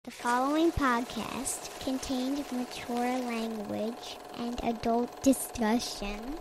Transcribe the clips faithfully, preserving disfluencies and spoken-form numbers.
The following podcast contains mature language and adult discussions.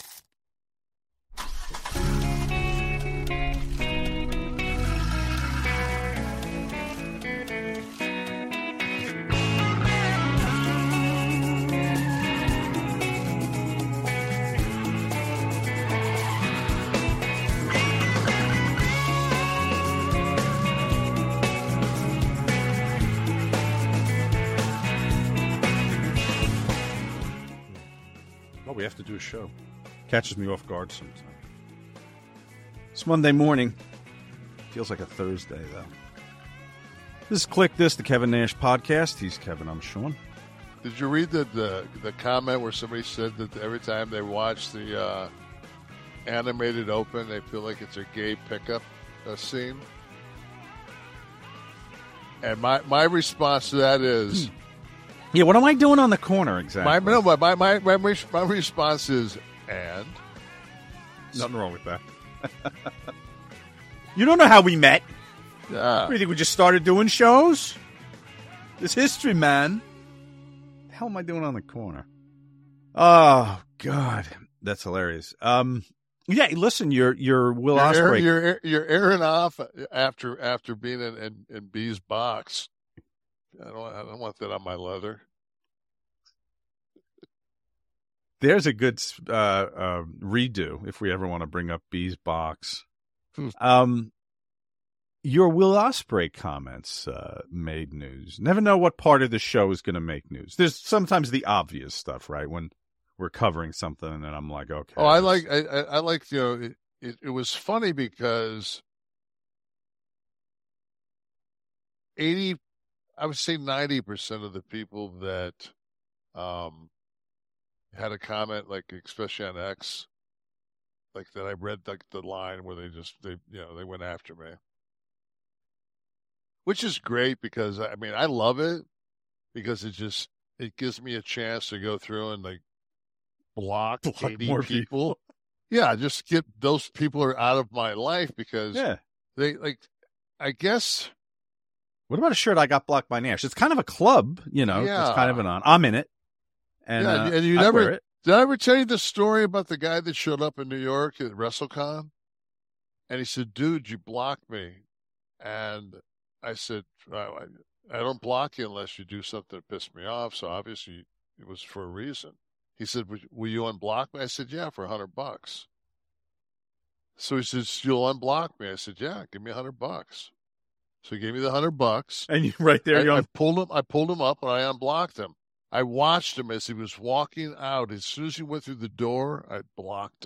We have to do a show. Catches me off guard sometimes. It's Monday morning. Feels like a Thursday, though. This is Click This, the Kevin Nash podcast. He's Kevin, I'm Sean. Did you read the, the, the comment where somebody said that every time they watch the uh, animated Open, they feel like it's a gay pickup uh, scene? And my, my response to that is... Hmm. Yeah, what am I doing on the corner exactly? My, no, my, my, my, my response is, and? Nothing wrong with that. You don't know how we met. Yeah. What do you think, we just started doing shows? It's history, man. What the hell am I doing on the corner? Oh, God. That's hilarious. Um, yeah, listen, you're, you're Will you're, Ospreay. You're, you're airing off after after being in, in, in B's box. I don't, I don't want that on my leather. There's a good uh, uh, redo if we ever want to bring up B's box. Hmm. Um, your Will Ospreay comments uh, made news. Never know what part of the show is going to make news. There's sometimes the obvious stuff, right? When we're covering something, and then I'm like, okay. Oh, I like, I, I like, you know, it, it, it was funny because eighty. I would say ninety percent of the people that um, had a comment, like especially on X, like that I read like the line where they just they you know they went after me, which is great because I mean I love it because it just it gives me a chance to go through and like block, block eighty more people. people. Yeah, just get those people are out of my life because yeah. they like I guess. What about a shirt I got blocked by Nash? It's kind of a club, you know. Yeah. It's kind of an on. I'm in it. And, yeah, uh, and you I never wear it. did I ever tell you the story about the guy that showed up in New York at WrestleCon? And he said, dude, you blocked me. And I said, I, I don't block you unless you do something that pissed me off. So obviously it was for a reason. He said, will you unblock me? I said, yeah, for a hundred bucks. So he says, you'll unblock me. I said, yeah, give me a hundred bucks. So he gave me the hundred bucks. And you right there, I, you're I pulled him, I pulled him up and I unblocked him. I watched him as he was walking out. As soon as he went through the door, I blocked him.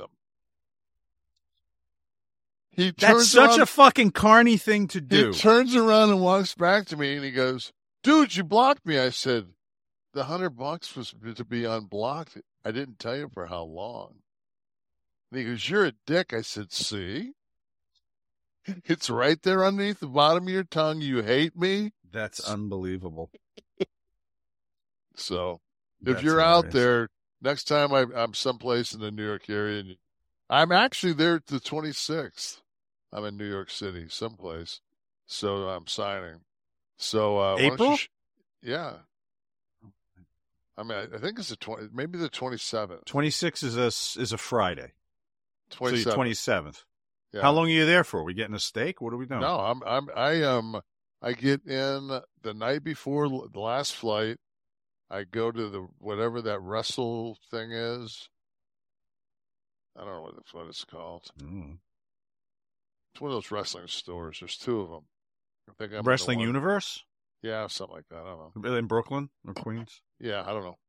He That's such around, a fucking carny thing to do. He turns around and walks back to me and he goes, dude, you blocked me. I said, the hundred bucks was to be unblocked. I didn't tell you for how long. And he goes, you're a dick. I said, see? It's right there underneath the bottom of your tongue. You hate me? That's unbelievable. So if That's you're hilarious. out there, next time I, I'm someplace in the New York area, and I'm actually there the twenty-sixth. I'm in New York City, someplace. So I'm signing. So uh, why don't April? you sh- yeah. I mean, I, I think it's the twenty, maybe the twenty-seventh. twenty-six is a is a Friday. So you're twenty-seventh. Yeah. How long are you there for? Are we getting a steak? What are we doing? No, I'm I'm I um I get in the night before the last flight. I go to the whatever that wrestle thing is. I don't know what it's, what it's called. Mm. It's one of those wrestling stores. There's two of them. I think I'm in the Wrestling one- Universe? Yeah, something like that. I don't know. In Brooklyn or Queens? Yeah, I don't know.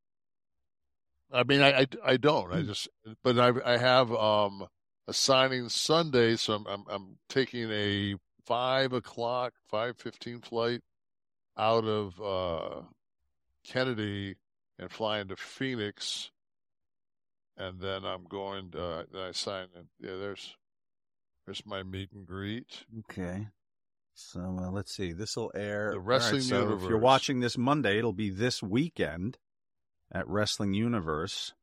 I mean, I, I, I don't. I just, but I I have um a signing Sunday, so I'm I'm, I'm taking a five o'clock, five fifteen flight out of uh, Kennedy and flying to Phoenix, and then I'm going to, uh, then I sign it. Yeah, there's there's my meet and greet. Okay. So uh, let's see. This will air. The Wrestling All right, so Universe. if you're watching this Monday, it'll be this weekend at Wrestling Universe.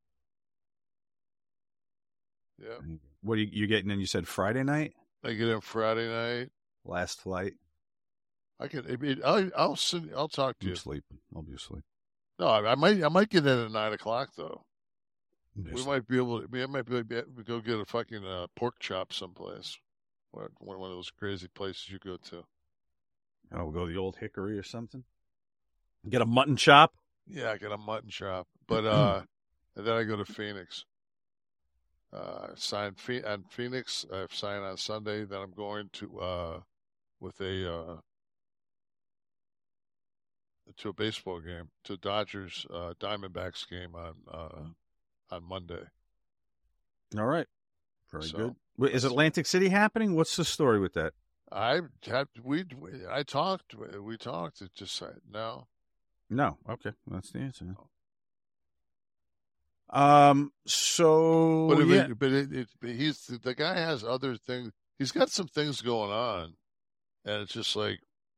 Yeah. What are you, you getting in? You said Friday night? I get in Friday night. Last flight? I can. I mean, I'll I'll, send, I'll talk to I'm you. sleeping. I'll be asleep. No, I, I might I might get in at nine o'clock though. I'm We might be able to. We might be able to go get a fucking uh, pork chop someplace. One one of those crazy places you go to. Oh, we'll go to the Old Hickory or something. Get a mutton chop. Yeah, I get a mutton chop. But uh, and then I go to Phoenix. Uh, sign Phe- on Phoenix. I've signed on Sunday. Then I'm going to uh, with a uh, to a baseball game, to Dodgers uh, Diamondbacks game on uh, on Monday. All right, very So, good. Wait, is that's- Atlantic City happening? What's the story with that? I had we I talked we talked. It just said no. No. Okay, that's the answer. Um. So, But, it, yeah. but it, it, but he's the guy has other things. He's got some things going on, and it's just like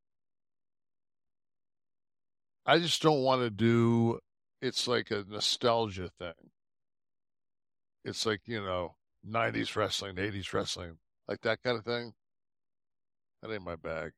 I just don't want to do. It's like a nostalgia thing. It's like, you know, nineties wrestling, eighties wrestling, like that kind of thing. That ain't my bag.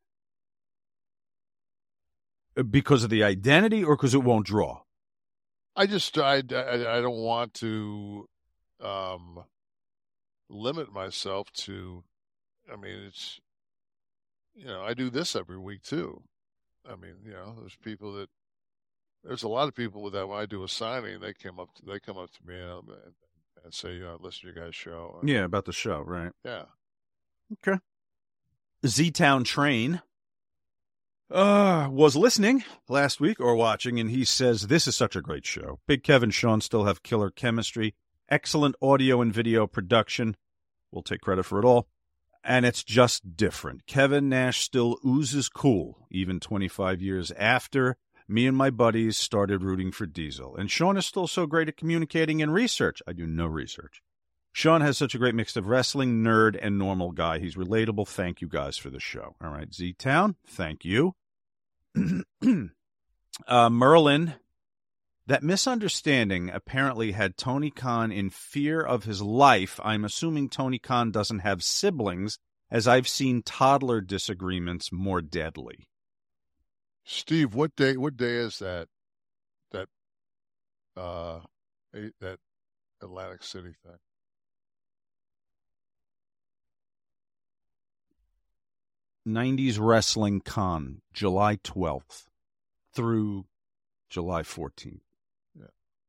Because of the identity, or because it won't draw? I just I, I, I don't want to um, limit myself to. I mean, it's you know I do this every week too. I mean, you know, there's people that there's a lot of people that when I do a signing, they come up to, they come up to me and, and say, you know, listen to your guys' show. Yeah, about the show, right? Yeah. Okay. Z-Town Train uh, was listening last week or watching, and he says, this is such a great show. Big Kev and Sean still have killer chemistry, excellent audio and video production. We'll take credit for it all. And it's just different. Kevin Nash still oozes cool, even twenty-five years after me and my buddies started rooting for Diesel. And Sean is still so great at communicating and research. I do no research. Sean has such a great mix of wrestling, nerd, and normal guy. He's relatable. Thank you guys for the show. All right, Z-Town, thank you. uh, Merlin, that misunderstanding apparently had Tony Khan in fear of his life. I'm assuming Tony Khan doesn't have siblings, as I've seen toddler disagreements more deadly. Steve, what day? What day is that? That uh, that Atlantic City thing. nineties Wrestling Con, July twelfth through July fourteenth. Yeah.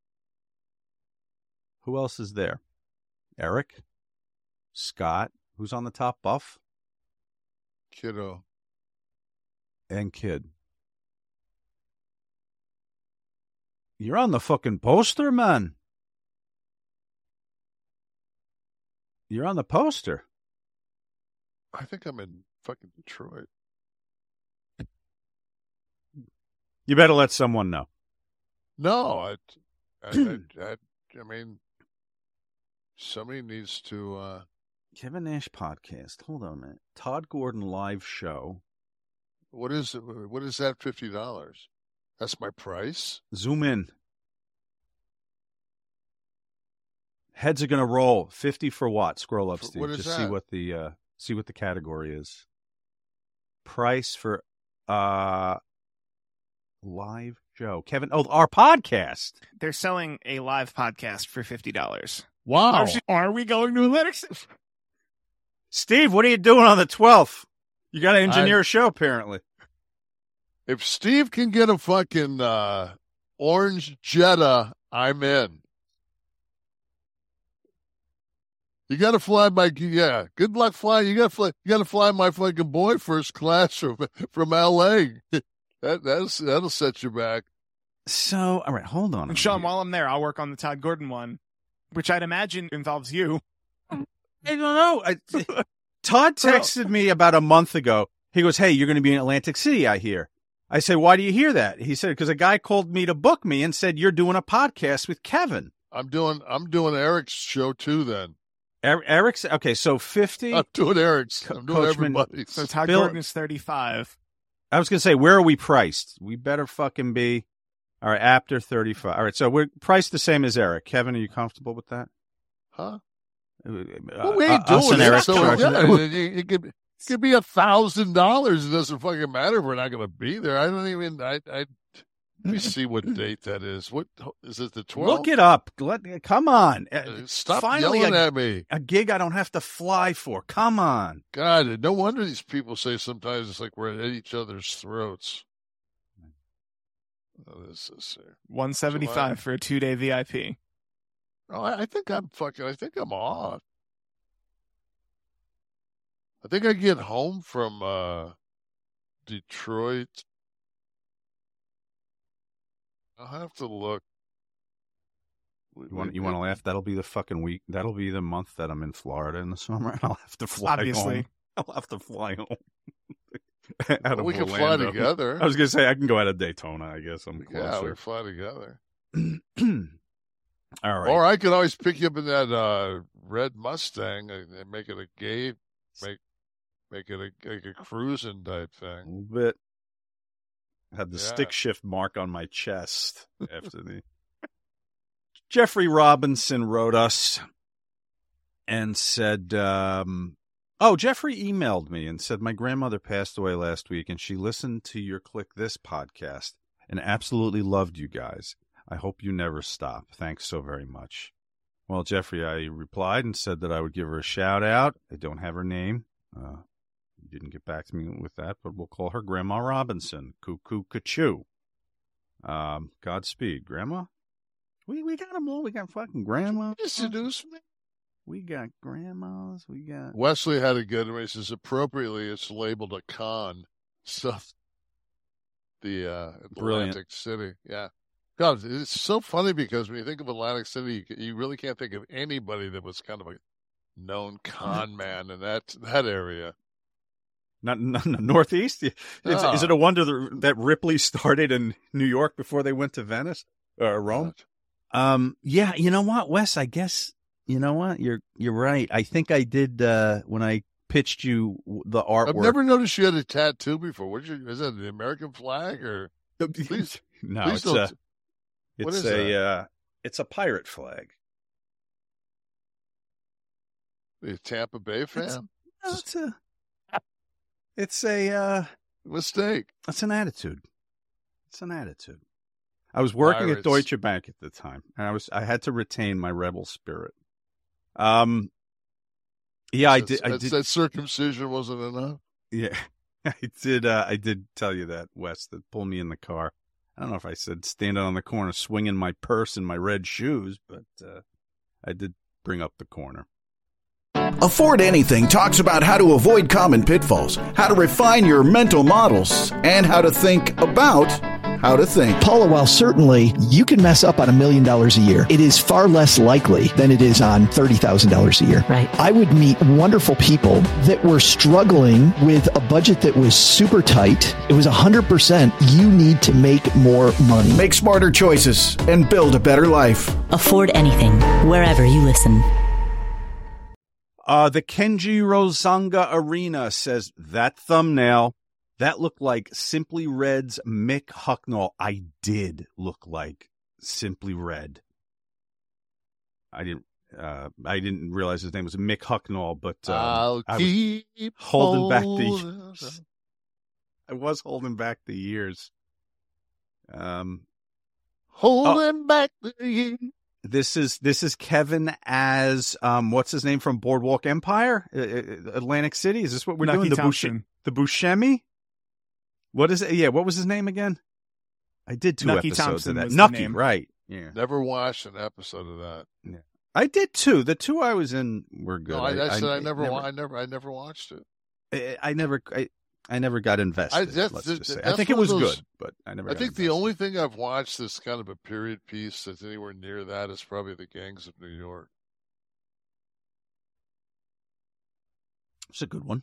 Who else is there? Eric? Scott? Who's on the top buff? Kiddo. And Kid. You're on the fucking poster, man. You're on the poster. I think I'm in fucking Detroit. You better let someone know. No, I, I, I, I, I mean, somebody needs to. Uh, Kevin Nash podcast. Hold on a minute. Todd Gordon live show. what is it? What is that? Fifty dollars. That's my price. Zoom in. Heads are gonna roll. Fifty for what? Scroll up, For- Steve. what is Just see that? what the uh, see what the category is. Price for uh live show. Kevin. Oh, our podcast. They're selling a live podcast for fifty dollars. Wow. Are we going to Atlantic City? Steve, what are you doing on the twelfth? You got to engineer I- a show, apparently. If Steve can get a fucking uh, orange Jetta, I'm in. You got to fly my yeah. Good luck flying. You got to fly. You got to fly my fucking boy first class from from L A. that that's that'll set you back. So, all right, hold on. a And Sean, minute. while I'm there, I'll work on the Todd Gordon one, which I'd imagine involves you. I don't know. I, Todd texted me about a month ago. He goes, hey, you're going to be in Atlantic City, I hear. I said, why do you hear that? He said, because a guy called me to book me and said, you're doing a podcast with Kevin. I'm doing I'm doing Eric's show too. Then Er- Eric's, okay, so fifty. I'm doing Eric's. Co- I'm doing Coachman- everybody's. So Todd Bill- Gordon is thirty-five. I was going to say, where are we priced? We better fucking be. All right, after thirty-five. All right, so we're priced the same as Eric. Kevin, are you comfortable with that? Huh? Uh, Well, we ain't uh, us doing and it. Eric So charging yeah, it. you, you could, Give me a thousand dollars. It doesn't fucking matter if we're not going to be there. I don't even. I. I let me see what date that is. What is it? The twelfth? Look it up. Let, come on. Stop Finally, yelling a, at me. A gig I don't have to fly for. Come on. God, no wonder these people say sometimes it's like we're at each other's throats. What is this here? one seventy-five for a two-day V I P. Oh, I, I think I'm fucking. I think I'm off. I think I get home from uh, Detroit. I'll have to look. You want you want to laugh? That'll be the fucking week. That'll be the month that I'm in Florida in the summer. I'll have to fly Obviously. home. I'll have to fly home. out well, of we can fly Orlando. together. I was gonna say I can go out of Daytona. I guess I'm Yeah, we closer. can fly together. All right. Or I could always pick you up in that uh, red Mustang and, and make it a gay, make make it a, like a cruising type A thing. little bit. Had the Yeah. stick shift mark on my chest after the. Jeffrey Robinson wrote us and said, um, oh, Jeffrey emailed me and said, my grandmother passed away last week and she listened to your Click This podcast and absolutely loved you guys. I hope you never stop. Thanks so very much. Well, Jeffrey, I replied and said that I would give her a shout out. I don't have her name. Uh, you didn't get back to me with that, but we'll call her Grandma Robinson. Cuckoo Cachoo. Um, Godspeed, Grandma. We we got them all. We got fucking grandmas. You seduce me. We got grandmas. We got. Wesley had a good one. He says appropriately, it's labeled a con. So the uh, Brilliant. Atlantic City, yeah. God, it's so funny because when you think of Atlantic City, you, you really can't think of anybody that was kind of a known con man in that that area. Not, not, not Northeast. Is, No. is it a wonder that, that Ripley started in New York before they went to Venice or Rome? Um, yeah, you know what, Wes? I guess you know what you're you're right. I think I did uh, when I pitched you the artwork. I've never noticed you had a tattoo before. What you, is that the American flag or? Please, no, please it's don't. a What it's is a that? uh, it's a pirate flag. The Tampa Bay fan? No, it's a it's a uh, Mistake. it's an attitude. It's an attitude. I was working at Pirates. Deutsche Bank at the time, and I was I had to retain my rebel spirit. Um, yeah, I did. I That's- did. That circumcision wasn't enough. Yeah, I did. Uh, I did tell you that, Wes. That pulled me in the car. I don't know if I said standing on the corner, swinging my purse and my red shoes, but uh, I did bring up the corner. Afford Anything talks about how to avoid common pitfalls, how to refine your mental models, and how to think about how to think. Paula, while certainly you can mess up on a million dollars a year, it is far less likely than it is on thirty thousand dollars a year. Right. I would meet wonderful people that were struggling with a budget that was super tight. It was one hundred percent you need to make more money. Make smarter choices and build a better life. Afford Anything, wherever you listen. Uh, the Kenji Rozanga Arena says that thumbnail, that looked like Simply Red's Mick Hucknall. I did look like Simply Red. I didn't. Uh, I didn't realize his name was Mick Hucknall, but um, I'll I was keep holding back the holding years. I was holding back the years. Um, Holding back the years. This is this is Kevin as um what's his name from Boardwalk Empire, uh, uh, Atlantic City. Is this what we're Nucky doing? The Bush, Thompson. the Buscemi. What is it? Yeah, what was his name again? I did two Nucky episodes Thompson of that. was the Nucky, name. right? Yeah, Never watched an episode of that. I did too. The two I was in were good. No, I, I, said I, never, wa- I never, I never watched it. I, I never, I, I never got invested. I- that's- let's that- just say. I that's think it one was of those- good, but I never. I got think the invested. only thing I've watched that's kind of a period piece that's anywhere near that is probably The Gangs of New York. It's a good one.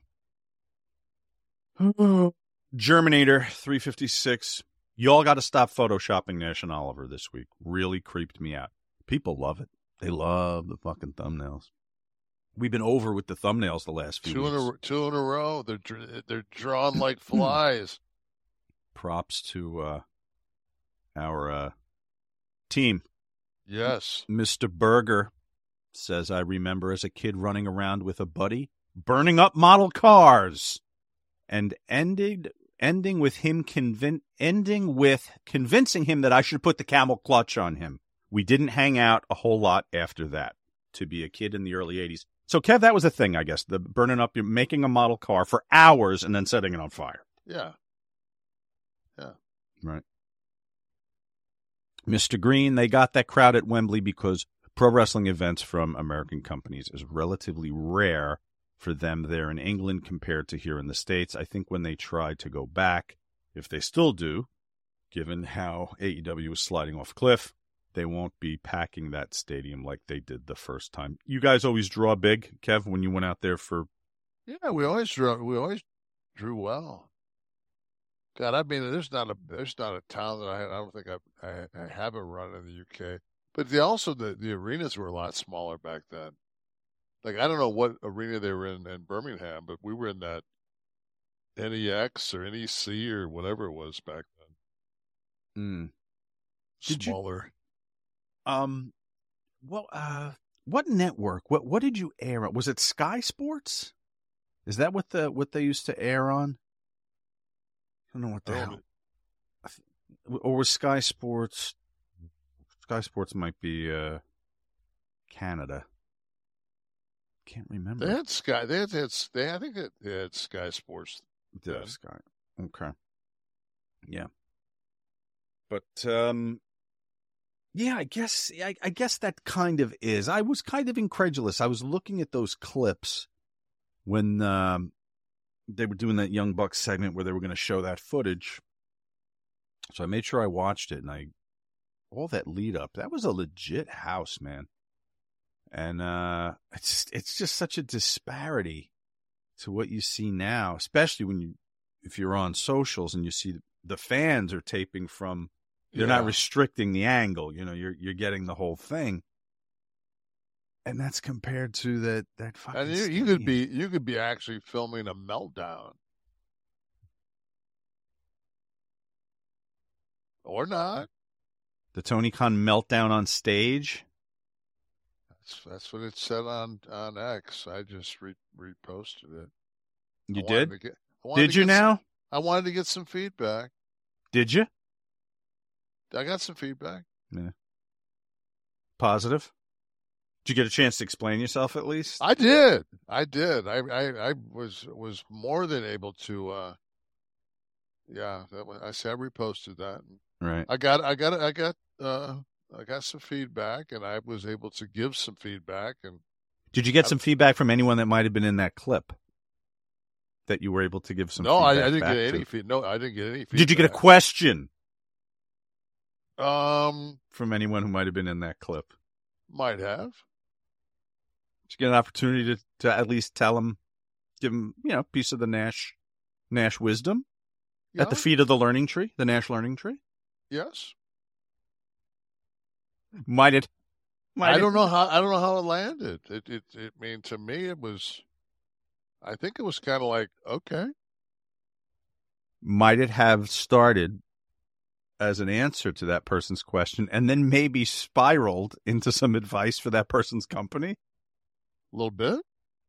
Germinator three fifty-six. Y'all got to stop photoshopping Nash and Oliver this week. Really creeped me out. People love it. They love the fucking thumbnails. We've been over with the thumbnails the last few Two weeks. in a two in a row. They're dr- they're drawn like flies. Props to uh, our uh, team. Yes. Mister Berger says, I remember as a kid running around with a buddy, burning up model cars, and ended ending with him convin- ending with convincing him that I should put the camel clutch on him. We didn't hang out a whole lot after that. To be a kid in the early eighties. So, Kev, that was a thing, I guess. The burning up, you're making a model car for hours and then setting it on fire. Yeah. Yeah. Right. Mister Green, they got that crowd at Wembley because pro wrestling events from American companies is relatively rare for them there in England compared to here in the States. I think when they try to go back, if they still do, given how A E W is sliding off a cliff, they won't be packing that stadium like they did the first time. You guys always draw big, Kev, when you went out there for... Yeah, we always drew, we always drew well. God, I mean, there's not a there's not a town that I I don't think I I, I haven't run in the U K. But the also the, the arenas were a lot smaller back then. Like I don't know what arena they were in in Birmingham, but we were in that N E X or N E C or whatever it was back then. Mm. Smaller. You, um, well, uh, what network? What what did you air on? Was it Sky Sports? Is that what the what they used to air on? I don't know what the hell. Or was Sky Sports? Sky Sports might be uh, Canada. Can't remember. They had Sky. They had, they had they. I think they, they had Sky Sports. Yeah, Sky. Okay. Yeah. But um, yeah, I guess I, I guess that kind of is. I was kind of incredulous. I was looking at those clips when um, they were doing that Young Bucks segment where they were going to show that footage. So I made sure I watched it, and I all that lead up. That was a legit house, man. And uh, it's just, it's just such a disparity to what you see now, especially when you if you're on socials and you see the fans are taping from. They're yeah. not restricting the angle, you know. You're you're getting the whole thing, and that's compared to that that fucking. And you, you could be you could be actually filming a meltdown, or not. The Tony Khan meltdown on stage. That's that's what it said on on X. I just re, reposted it. You did? Get, did you now? Some, I wanted to get some feedback. Did you? I got some feedback. Yeah. Positive? Did you get a chance to explain yourself at least? I did. I did. I I, I was was more than able to. Uh, yeah, that was, I said I reposted that. Right. I got. I got. I got. Uh, I got some feedback, and I was able to give some feedback. And did you get I, some feedback from anyone that might have been in that clip? That you were able to give some. No, feedback I, I didn't back get any. To? Feed, no, I didn't get any. Feedback. Did you get a question? Um, from anyone who might have been in that clip, might have. Did you get an opportunity to, to at least tell them, give them, you know, a piece of the Nash, Nash wisdom yeah. at the feet of the learning tree, the Nash learning tree? Yes. Might it? Might I it, don't know how. I don't know how it landed. It. It. It. I mean, to me, it was. I think it was kind of like okay. Might it have started as an answer to that person's question and then maybe spiraled into some advice for that person's company? A little bit.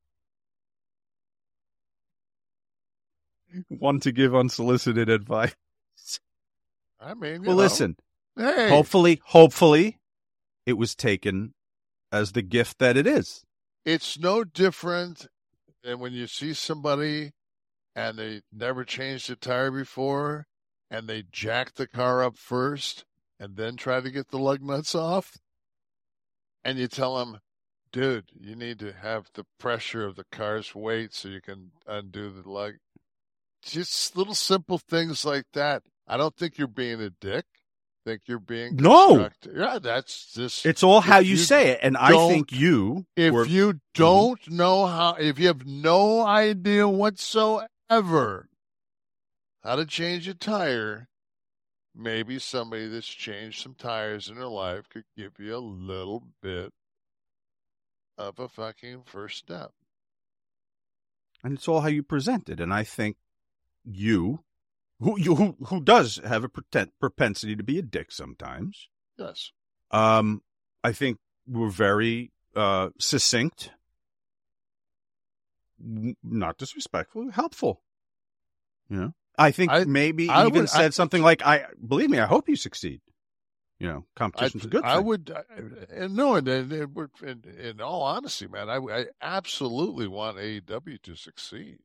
One to give unsolicited advice. I mean, well, know. listen, hey. hopefully, hopefully it was taken as the gift that it is. It's no different than when you see somebody and they never changed a tire before and they jack the car up first and then try to get the lug nuts off. And you tell them, dude, you need to have the pressure of the car's weight so you can undo the lug. Just little simple things like that. I don't think you're being a dick. I think you're being no. Yeah, that's just. It's all how you, you say it, and I think you. If were, you don't mm-hmm. know how, if you have no idea whatsoever how to change a tire, maybe somebody that's changed some tires in their life could give you a little bit of a fucking first step. And it's all how you present it, and I think you. Who you who who does have a pretend, propensity to be a dick sometimes? Yes. Um, I think we're very uh, succinct not disrespectful, helpful. You know, I think I- maybe I even would- said I- something like, "I believe me, I hope you succeed." You know, I, competition's a good thing. I would, I- and no, and, and, and we're- in, in all honesty, man, I, I absolutely want A E W to succeed.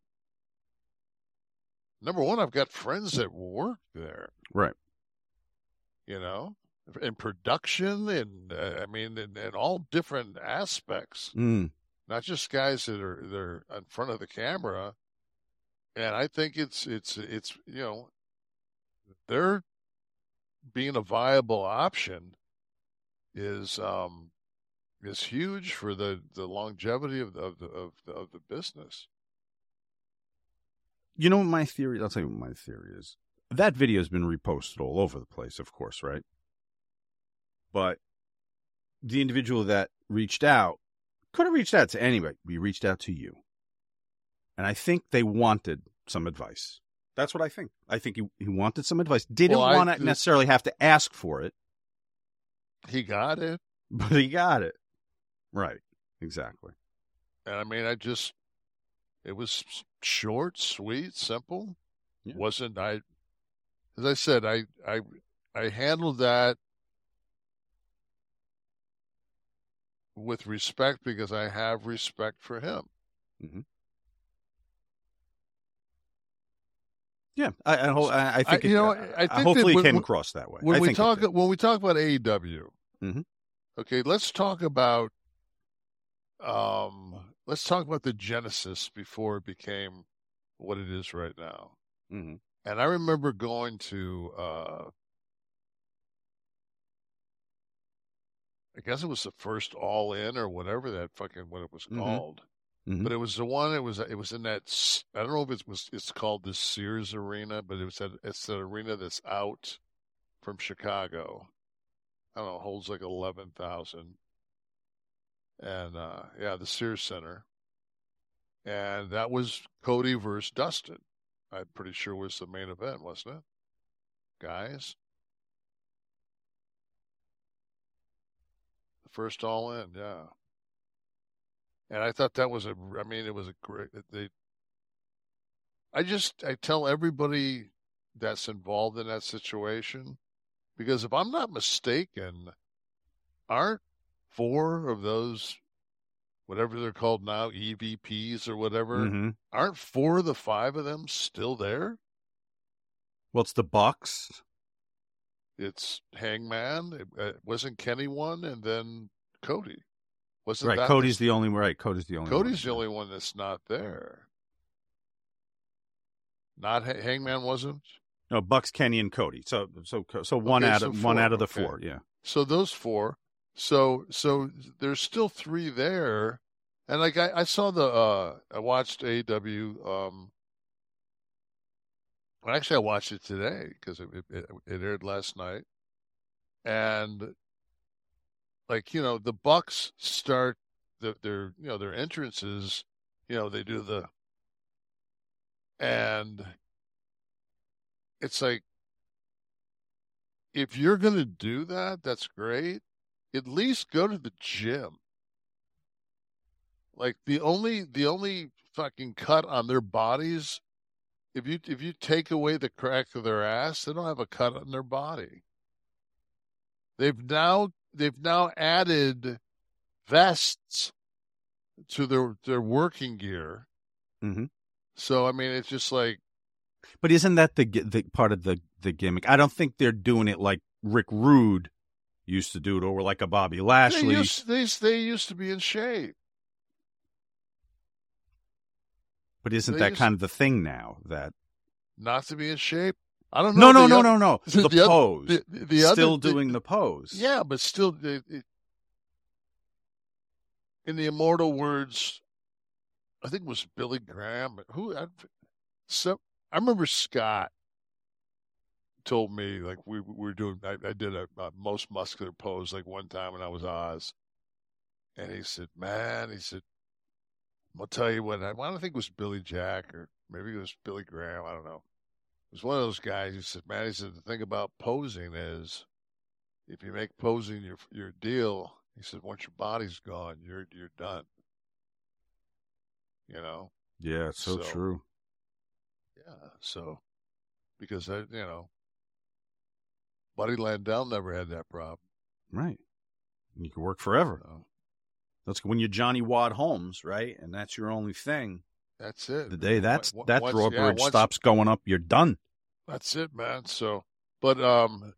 Number one, I've got friends that work there, Right. you know, in production, and uh, I mean, in, in all different aspects, Mm. not just guys that are they're in front of the camera. And I think it's it's it's you know, they're being a viable option is um is huge for the, the longevity of the, of the of the of the business. You know what my theory? I'll tell you what my theory is. That video has been reposted all over the place, of course, right? But the individual that reached out could have reached out to anybody. We reached out to you. And I think they wanted some advice. That's what I think. I think he, he wanted some advice. Didn't Well, I- want to necessarily have to ask for it, He got it, but he got it. Right. Exactly. and I mean, I just it was short, sweet, simple. Yeah. Wasn't I? As I said, I I I handled that with respect because I have respect for him. Yeah. I, I, ho- I I think I- it, you know, uh, I think that hopefully when- it came when- across that way. When I we think it talk did. when we talk about A E W, Mhm. okay, let's talk about um, let's talk about the genesis before it became what it is right now. Mhm. And I remember going to, uh, I guess it was the first All In or whatever that fucking what it was Mhm. called. Mhm. But it was the one. It was it was in that. S- I don't know if it was. It's called the Sears Arena, but it was that. It's the arena that's out from Chicago. I don't know. Holds like eleven thousand. And uh, yeah, the Sears Center. And that was Cody versus Dustin. I'm pretty sure was the main event, wasn't it, guys? The first All In, yeah. And I thought that was a, I mean, it was a great, they, I just, I tell everybody that's involved in that situation, because if I'm not mistaken, aren't four of those, whatever they're called now, E V Ps or whatever, Mhm. aren't four of the five of them still there? Well, it's the Bucks. It's Hangman. It, uh, wasn't Kenny one, and then Cody. Wasn't Right. that Cody's the, the only right. Cody's the only Cody's one. the only one that's not there. Not Ha- Hangman wasn't. No, Bucks, Kenny, and Cody. So, so, so one Okay, out so of one four, out of the okay. four. Yeah. So those four. So so there's still three there, and like I, I saw the uh I watched A E W. Um, well, actually, I watched it today because it, it it aired last night, and like you know the Bucks start the, their you know their entrances. You know they do the, and it's like if you're gonna do that, that's great. At least go to the gym. Like the only the only fucking cut on their bodies, if you if you take away the crack of their ass, they don't have a cut on their body. They've now they've now added vests to their their working gear. Mhm. So I mean, it's just like But isn't that the, gi- the part of the, the gimmick? I don't think they're doing it like Rick Rude used to do it, or like a Bobby they Lashley. used they they used to be in shape. But isn't they that used- kind of the thing now? That Not to be in shape. I don't no, know. no, The no, oth- no, no. The, the oth- pose. the- the other- Still the- doing the pose. Yeah, but still, it, it, in the immortal words, I think it was Billy Graham. Who? I, so I remember Scott told me like we, we were doing. I, I did a, a most muscular pose like one time when I was Oz, and he said, "Man," he said, "I'll tell you what. I, I don't think it was Billy Jack or maybe it was Billy Graham. I don't know. It was one of those guys." He said, "Man," he said, "the thing about posing is, if you make posing your your deal," he said, "once your body's gone, you're you're done." You know, Yeah, it's so, So- true. Yeah, so because I, you know, Buddy Landell never had that problem. Right. You can work forever. So That's when you're Johnny Wad Holmes, right? And that's your only thing. that's it. The day that's Once- that once- drawbridge yeah, once- stops going up, you're done. That's it, man. So, but um,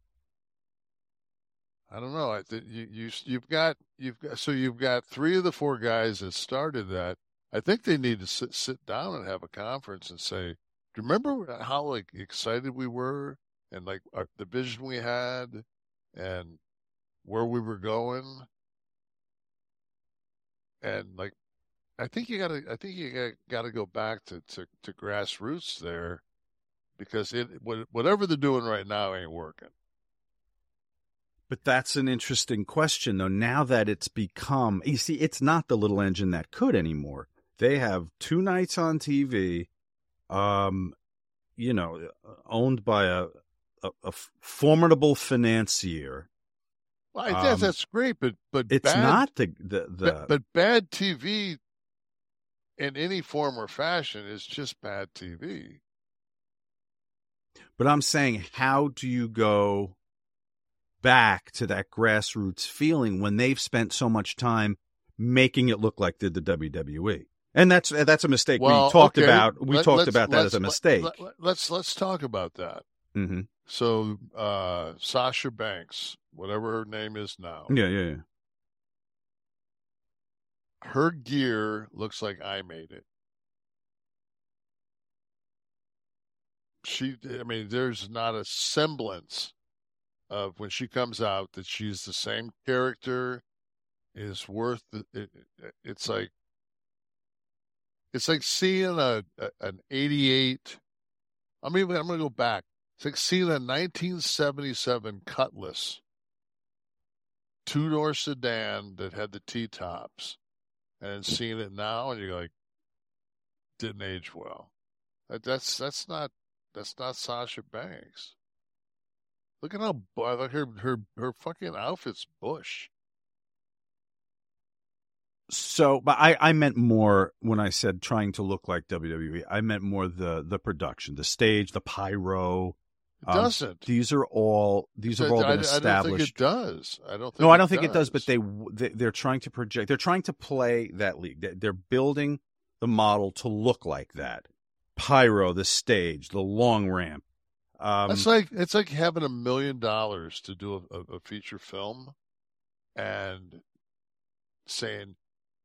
I don't know. I think you you you've got you've got so you've got three of the four guys that started that. I think they need to sit sit down and have a conference and say, do you remember how like excited we were and like our, the vision we had and where we were going, and like I think you gotta I think you gotta, gotta go back to, to to grassroots there, because it whatever they're doing right now ain't working. But that's an interesting question, though. Now that it's become, you see, it's not the little engine that could anymore. They have two nights on T V, um, you know, owned by a, a, a formidable financier. Well, I guess Um, that's great, but but It's bad, not the the, the but, but bad T V in any form or fashion is just bad T V. But I'm saying, how do you go back to that grassroots feeling when they've spent so much time making it look like they're the W W E? And that's that's a mistake. Well, we talked okay, about we let- talked let's- about that let's- as a let- mistake. Let, let, let's let's talk about that. hmm So, uh, Sasha Banks, whatever her name is now, Yeah, yeah, yeah. her gear looks like I made it. She, I mean, there's not a semblance of when she comes out that she's the same character. Is worth the, it, it, it's like it's like seeing a, a an eighty-eight. I mean, I'm going to go back. It's like seeing a nineteen seventy-seven Cutlass two-door sedan that had the T-tops, and then seeing it now, and you're like, didn't age well. That, that's that's not that's not Sasha Banks. Look at how like her her her fucking outfit's bush. So, but I, I meant more when I said trying to look like W W E. I meant more the the production, the stage, the pyro. It Um, doesn't. These are all these have all I, been I established. don't think it does. I don't think No, I it don't think does. it does. But they, they they're trying to project. They're trying to play that league. They- They're building the model to look like that. Pyro, the stage, the long ramp. Um, It's like it's like having a million dollars to do a, a feature film, and saying,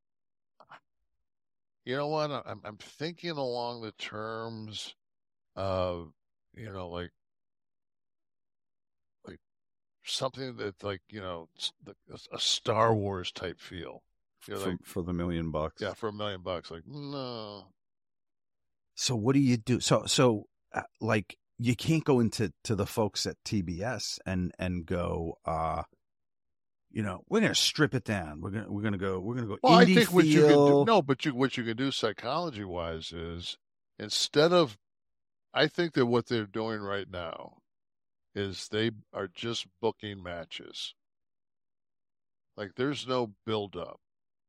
you know what, I'm I'm thinking along the terms of, you know, like like something that like, you know, s- the- a Star Wars type feel. You know, for, like, for the million bucks. yeah, for a million bucks. Like, no. So what do you do? So so uh, like you can't go into to the folks at T B S and and go, uh, you know, we're gonna strip it down. We're gonna we're gonna go we're gonna go Well, I indie think what you can do, feel. no, but you what you can do psychology wise is, instead of, I think that what they're doing right now is they are just booking matches. Like there's no build up.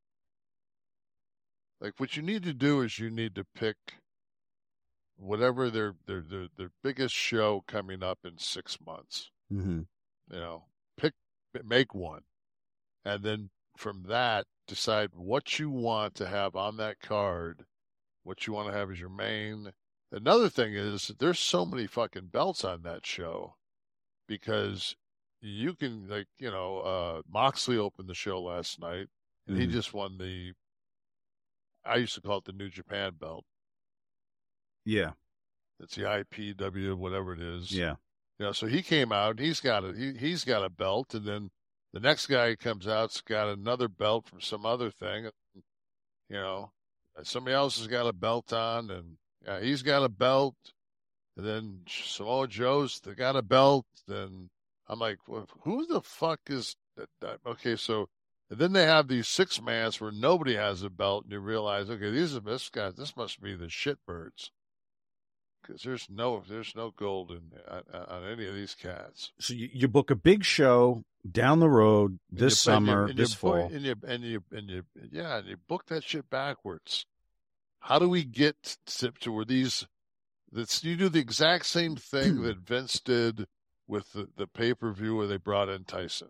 Like what you need to do is you need to pick whatever their their their, their biggest show coming up in six months. Mm-hmm. You know, pick make one, and then from that decide what you want to have on that card, what you want to have as your main. Another thing is there's so many fucking belts on that show, because you can, like, you know, uh Moxley opened the show last night and he Mhm. just won the, I used to call it the New Japan belt. Yeah, It's the I P W, whatever it is. yeah. You know, so he came out, and he's got a he, he's got a belt, and then the next guy who comes out's got another belt from some other thing. You know, and somebody else has got a belt on, and yeah, he's got a belt, and then Samoa Joe's they got a belt. Then I'm like, well, who the fuck is that? that? Okay, so and then they have these six mans where nobody has a belt, and you realize, okay, these are this guy. This must be the shitbirds. Because there's no there's no gold in on, on any of these cats. So you, you book a big show down the road And this you- and you- summer, and you this book- fall. and you and you and you yeah, and you book that shit backwards. how do we get to, to where these, that's, you do the exact same thing that Vince did with the, the pay-per-view where they brought in Tyson.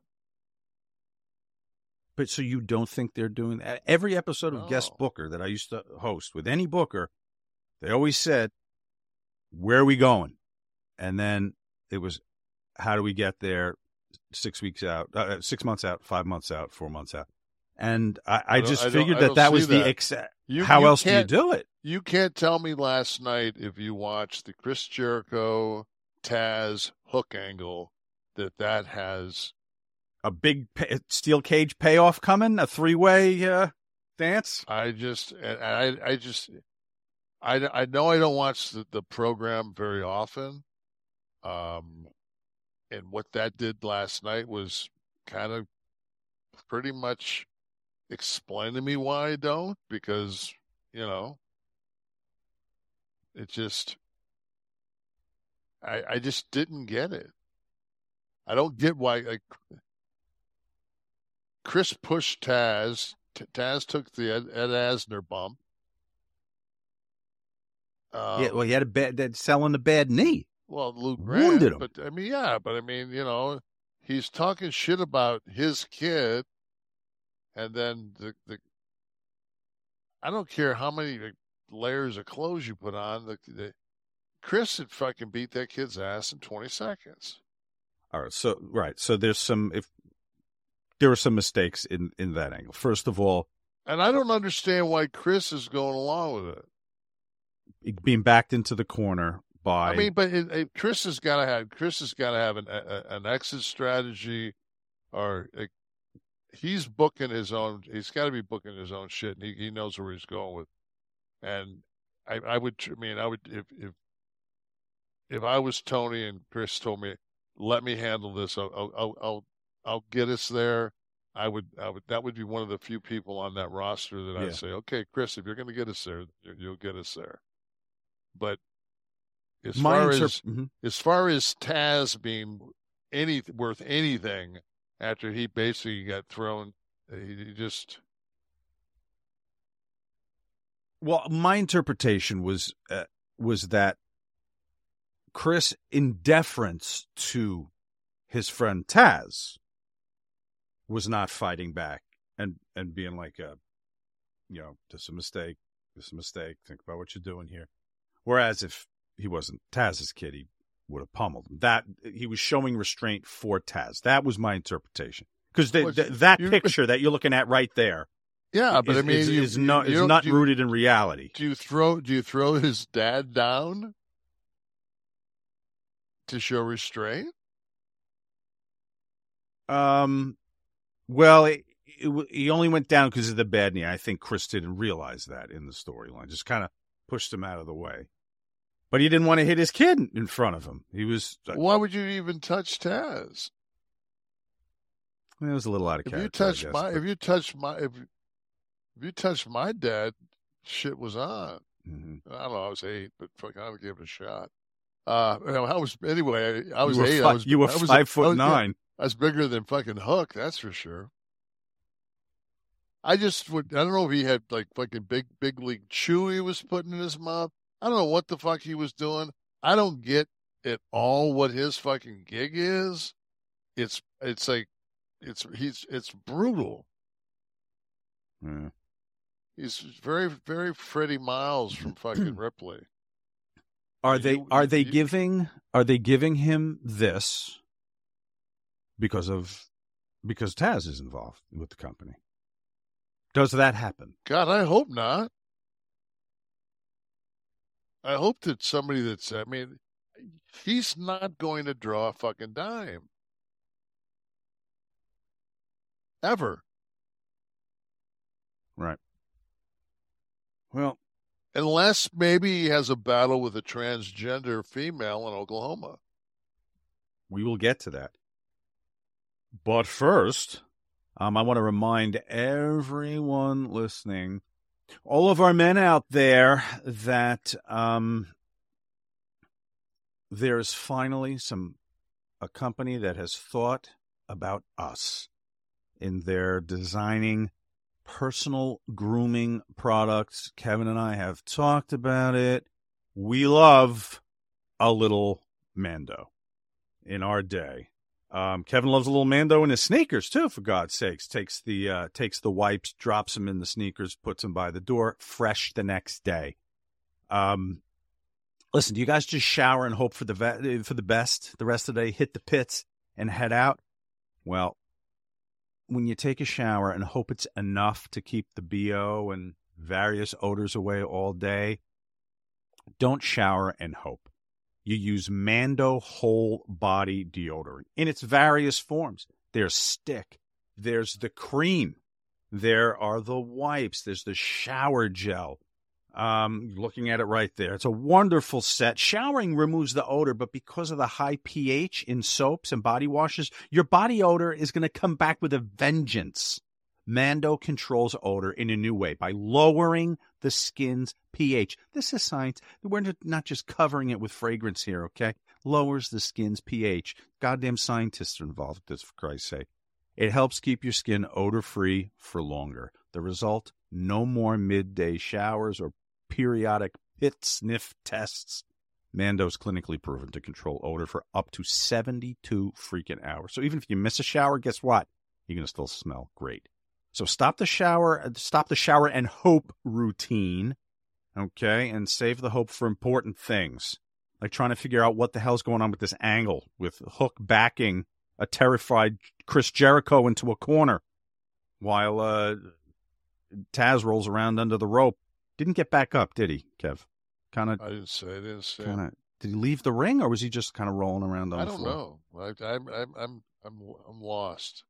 But so you don't think they're doing that? Every episode of No. Guest Booker that I used to host with any booker, they always said, where are we going? And then it was, how do we get there six weeks out, uh, six months out, five months out, four months out? And I, I, I don't- just I don't- figured I that don't that see was the that. exact. You- How you else do you can't- do it? You can't tell me last night if you watched the Chris Jericho, Taz, Hook angle that that has A big pay, steel cage payoff coming, a three-way uh, dance? I just, and I, I just, I, I know I don't watch the, the program very often. Um, and what that did last night was kind of pretty much explain to me why I don't, because, you know, it just, I, I just didn't get it. I don't get why, like, Chris pushed Taz. T- Taz took the Ed, Ed Asner bump. Um, Yeah, well, he had a bad, that selling a bad knee. well, Luke wounded Grant, him. but I mean, yeah, but I mean, you know, he's talking shit about his kid, and then the the. I don't care how many like, layers of clothes you put on. The, the Chris had fucking beat that kid's ass in twenty seconds. All right, so right, so there's some if there were some mistakes in in that angle. First of all, And I don't understand why Chris is going along with it. being backed into the corner by I mean, but it, it, Chris has got to have Chris has got to have an a, an exit strategy, or a, he's booking his own. He's got to be booking his own shit, and he, he knows where he's going with. And I, I would, I mean, I would if if if I was Tony and Chris told me, let me handle this, I'll I'll I'll, I'll get us there. I would, I would. That would be one of the few people on that roster that Yeah. I'd say, okay, Chris, if you're going to get us there, you- you'll get us there. But as my far interp- as Mhm. as far as Taz being any worth anything after he basically got thrown, he, he just Well, my interpretation was uh, was that Chris, in deference to his friend Taz, was not fighting back and and being like, a, you know, this is a mistake, this is a mistake. Think about what you're doing here. Whereas if he wasn't Taz's kid, he would have pummeled him. That he was showing restraint for Taz. That was my interpretation. Because Well, th- that you- picture that you're looking at right there yeah. But is, I mean, is, you, is you- not you is don't- not do you, rooted in reality. Do you throw do you throw his dad down to show restraint? Um, well, it, it, w- he only went down because of the bad knee. I think Chris didn't realize that in the storyline. Just kind of pushed him out of the way. But he didn't want to hit his kid in front of him. He was uh, Why would you even touch Taz? it was a little out of If character. you touch I guess, my, but- if you touch my, if, if you touch my dad, shit was on. Mhm. I don't know. I was eight, but fuck, I would give it a shot. Uh, you know, I was anyway. I was you were, eight. fi- I was you were I was, five I foot was- yeah, nine. I was bigger than fucking Hook, that's for sure. I just would. I don't know if he had like fucking big, big league chew he was putting in his mouth. I don't know what the fuck he was doing. I don't get at all what his fucking gig is. It's it's like it's he's it's brutal. Yeah. He's very very Freddie Miles from fucking Ripley. Are You- they you- are they you- giving are they giving him this because of because Taz is involved with the company? Does that happen? God, I hope not. I hope that somebody that's, I mean, he's not going to draw a fucking dime. Ever. Right. Well, Unless maybe he has a battle with a transgender female in Oklahoma. we will get to that. But first, um, I want to remind everyone listening, all of our men out there, that um, there's finally some a company that has thought about us in their designing personal grooming products. Kevin and I have talked about it. We love a little Mando in our day. Um, Kevin loves a little Mando in his sneakers too, for God's sakes. Takes the uh, takes the wipes, drops them in the sneakers, puts them by the door, fresh the next day. Um, listen, do you guys just shower and hope for the ve- for the best the rest of the day? Hit the pits and head out. Well, when you take a shower and hope it's enough to keep the B O and various odors away all day, don't shower and hope. You use Mando whole body deodorant in its various forms. There's stick, there's the cream, there are the wipes, there's the shower gel. Um, looking at it right there. It's a wonderful set. Showering removes the odor, but because of the high pH in soaps and body washes, your body odor is going to come back with a vengeance. Mando controls odor in a new way by lowering the skin's pH. This is science. We're not just covering it with fragrance here, okay? Lowers the skin's pH. Goddamn scientists are involved with this, for Christ's sake. It helps keep your skin odor-free for longer. The result? No more midday showers or periodic pit sniff tests. Mando's clinically proven to control odor for up to seventy-two freaking hours. So even if you miss a shower, guess what? You're going to still smell great. So stop the shower, stop the shower and hope routine, okay, and save the hope for important things, like trying to figure out what the hell's going on with this angle, with Hook backing a terrified Chris Jericho into a corner while uh, Taz rolls around under the rope. Didn't get back up, did he, Kev? Kind of. I didn't say. I didn't say. Kinda, did he leave the ring, or was he just kind of rolling around on I the don't floor? know. I, I'm I'm I'm I'm I'm lost.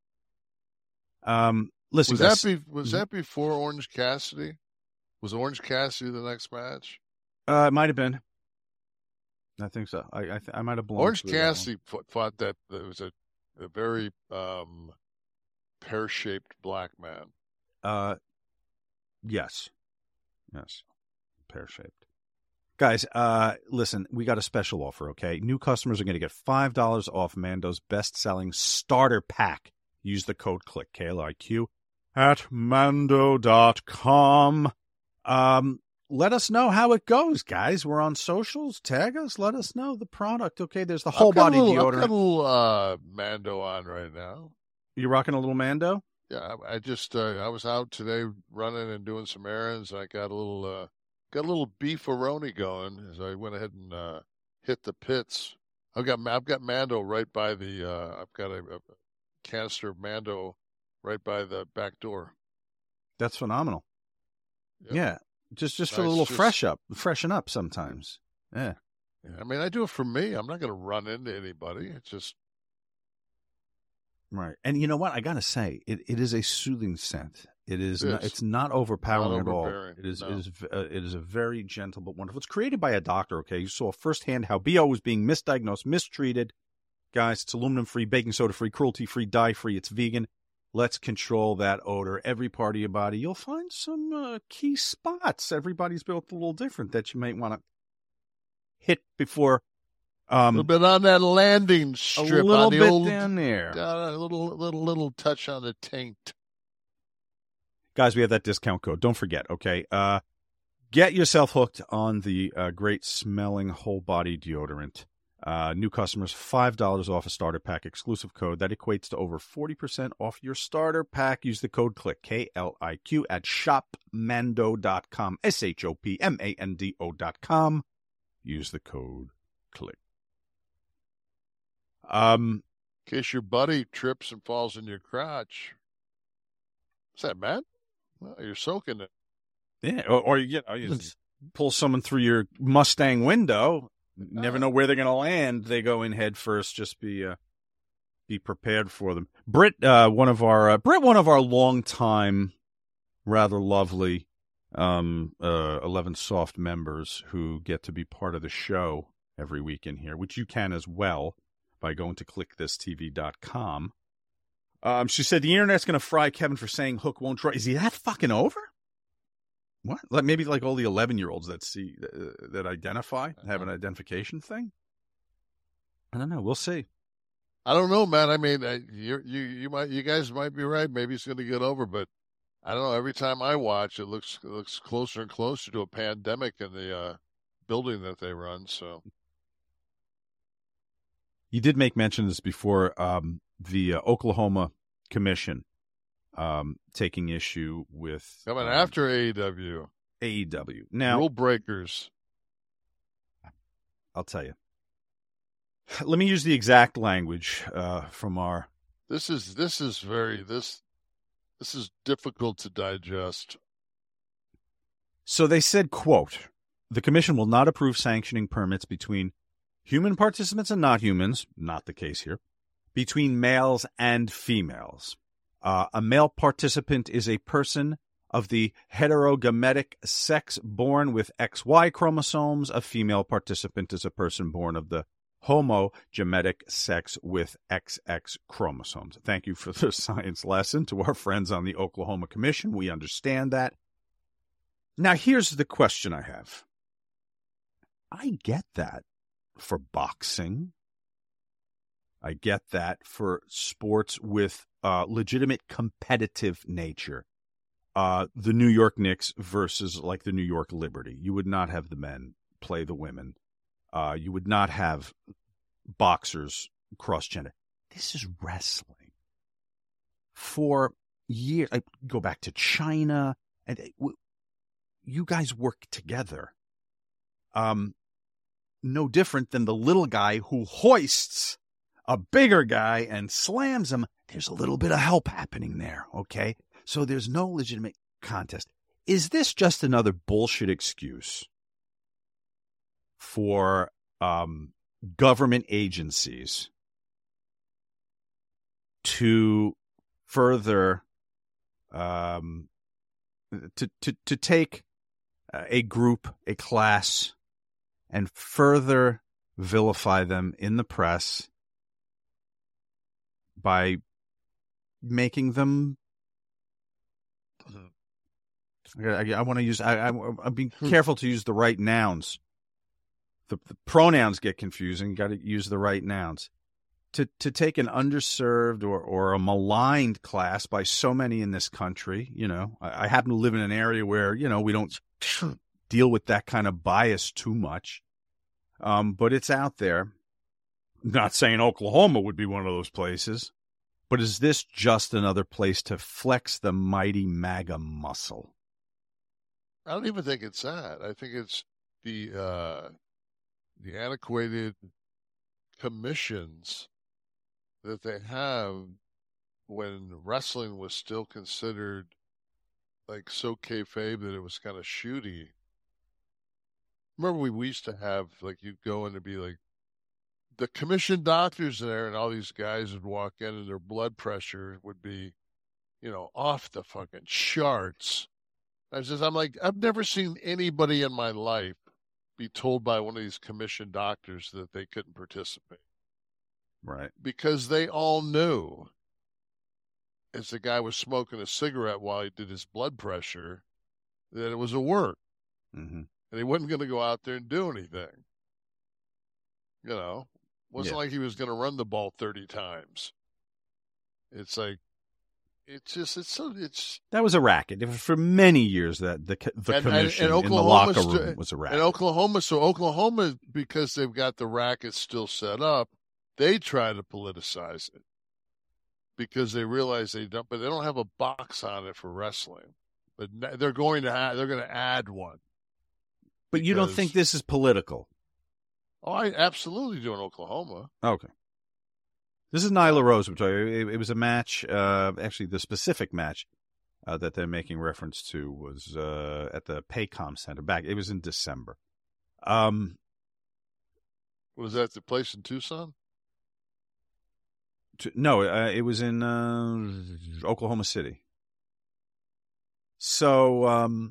Um, listen, Was guys, that be, was that before Orange Cassidy? Was Orange Cassidy the next match? uh, it might have been. I think so. I I, th- I might have blown. Orange through that one. Cassidy fought, fought that. It was a a very um, pear-shaped black man. Uh, yes, yes, pear-shaped. Guys, uh, listen, we got a special offer, okay? New customers are going to get five dollars off Mando's best-selling starter pack. Use the code CLIQ, K L I Q, at mando dot com. Um, let us know how it goes, guys. We're on socials. Tag us. Let us know the product, okay? There's the whole I've got body a little, deodorant. I've got a little uh, Mando on right now. You rocking a little Mando? Yeah, I, I just uh, I was out today running and doing some errands. I got a little uh, got a little beefaroni going as I went ahead and uh, hit the pits. I've got I've got Mando right by the. Uh, I've got a, a canister of Mando right by the back door. That's phenomenal. Yep. Yeah, just just for a Nice, little just- fresh up, freshen up sometimes. Yeah. I mean, I do it for me. I'm not going to run into anybody. It's just Right. And you know what? I got to say, it, it is a soothing scent. It is It not, is. it's not overpowering Not at all. overbearing, It is no. it is uh, it is a very gentle but wonderful. It's created by a doctor, okay? You saw firsthand how B O was being misdiagnosed, mistreated. Guys, it's aluminum-free, baking soda-free, cruelty-free, dye-free. It's vegan. Let's control that odor. Every part of your body, you'll find some uh, key spots. Everybody's built a little different that you might want to hit before a um, little bit on that landing a strip. little on the bit old, down there. uh, a little, little, little touch on the taint. Guys, we have that discount code. Don't forget, okay? Uh, get yourself hooked on the uh, great smelling whole body deodorant. Uh, new customers, five dollars off a starter pack exclusive code. That equates to over forty percent off your starter pack. Use the code CLIQ, K L I Q, at shop mando dot com, S H O P M A N D O dot com. Use the code CLIQ. Um, In case your buddy trips and falls in your crotch. What's that, man? Well, you're soaking it. yeah, or, or you, get, you just pull someone through your Mustang window. Never know where they're going to land. They go in head first. Just be uh, be prepared for them. Britt, uh, one of our uh, Britt, one of our longtime, rather lovely um, uh, eleven Soft members who get to be part of the show every week in here, which you can as well by going to click this T V dot com. Um, she said the internet's going to fry Kevin for saying Hook won't try. Is he that fucking over? What? Like maybe like all the eleven-year-olds that see uh, that identify have an identification thing. I don't know. We'll see. I don't know, man. I mean, I, you you you might you guys might be right. Maybe it's going to get over, but I don't know. Every time I watch, it looks it looks closer and closer to a pandemic in the uh, building that they run. So you did make mention of this before. Um, the uh, Oklahoma Commission um, taking issue with coming um, after A E W. A E W. Now, rule breakers. I'll tell you. Let me use the exact language uh, from our. This is this is very this this is difficult to digest. So they said, quote, the commission will not approve sanctioning permits between human participants and not humans, not the case here, between males and females. Uh, a male participant is a person of the heterogametic sex born with X Y chromosomes. A female participant is a person born of the homogenetic sex with X X chromosomes. Thank you for the science lesson to our friends on the Oklahoma Commission. We understand that. Now, here's the question I have. I get that for boxing. I get that for sports with uh, legitimate competitive nature. Uh, the New York Knicks versus like the New York Liberty. You would not have the men play the women. Uh, you would not have boxers cross-gender. This is wrestling. For years, I go back to China, and you guys work together. Um, no different than the little guy who hoists a bigger guy and slams him. There's a little bit of help happening there, okay? So there's no legitimate contest. Is this just another bullshit excuse for um, government agencies to further um, to to to take a group, a class, and further vilify them in the press by making them? I, I want to use. I, I, I'm being careful to use the right nouns. The, the pronouns get confusing. You got to use the right nouns. To to take an underserved or, or a maligned class by so many in this country, you know, I, I happen to live in an area where, you know, we don't deal with that kind of bias too much. Um, but it's out there. Not saying Oklahoma would be one of those places, but is this just another place to flex the mighty MAGA muscle? I don't even think it's that. I think it's the uh, the antiquated commissions that they have when wrestling was still considered like so kayfabe that it was kind of shooty. Remember, we, we used to have, like, you'd go in to be like, the commission doctors there, and all these guys would walk in and their blood pressure would be, you know, off the fucking charts. I just, I'm like, I've never seen anybody in my life be told by one of these commission doctors that they couldn't participate. Right. Because they all knew, as the guy was smoking a cigarette while he did his blood pressure, that it was a work. Mm-hmm. And he wasn't going to go out there and do anything. You know, wasn't yeah. like he was going to run the ball thirty times. It's like, it's just, it's so, it's. That was a racket. It was for many years that the the and, commission and, and in the locker stu- room was a racket. And Oklahoma, so Oklahoma, because they've got the racket still set up, they try to politicize it because they realize they don't, but they don't have a box on it for wrestling. But they're going to have, they're going to add one. But because, you don't think this is political? Oh, I absolutely do in Oklahoma. Okay. This is Nyla Rose. Which I, it, it was a match. Uh, actually, the specific match uh, that they're making reference to was uh, at the Paycom Center. Back, it was in December. Um, was that the place in Tucson? To, no, uh, it was in uh, Oklahoma City. So um,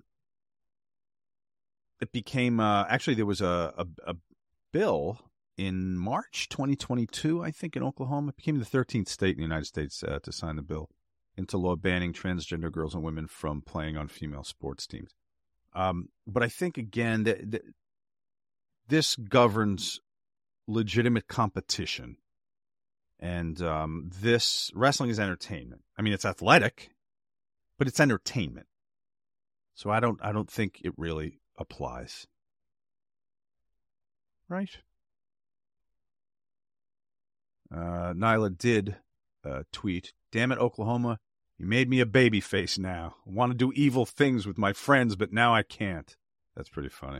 it became uh, actually there was a, a, a bill in March twenty twenty-two, I think, in Oklahoma. It became the thirteenth state in the United States uh, to sign the bill into law banning transgender girls and women from playing on female sports teams. Um, but I think, again, that, that this governs legitimate competition. And um, this wrestling is entertainment. I mean, it's athletic. but it's entertainment. So I don't I don't think it really applies. Right? Uh, Nyla did uh, tweet, "Damn it, Oklahoma, you made me a baby face now. I want to do evil things with my friends, but now I can't." That's pretty funny.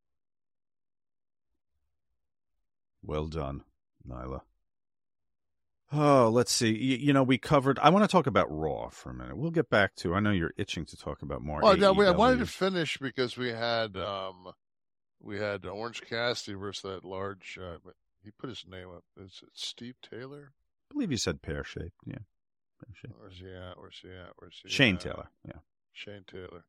Well done, Nyla. Oh, let's see. You, you know, we covered... I want to talk about Raw for a minute. We'll get back to... I know you're itching to talk about more. Well, no, I wanted to finish because we had um, we had Orange Cassidy versus that large... Uh, he put his name up. Is it Steve Taylor? I believe he said pear-shaped, yeah. Pear-shaped. Where's he at? Where's he at? Where's he Shane at? Taylor, yeah. Shane Taylor.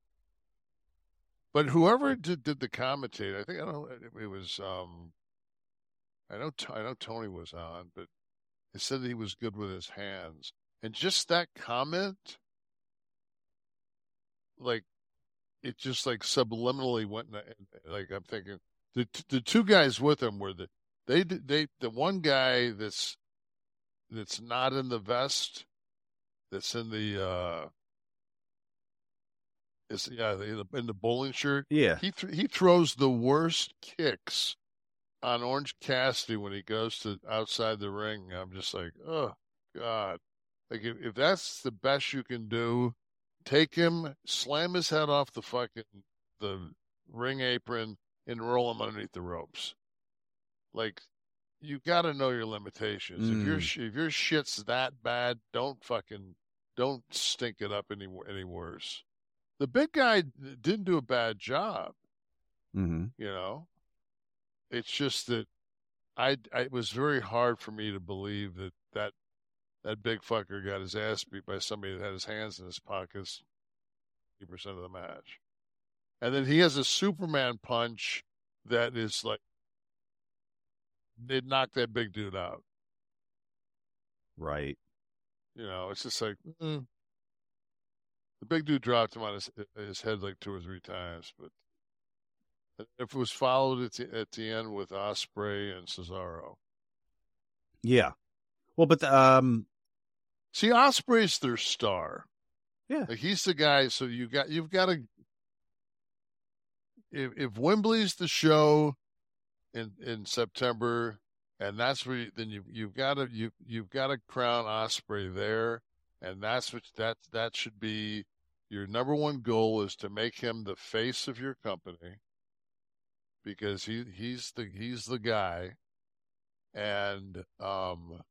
But whoever did, did the commentate, I think, I don't know, it, it was... Um, I know I know Tony was on, but he said that he was good with his hands. And just that comment, like, it just, like, subliminally went, in, like, I'm thinking, the the two guys with him were the, they, they, the one guy that's, that's not in the vest, that's in the, uh, is, yeah, in the, in the bowling shirt. Yeah. He, th- he throws the worst kicks on Orange Cassidy when he goes to outside the ring. I'm just like, oh, God. Like, if, if that's the best you can do, take him, slam his head off the fucking, the ring apron, and roll him underneath the ropes. Like, you got to know your limitations. Mm. If your if your shit's that bad, don't fucking, don't stink it up any, any worse. The big guy didn't do a bad job, Mm-hmm. you know? It's just that I, I, it was very hard for me to believe that, that that big fucker got his ass beat by somebody that had his hands in his pockets fifty percent of the match. And then he has a Superman punch that is like, it knocked that big dude out. Right. You know, it's just like, mm. The big dude dropped him on his, his head like two or three times, but if it was followed at the, at the end with Ospreay and Cesaro. Yeah. Well, but, um, see, Ospreay's their star. Yeah. Like, he's the guy. So you got, you've got to, if, if Wembley's the show in, in September, and that's where, you, then you, you've got to, you, you've got to crown Ospreay there. And that's what, that, that should be your number one goal, is to make him the face of your company. Because he he's the he's the guy, and um,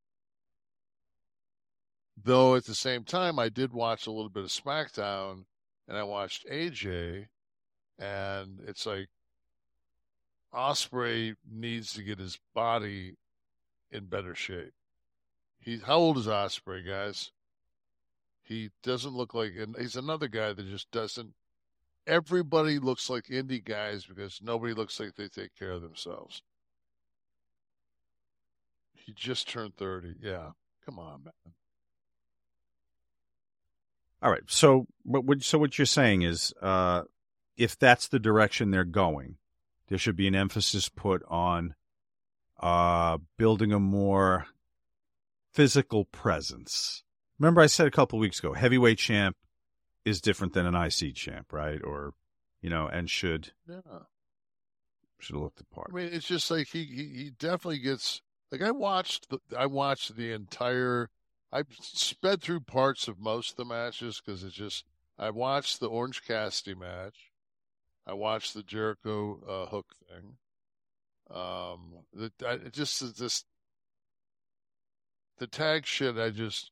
though at the same time I did watch a little bit of SmackDown, and I watched A J, and it's like Ospreay needs to get his body in better shape. He how old is Ospreay, guys? He doesn't look like, and he's another guy that just doesn't. Everybody looks like indie guys because nobody looks like they take care of themselves. He just turned thirty. Yeah. Come on, man. All right. So what, so what you're saying is, uh, if that's the direction they're going, there should be an emphasis put on uh, building a more physical presence. Remember I said a couple of weeks ago, heavyweight champ is different than an I C champ, right? Or, you know, and should yeah. should have looked the part. I mean, it's just like he, he, he definitely gets, like, I watched the, I watched the entire, I sped through parts of most of the matches because it's just, I watched the Orange Cassidy match. I watched the Jericho uh, Hook thing. Um, the, I, it just, this, the tag shit, I just,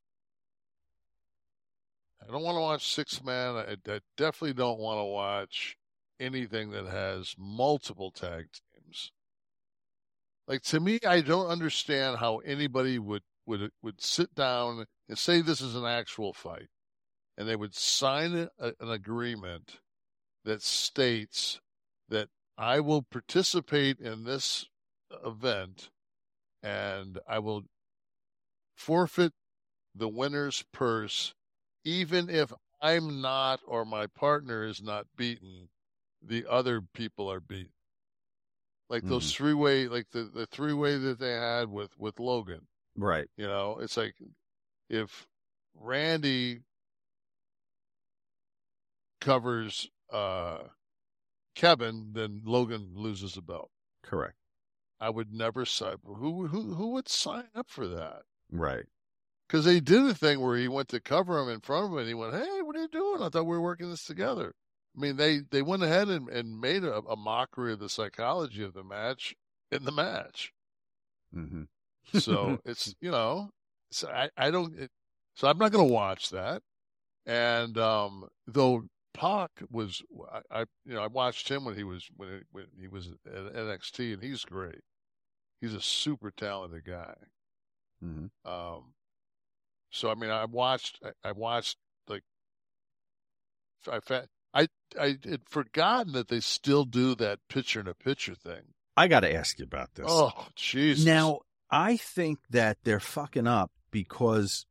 I don't want to watch six man. I, I definitely don't want to watch anything that has multiple tag teams. Like, to me, I don't understand how anybody would, would, would sit down and say this is an actual fight, and they would sign a, an agreement that states that I will participate in this event and I will forfeit the winner's purse even if I'm not, or my partner is not beaten, the other people are beaten. Like those mm-hmm. three-way, like the, the three-way that they had with, with Logan. Right. You know, it's like if Randy covers uh, Kevin, then Logan loses the belt. Correct. I would never sign. Who who who would sign up for that? Right. Because they did a thing where he went to cover him in front of him, and he went, "Hey, what are you doing? I thought we were working this together." I mean, they, they went ahead and, and made a, a mockery of the psychology of the match in the match. Mm-hmm. So it's, you know, so I, I don't, it, so I'm not going to watch that. And, um, though Pac was, I, I, you know, I watched him when he was, when, it, when he was at N X T, and he's great. He's a super talented guy. Mm-hmm. Um, so, I mean, I watched, I, I watched like, I, I, I had forgotten that they still do that picture in a picture thing. I got to ask you about this. Oh, Jesus. Now, I think that they're fucking up because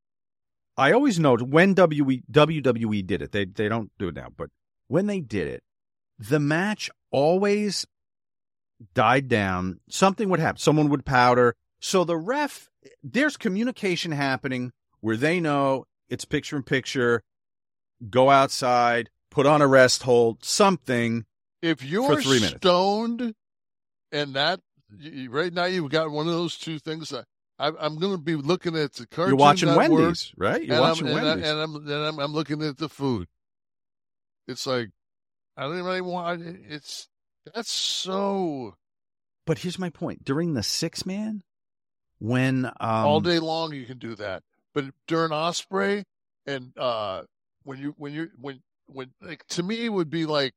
I always noted when W W E did it, they they don't do it now, but when they did it, the match always died down. Something would happen. Someone would powder. So the ref, there's communication happening where they know it's picture in picture, go outside, put on a rest hold, something. If you're for three minutes. stoned and that, right now you've got one of those two things. I, I, I'm going to be looking at the Cartoon You're watching Network, Wendy's, right? You're and watching I'm, Wendy's. And, I, and, I'm, and I'm, I'm looking at the food. It's like, I don't even want, it's, that's so. But here's my point. During the six man, when. Um, all day long you can do that. But during Osprey and uh, when you, when you're, when, when, like, to me, it would be like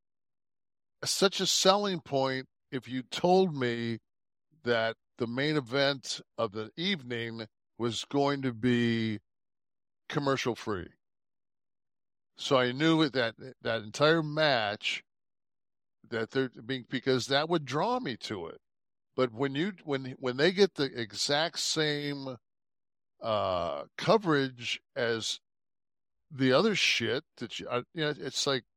such a selling point if you told me that the main event of the evening was going to be commercial free. So I knew that that entire match that they're being, because that would draw me to it. But when you when when they get the exact same uh, coverage as the other shit that you, you know, it's like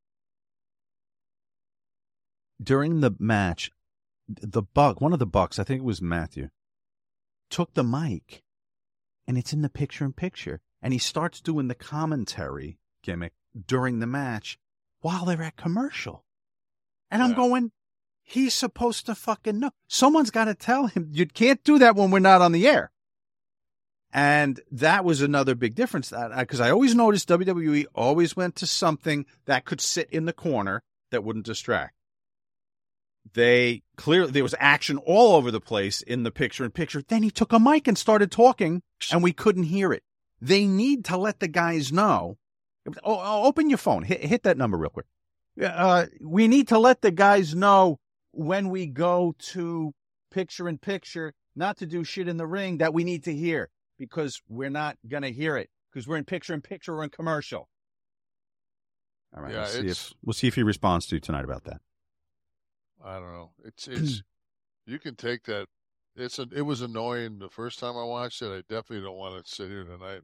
during the match, the Buck, one of the Bucks, I think it was Matthew, took the mic, and it's in the picture-in-picture, and he starts doing the commentary gimmick during the match while they're at commercial. And I'm yeah. going, he's supposed to fucking know. Someone's got to tell him, you can't do that when we're not on the air. And that was another big difference, because I always noticed W W E always went to something that could sit in the corner that wouldn't distract. They clearly, there was action all over the place in the picture in picture. Then he took a mic and started talking, and we couldn't hear it. They need to let the guys know. Oh, oh, open your phone. Hit, hit that number real quick. Uh, we need to let the guys know when we go to picture in picture, not to do shit in the ring that we need to hear, because we're not going to hear it because we're in picture in picture or in commercial. All right. Yeah, we'll, see it's- if, we'll see if he responds to you tonight about that. I don't know. It's it's you can take that. It's a, it was annoying the first time I watched it. I definitely don't want to sit here tonight.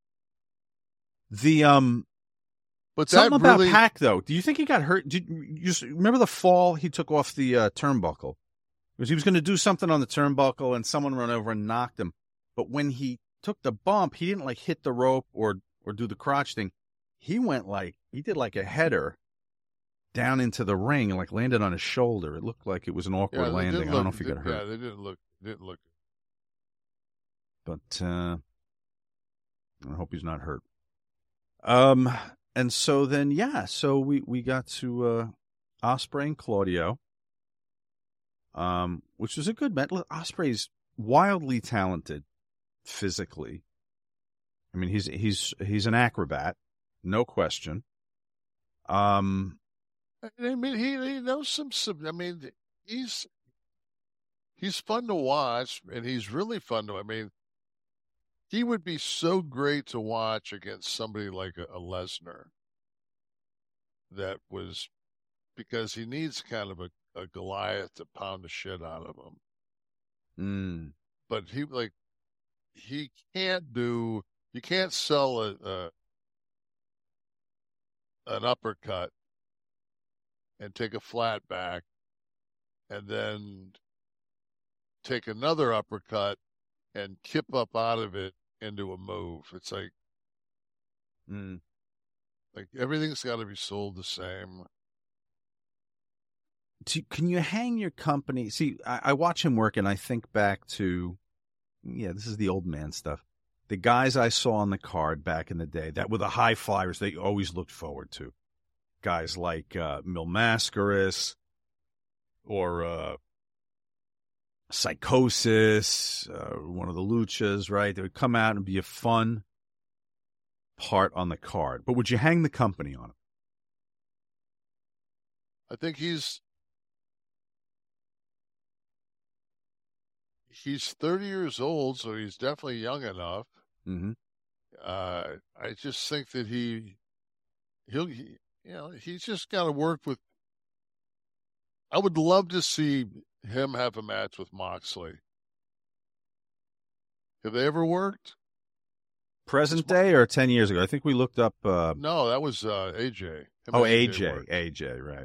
The um, But something that about really, Pac though. Do you think he got hurt? Did you just remember the fall he took off the uh, turnbuckle? Because he was going to do something on the turnbuckle and someone ran over and knocked him. But when he took the bump, he didn't like hit the rope or or do the crotch thing. He went like he did like a header down into the ring and like landed on his shoulder. It looked like it was an awkward yeah, they landing. didn't I don't know look- if he got hurt. Yeah, they didn't look didn't look. But uh, I hope he's not hurt. Um, and so then, yeah, so we, we got to uh, Ospreay and Claudio, um, which was a good match. Look, Ospreay's wildly talented physically. I mean, he's he's he's an acrobat, no question. Um, I mean, he he knows some. some I mean, he's he's fun to watch, and he's really fun to. I mean, he would be so great to watch against somebody like a, a Lesnar. That was because he needs kind of a, a Goliath to pound the shit out of him. mm, But he like he can't do. You can't sell a, a an uppercut and take a flat back and then take another uppercut and kip up out of it into a move. It's like, mm. Like everything's got to be sold the same. Do, can you hang your company? See, I, I watch him work, and I think back to, yeah, this is the old man stuff. The guys I saw on the card back in the day that were the high flyers they always looked forward to. Guys like uh, Mil Mascaris or uh, Psychosis, uh, one of the Luchas, right? They would come out and be a fun part on the card. But would you hang the company on him? I think he's he's thirty years old, so he's definitely young enough. Mm-hmm. Uh, I just think that he he'll he, you know he's just got to work with. I would love to see him have a match with Moxley. Have they ever worked? Present day or ten years ago? I think we looked up. Uh... No, that was uh, A J. Him oh, and A J. worked. A J, right.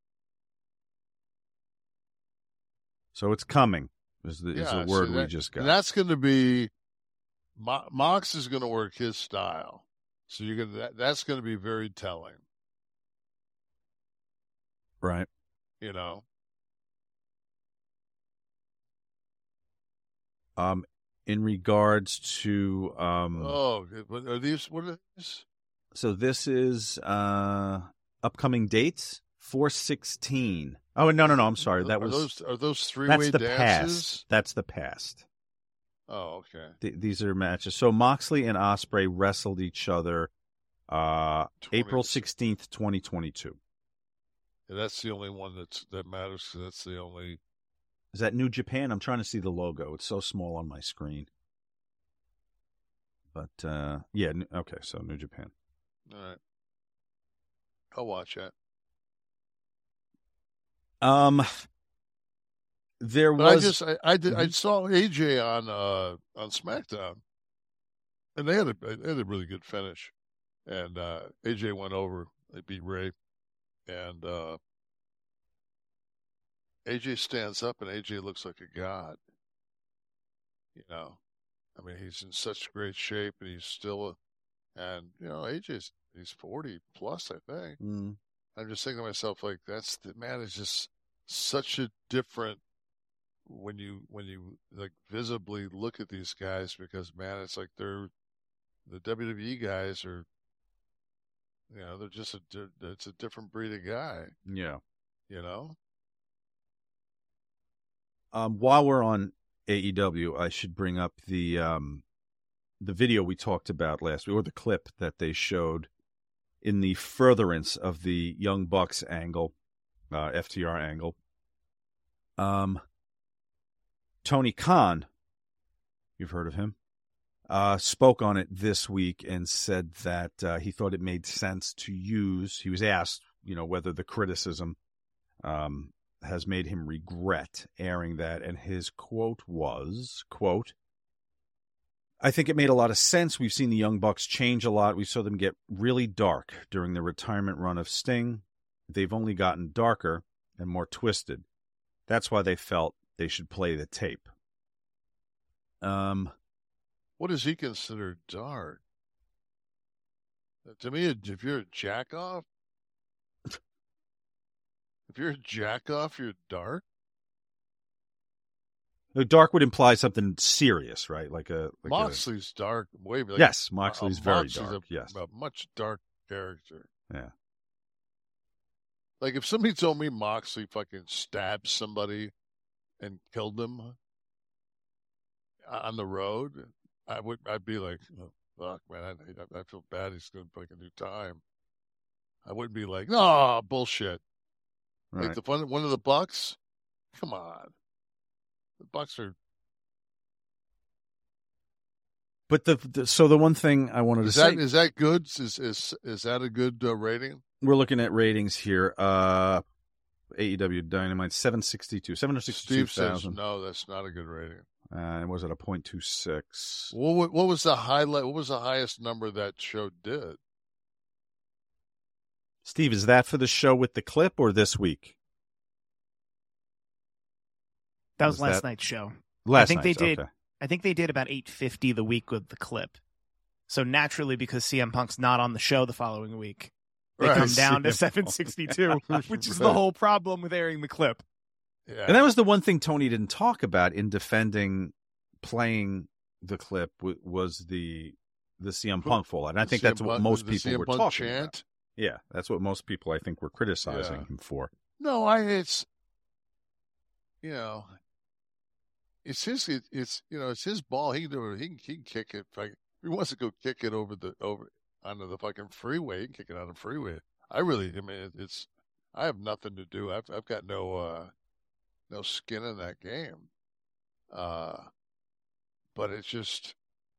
So it's coming, is the, is Yeah, the word see, we that- just got. And that's going to be, Mo- Mox is going to work his style. So you're going to, that, that's going to be very telling, Right. you know? Um, in regards to, um, Oh, what are these, what are these? so this is uh, upcoming dates, four sixteen. Oh, no, no, no, I'm sorry. That are was, those, are those three-way that's the dances? past. That's the past. Oh, okay. Th- these are matches. So Moxley and Ospreay wrestled each other uh, April sixteenth, twenty twenty-two. Yeah, that's the only one that's, that matters, 'cause that's the only, Is that New Japan? I'm trying to see the logo. It's so small on my screen. But, uh, yeah, n- okay, so New Japan. all right. I'll watch that. Um, there But I was... just, I, I did, I Mhm. saw A J on, uh, on SmackDown, and they had a, they had a really good finish. And, uh, A J went over, they beat Ray, and, uh, A J stands up, and A J looks like a god. You know, I mean, he's in such great shape, and he's still, a, and you know, A J's he's forty plus, I think. Mm. I'm just thinking to myself, like, that's the man is just such a different when you when you like visibly look at these guys, because man, it's like they're the W W E guys are, you know, they're just a it's a different breed of guy. Yeah. You know. Um, while we're on A E W, I should bring up the um, the video we talked about last week, or the clip that they showed in the furtherance of the Young Bucks angle, uh, F T R angle. Um, Tony Khan, you've heard of him, uh, spoke on it this week and said that uh, he thought it made sense to use, he was asked, you know, whether the criticism um, has made him regret airing that, and his quote was, quote, I think it made a lot of sense. We've seen the Young Bucks change a lot. We saw them get really dark during the retirement run of Sting. They've only gotten darker and more twisted. That's why they felt they should play the tape. Um, What does he consider dark? To me, if you're a jack off, if you're a jack off, you're dark. the dark would imply something serious, right? Like a like Moxley's dark, way a, like, yes, Moxley's uh, very Moxley's dark. a, Yes, a much dark character. yeah. Like if somebody told me Moxley fucking stabbed somebody and killed them on the road, I would I'd be like, oh, fuck, man, I, I feel bad. He's going to like a new time. I wouldn't be like, no, bullshit. Right. Like the one, one of the Bucks, come on, the Bucks are. But the, the so the one thing I wanted Is to that say, is that good? Is is is that a good uh, rating? we're looking at ratings here. Uh, A E W Dynamite seven sixty-two, seven hundred sixty-two Steve says thousand. no, that's not a good rating. Uh, and was it a point two six? What what was the highlight? What was the highest number that show did? Steve, is that for the show with the clip or this week? That was, Was last that- night's show. Last I think night's, they did. okay. I think they did about eight fifty the week with the clip. So naturally, because C M Punk's not on the show the following week, they Right. come down to C M seven sixty-two, which is the whole problem with airing the clip. Yeah. And that was the one thing Tony didn't talk about in defending playing the clip w- was the the C M Punk fallout. And I The think C M that's what Punk- most the people C M were Punk talking chant. about. Yeah, that's what most people I think were criticizing Yeah. him for. No, I it's you know it's his it, it's you know it's his ball. He can do it. He can he can kick it. If, I, if he wants to go kick it over the over onto the fucking freeway, he can kick it on the freeway. I really, I mean, it, it's I have nothing to do. I've I've got no uh, no skin in that game. Uh, but it's just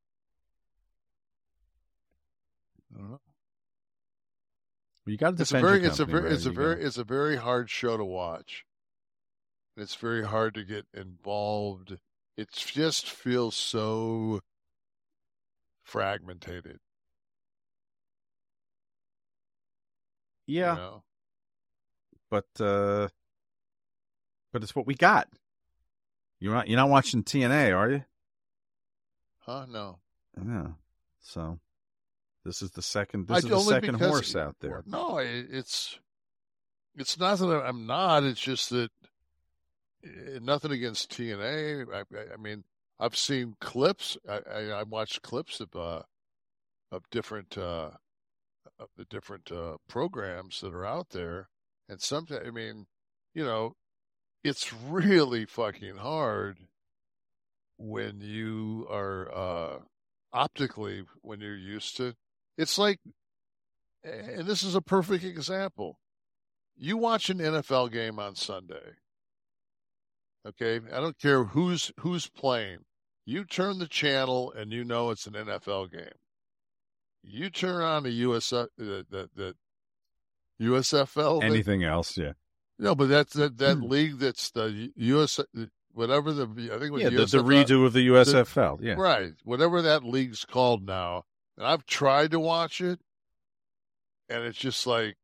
I don't know. You got to It's a defend very, your it's a company, very, it's a right? You very, gotta- it's a very hard show to watch. It's very hard to get involved. It just feels so fragmented. yeah, You know? but uh, but it's what we got. You're not you're not watching T N A, are you? Huh? No. Yeah. So this is the second. I- This is the only second because- horse out there. No, it, it's it's not that I'm not. It's just that eh, nothing against T N A. I, I, I mean, I've seen clips. I, I, I watched clips of uh, of different uh, of the different uh, programs that are out there, and sometimes I mean, you know, it's really fucking hard when you are uh, optically when you're used to. It's like, and this is a perfect example. You watch an N F L game on Sunday. Okay, I don't care who's who's playing. You turn the channel and you know it's an N F L game. You turn on the U S F the the, the U S F L. thing. Anything else? Yeah. No, but that's that that Hmm. league that's the U S whatever the I think it was Yeah, the, U S F L, the redo of the U S F L. Yeah. right, whatever that league's called now. And I've tried to watch it, and it's just like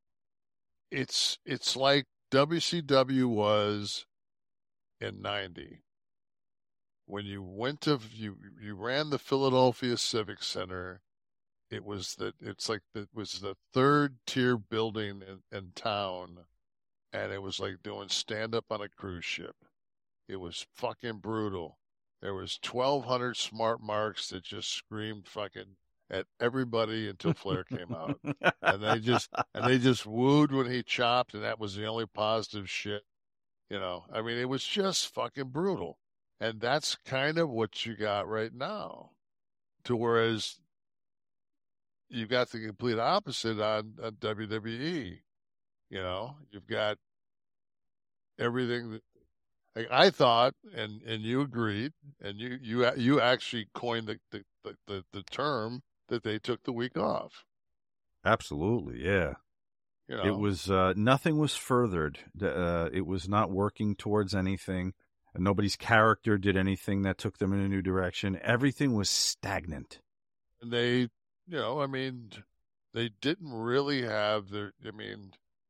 it's it's like W C W was in ninety when you went to you you ran the Philadelphia Civic Center. It was that it's like it was the third tier building in, in town, and it was like doing stand up on a cruise ship. It was fucking brutal. There was twelve hundred smart marks that just screamed fucking at everybody until Flair came out, and they just and they just wooed when he chopped, and that was the only positive shit. You know, I mean, it was just fucking brutal, and that's kind of what you got right now. To whereas you've got the complete opposite on, on W W E. You know, you've got everything that like I thought, and, and you agreed, and you you you actually coined the the, the, the, the term that they took the week off. Absolutely. Yeah. You know, It was uh, nothing was furthered. Uh, it was not working towards anything. Nobody's character did anything that took them in a new direction. Everything was stagnant. and they, you know, I mean, they didn't really have their. I mean,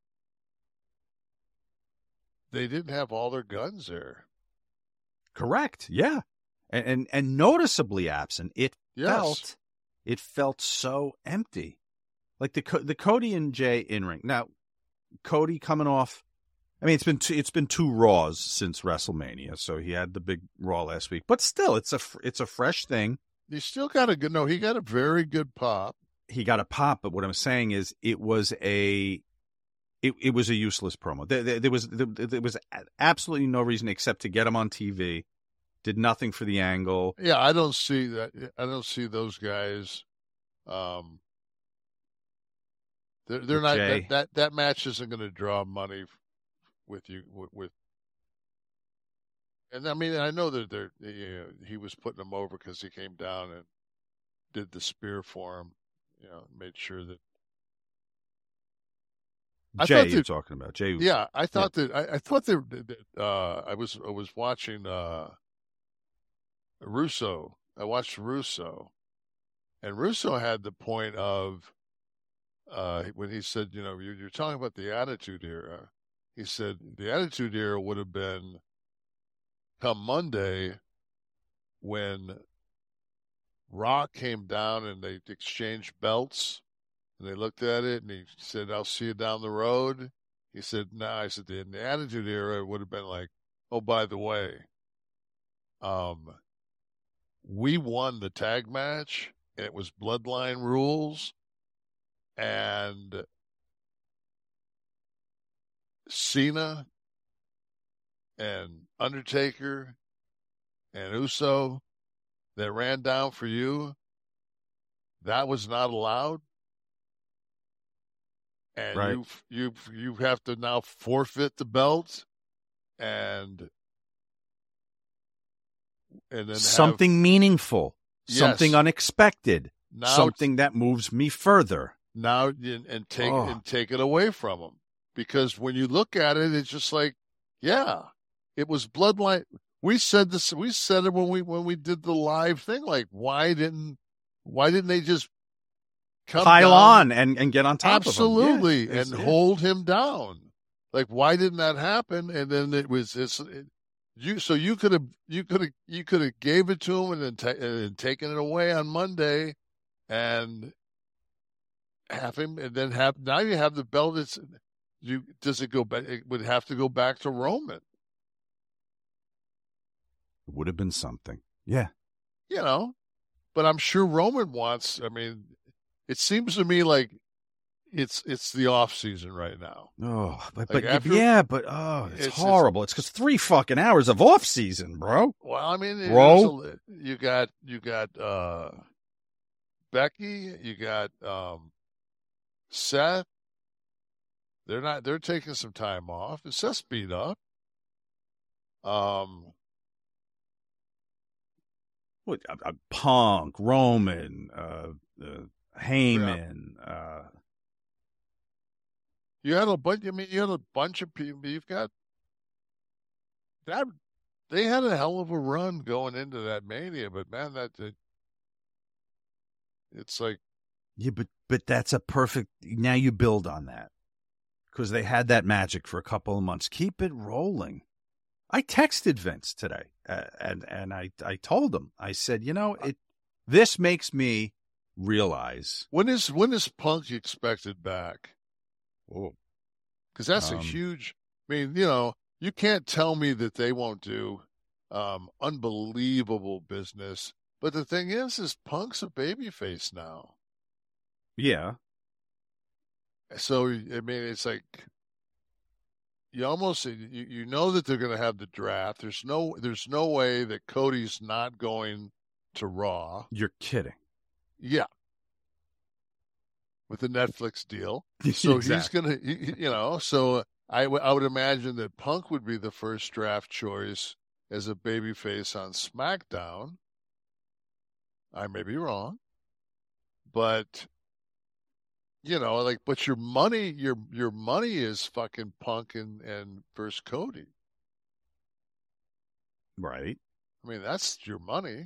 they didn't have all their guns there. Correct. Yeah. And and, and noticeably absent. It Yes. felt it felt so empty. Like the Co- the Cody and Jay in ring. Now, Cody coming off. I mean, it's been two, it's been two Raws since WrestleMania, so he had the big Raw last week. But still, it's a fr- it's a fresh thing. He still got a good. No, he got a very good pop. He got a pop, but what I'm saying is, it was a it, it was a useless promo. There, there, there was there, there was absolutely no reason except to get him on T V. Did nothing for the angle. Yeah, I don't see that. I don't see those guys. Um, they're they're With not Jay. that, that that match isn't going to draw money with you with, with. And I mean, I know that they're you know, he was putting them over because he came down and did the spear for him. You know, made sure that. I Jay, thought you're that- talking about Jay. Yeah, I thought that I, I thought that, that uh, I was I was watching uh, Russo. I watched Russo, and Russo had the point of uh, when he said, you know, you're, you're talking about the Attitude Era. He said the Attitude Era would have been come Monday when Rock came down and they exchanged belts. And they looked at it and he said, I'll see you down the road. He said, no, nah. I said, in the Attitude Era, it would have been like, oh, by the way, um, we won the tag match. And it was Bloodline rules. And Cena and Undertaker and Uso that ran down for you, that was not allowed. And right. you you you have to now forfeit the belt, and and then something have, meaningful, yes, something unexpected, now something that moves me further. Now and, and take oh. and take it away from them, because when you look at it, it's just like, yeah, it was Bloodline. We said this. We said it when we when we did the live thing. Like, why didn't why didn't they just come pile down? on and, and get on top Absolutely, of him? Yeah, and yeah. hold him down? Like, why didn't that happen? And then it was it's it, you. So you could have you could have you could have gave it to him and then ta- and taken it away on Monday, and have him, and then have now you have the belt. It's you. Does it go back? It would have to go back to Roman. It would have been something. Yeah. You know, but I'm sure Roman wants, I mean, it seems to me like it's it's the off season right now. Oh, but, like but after, yeah, but oh, it's, it's horrible. It's because three fucking hours of off season, bro. Well, I mean, bro, a, you got you got uh, Becky, you got um, Seth. They're not. They're taking some time off. And Seth's beat up. Um. What, uh, uh, Punk, Roman, uh, uh, Heyman. Yeah. Uh, you had a bunch. I mean, you had a bunch of people. You've got that. They had a hell of a run going into that Mania, but man, that it, it's like yeah, but but that's a perfect. Now you build on that because they had that magic for a couple of months. Keep it rolling. I texted Vince today, uh, and and I, I told him, I said, you know, it this makes me realize when is when is Punk expected back? Oh, because that's um, a huge. I mean, you know, you can't tell me that they won't do um, unbelievable business. But the thing is, is Punk's a babyface now. Yeah. So I mean, it's like. You almost you, you know that they're going to have the draft. There's no there's no way that Cody's not going to Raw. You're kidding. Yeah. With the Netflix deal. So exactly. he's going to, you know, so I, w- I would imagine that Punk would be the first draft choice as a babyface on SmackDown. I may be wrong. But you know, like, but your money, your your money is fucking Punk and, and versus Cody. Right. I mean, that's your money.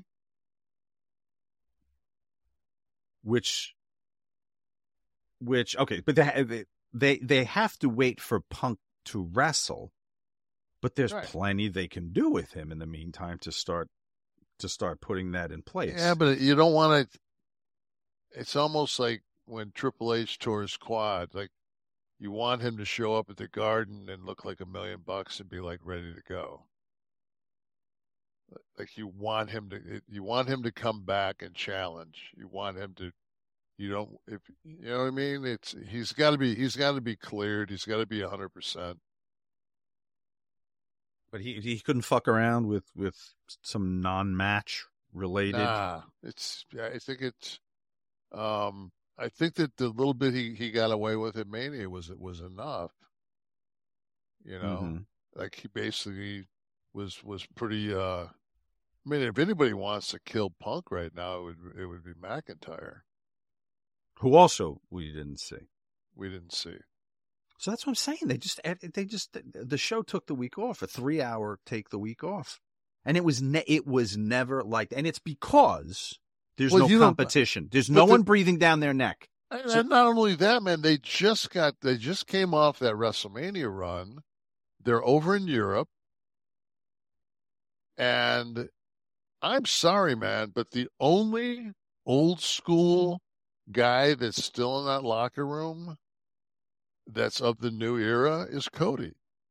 Which, which, okay, but they they they have to wait for Punk to wrestle, but there's right. plenty they can do with him in the meantime to start to start putting that in place. Yeah, but you don't want to. It's almost like when Triple H tore his quad, like you want him to show up at the Garden and look like a million bucks and be like ready to go. Like you want him to, you want him to come back and challenge. You want him to, you don't, if you know what I mean. It's he's got to be, he's got to be cleared. He's got to be a hundred percent. But he he couldn't fuck around with with some non-match related. Nah, it's. I think it's. Um. I think that the little bit he, he got away with at Mania was it was enough. You know, mm-hmm. like he basically was was pretty. Uh, I mean, if anybody wants to kill Punk right now, it would it would be McIntyre, who also we didn't see. We didn't see. So that's what I'm saying. They just they just the show took the week off, a three hour take the week off, and it was ne- it was never like, and it's because. There's well, no competition. There's no the, one breathing down their neck. And so, not only that, man, they just got they just came off that WrestleMania run. They're over in Europe, and I'm sorry, man, but the only old school guy that's still in that locker room that's of the new era is Cody.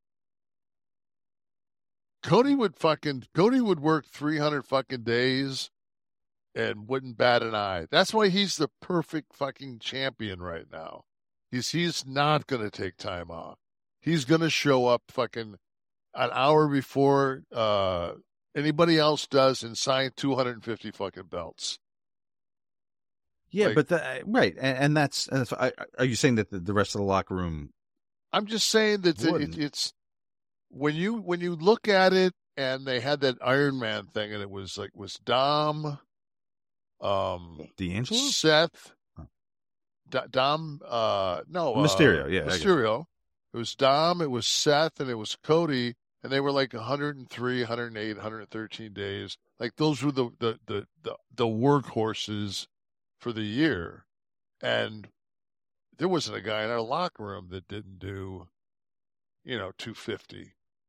Cody would fucking Cody would work three hundred fucking days and wouldn't bat an eye. That's why he's the perfect fucking champion right now. He's he's not going to take time off. He's going to show up fucking an hour before uh, anybody else does and sign two hundred fifty fucking belts. Yeah, Like, but the, right, and, and that's, that's I, are you saying that the, the rest of the locker room? I'm just saying that it, Wouldn't. it's when you when you look at it, and they had that Iron Man thing, and it was like was Dom, um, D'Angelo, Seth, D- Dom, uh, no, Mysterio, uh, yeah, I get it. Mysterio. It was Dom, it was Seth, and it was Cody, and they were like one hundred three, one hundred eight, one hundred thirteen days. Like those were the the the the, the workhorses for the year, and there wasn't a guy in our locker room that didn't do, you know, two fifty.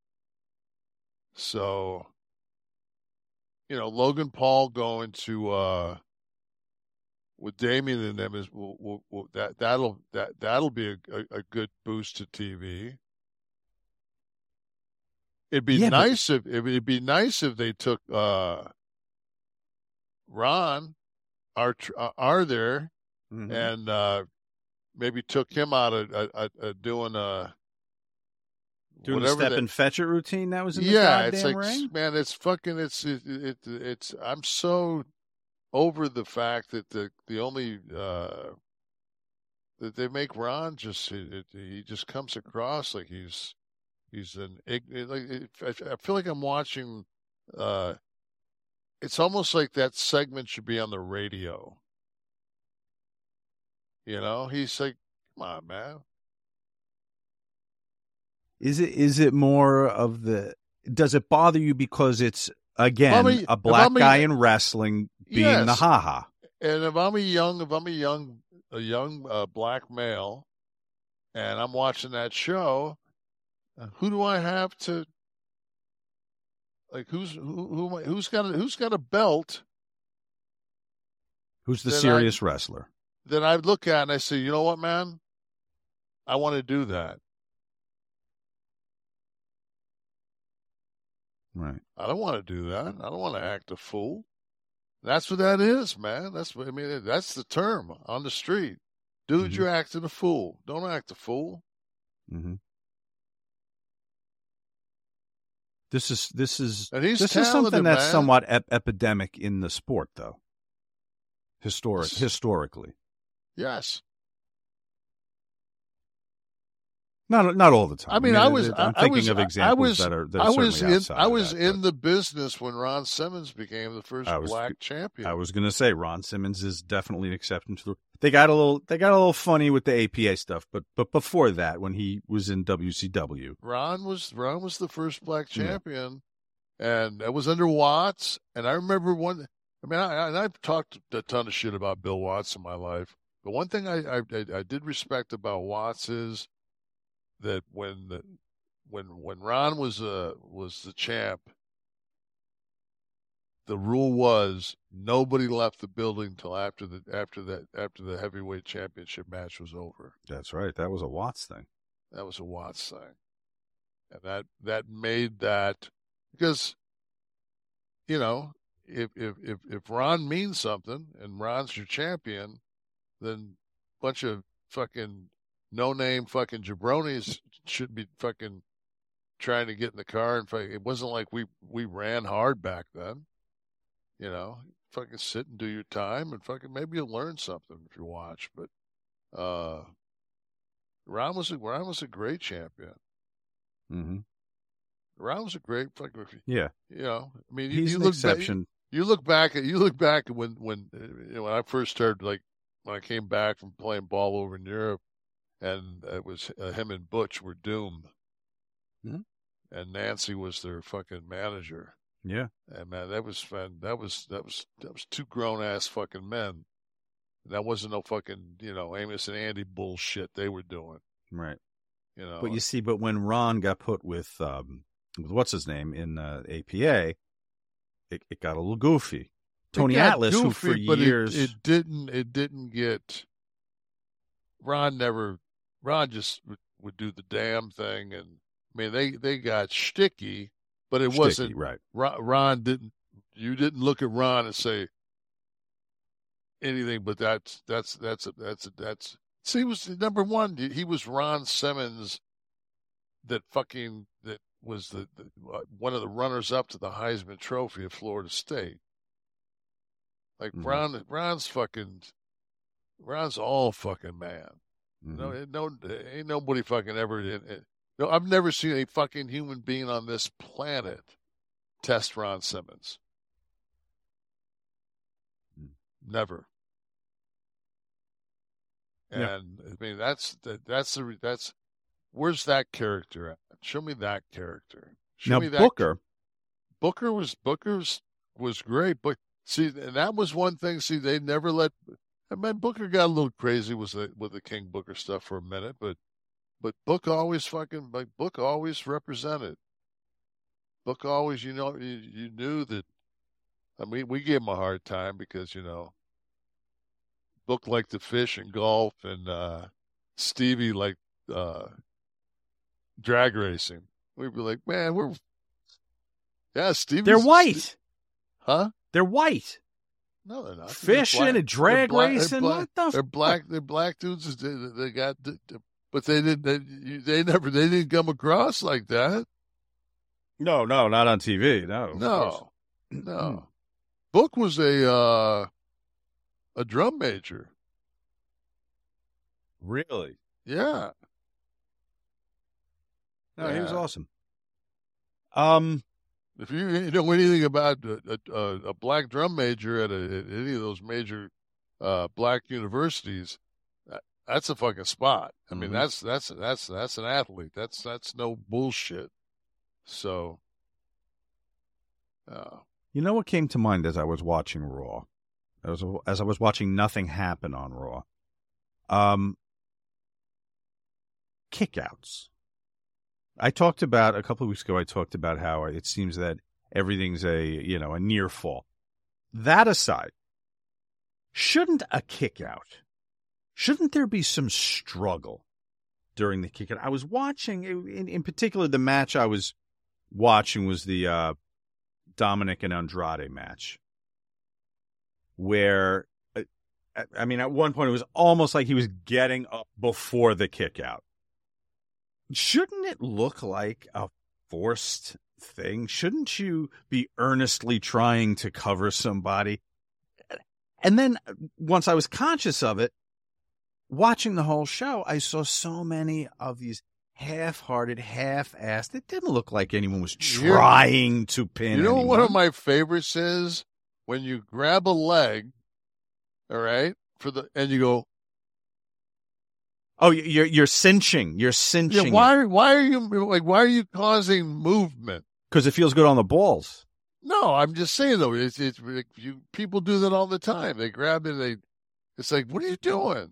So, you know, Logan Paul going to uh, with Damian and them is will, will, will, that that'll that that'll be a, a, a good boost to T V. It'd be Yeah, but- nice if it'd be nice if they took uh, Ron, our uh, our there, Mhm. and uh, maybe took him out of uh, uh, uh, doing a. doing the whatever step that- and fetch it routine that was in the yeah, goddamn it's like, ring. man, it's fucking, it's, it, it, it's, I'm so over the fact that the, the only, uh, that they make Ron just, it, it, he just comes across like he's, he's an, ig- like, it, I, I feel like I'm watching, uh, it's almost like that segment should be on the radio. You know, he's like, come on, man. Is it is it more of the? Does it bother you because it's again If I'm a- a black if I'm a- guy in wrestling being the Yes. haha? And if I'm a young, if I'm a young, a young uh, black male, and I'm watching that show, uh, who do I have to? Like, who's who? who am I- who's got a, who's got a belt Who's the Then I- serious wrestler? that I look at and I say, you know what, man, I want to do that. Right. I don't want to do that. I don't want to act a fool. That's what that is, man. That's what I mean. That's the term on the street. Dude, Mhm. you're acting a fool. Don't act a fool. Mm-hmm. This is this is And he's this is something talented, that's man. somewhat ep- epidemic in the sport, though. Historic, Yes. historically, Yes. not not all the time. I mean, I was. I'm I, I thinking was. of I- examples I was. that are. That I are was certainly in. outside I of was that, in but the business when Ron Simmons became the first I was- black champion. I was going to say Ron Simmons is definitely an exception to the. They got a little. They got a little funny with the A P A stuff, but but before that, when he was in W C W, Ron was. Ron was the first black Yeah. champion, and it was under Watts. And I remember one. I mean, I, and I've talked a ton of shit about Bill Watts in my life, but one thing I I, I did respect about Watts is that when the when when Ron was uh was the champ, the rule was nobody left the building till after the after that after the heavyweight championship match was over. that's right. That was a Watts thing. That was a Watts thing, and that that made that because you know if if if if Ron means something and Ron's your champion, then a bunch of fucking no name fucking jabronis should be fucking trying to get in the car and fight. It wasn't like we we ran hard back then. You know, fucking sit and do your time, and fucking maybe you'll learn something if you watch. But uh, Ron was a Ron was a great champion. Mm-hmm. Ron was a great fucking. Yeah, You know, I mean, you, he's you an look exception. Back, you look back at you look back at when when uh, you know, when I first started, like when I came back from playing ball over in Europe, and it was uh, him and Butch were doomed, Mhm. and Nancy was their fucking manager. Yeah, And man, that was fun. That was that was that was two grown ass fucking men. That wasn't no fucking, you know, Amos and Andy bullshit they were doing. right. You know, But you see, but when Ron got put with um, with what's his name in uh, A P A, it, it got a little goofy. Tony It got Atlas, who goofy, for but years it, it didn't. It didn't get. Ron never. Ron just would, would do the damn thing, and I mean they they got shticky, but it Shticky, wasn't right. Ron, Ron didn't. You didn't look at Ron and say anything, but that's that's that's a, that's a, that's. See, he was number one. He was Ron Simmons, that fucking that was the, the uh, one of the runners up to the Heisman Trophy at Florida State. Like Mhm. Ron, Ron's fucking, Ron's all fucking man. Mhm. No, no, ain't nobody fucking ever. It, it, no, I've never seen a fucking human being on this planet test Ron Simmons. Mm. Never. And Yeah. I mean, that's that, that's the that's where's that character at? Show me that character. Show Now me that Booker, Booker was Booker's was great, but see, and that was one thing. See, they never let. I mean, Booker got a little crazy with the with the King Booker stuff for a minute, but but Book always fucking like Book always represented. Book always, you know, you, you knew that. I mean, we gave him a hard time because you know, Book liked to fish and golf, and uh, Stevie liked uh, drag racing. We'd be like, man, we're yeah, Stevie. they're white. huh? They're white. No, they're not. They're Fishing black- and drag they're black- they're racing. black- What the They're fuck? black. They're black dudes. They, they got, but they didn't. They, you- they never. They didn't come across like that. No, no, not on T V. No, of course. No, no. Book was a uh, a drum major. Really? Yeah. No, he was Yeah. awesome. Um, If you, you know anything about a, a, a black drum major at, a, at any of those major uh, black universities, that, that's a fucking spot. I mean, Mhm. that's that's that's that's an athlete. That's that's no bullshit. So, uh, you know what came to mind as I was watching Raw, as as I was watching nothing happen on Raw. Um, kickouts. I talked about a couple of weeks ago. I talked about how it seems that everything's a you know a near fall. That aside, shouldn't a kickout? Shouldn't there be some struggle during the kickout? I was watching, in, in particular, the match I was watching was the uh, Dominic and Andrade match, where uh, I mean, at one point it was almost like he was getting up before the kickout. Shouldn't it look like a forced thing? Shouldn't you be earnestly trying to cover somebody? And then once I was conscious of it, watching the whole show, I saw so many of these half-hearted, half-assed. It didn't look like anyone was trying to pin you know what anyone. one of my favorites is when you grab a leg, all right, for the and you go, Oh, you're you're cinching. You're cinching. yeah, why why are you like why are you causing movement? Because it feels good on the balls. No, I'm just saying though, it's it's like you people do that all the time. They grab it, they it's like, what are you doing?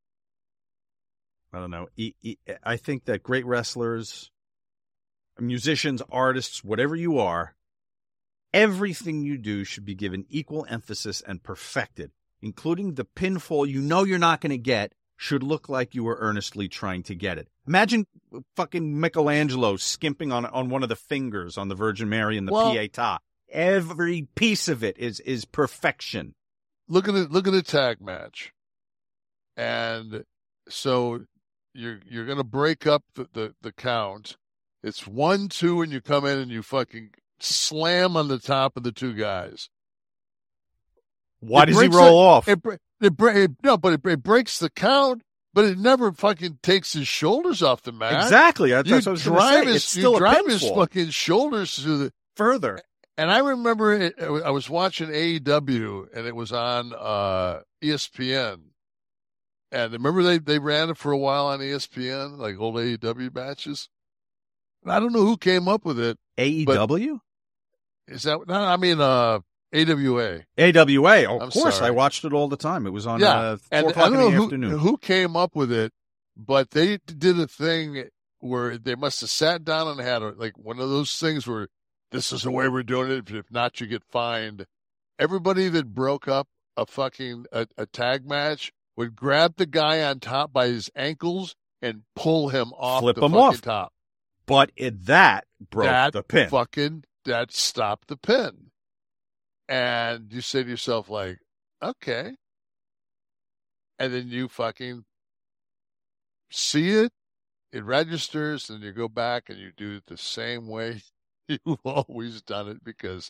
I don't know. E- e- I think that great wrestlers, musicians, artists, whatever you are, everything you do should be given equal emphasis and perfected, including the pinfall you know you're not going to get should look like you were earnestly trying to get it. Imagine fucking Michelangelo skimping on on one of the fingers on the Virgin Mary and the Well- Pietà. Every piece of it is is perfection. Look at the look at the tag match. And so you're you're gonna break up the, the, the count. It's one, two, and you come in and you fucking slam on the top of the two guys. Why It does he breaks roll the- off? It, bre- it, bre- it no, but it, it breaks the count, but it never fucking takes his shoulders off the mat. Exactly. That's You what I was going to drive say. his, It's still you a drive his pinfall. fucking shoulders to the. Further. And I remember it, I was watching A E W and it was on uh, E S P N. And remember they, they ran it for a while on E S P N, like old A E W matches. And I don't know who came up with it. A E W? Is that no? I mean, uh, A W A. A W A. Of I'm course, sorry. I watched it all the time. It was on Yeah, uh, four and I o'clock in don't know the who, afternoon. who came up with it, but they did a thing where they must have sat down and had a, like one of those things where this is the way we're doing it. If not, you get fined. Everybody that broke up a fucking a, a tag match would grab the guy on top by his ankles and pull him off Flip the him fucking off. top. But it, that broke that the pin. Fucking, that stopped the pin. And you say to yourself, like, okay. And then you fucking see it, it registers, and you go back and you do it the same way you've always done it, because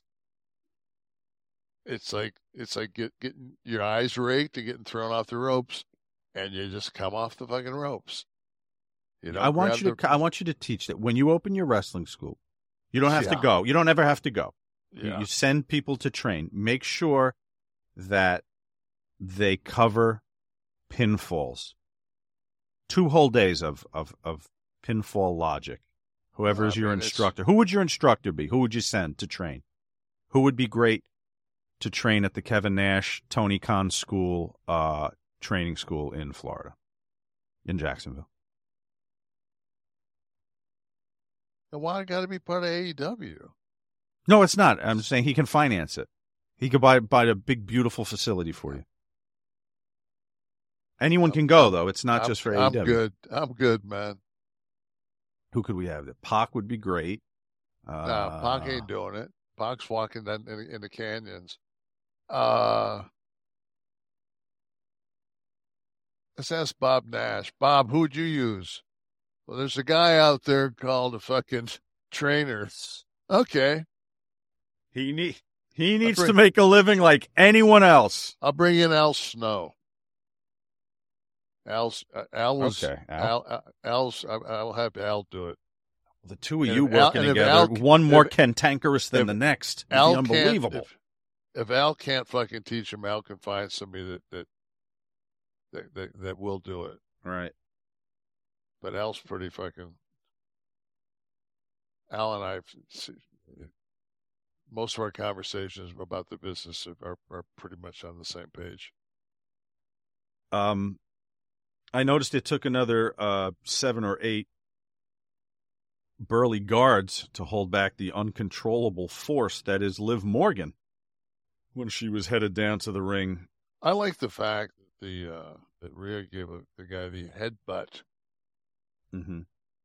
it's like it's like get, getting your eyes raked and getting thrown off the ropes, and you just come off the fucking ropes. You know, I want you the... to. I want you to teach that when you open your wrestling school, you don't have yeah. to go. You don't ever have to go. Yeah. You, you send people to train. Make sure that they cover pinfalls. Two whole days of of, of pinfall logic. Whoever is I your mean, instructor. Who would your instructor be? Who would you send to train? Who would be great to train at the Kevin Nash, Tony Khan School, uh, training school in Florida, in Jacksonville? Why I got to be part of A E W? No, it's not. I'm saying he can finance it. He could buy buy a big, beautiful facility for you. Anyone can go, though. It's not I'm, just for I'm A E W. good. I'm good, man. Who could we have? Pac would be great. Uh, No, Pac ain't doing it. Pac's walking in, in, in the canyons. Uh, let's ask Bob Nash. Bob, who'd you use? Well, there's a guy out there called a fucking trainer. Okay. He need he needs bring, to make a living like anyone else. I'll bring in Al Snow. Al's, uh, Al was okay. Al. Al, Al Al's. I, I'll have Al do it. The two of and you working Al, together, Al, one more if, cantankerous than if, the next. It'd Al be unbelievable. If, if Al can't fucking teach him, Al can find somebody that that that, that, that will do it. Right. But Al's pretty fucking. Al and I, most of our conversations about the business are are pretty much on the same page. Um, I noticed it took another uh, seven or eight burly guards to hold back the uncontrollable force that is Liv Morgan when she was headed down to the ring. I like the fact that the uh, that Rhea gave a, the guy the headbutt. Mm-hmm.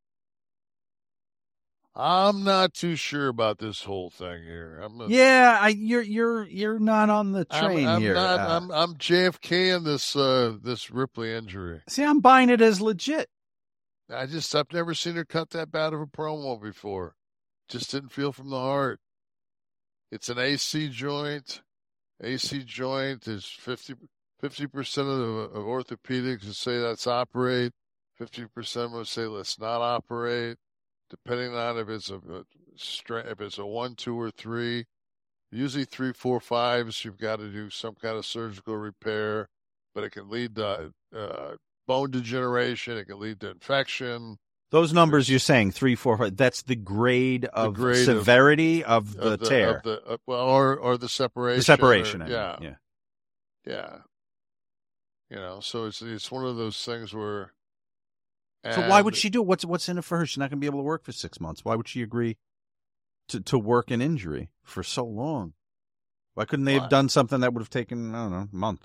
I'm not too sure about this whole thing here. I'm a, yeah, I, you're you're you're not on the train I'm, I'm here. Not, uh, I'm I'm J F K in this uh, this Ripley injury. See, I'm buying it as legit. I just I've never seen her cut that bad of a promo before. Just didn't feel from the heart. It's an A C joint. A C joint is fifty percent of, the, of orthopedics would say that's operate. fifty percent would say let's not operate. Depending on if it's a, a if it's a one, two, or three. Usually three, four, fives, you've got to do some kind of surgical repair, but it can lead to uh, bone degeneration. It can lead to infection. Those numbers There's, you're saying three, four, five. That's the grade of the grade severity of, of the, of the tear, of the, uh, well, or or the separation. The separation, or, I mean. yeah, yeah, yeah. You know, so it's it's one of those things where. So why would she do it? What's what's in it for her? She's not going to be able to work for six months. Why would she agree to to work an injury for so long? Why couldn't they why? have done something that would have taken, I don't know, a month?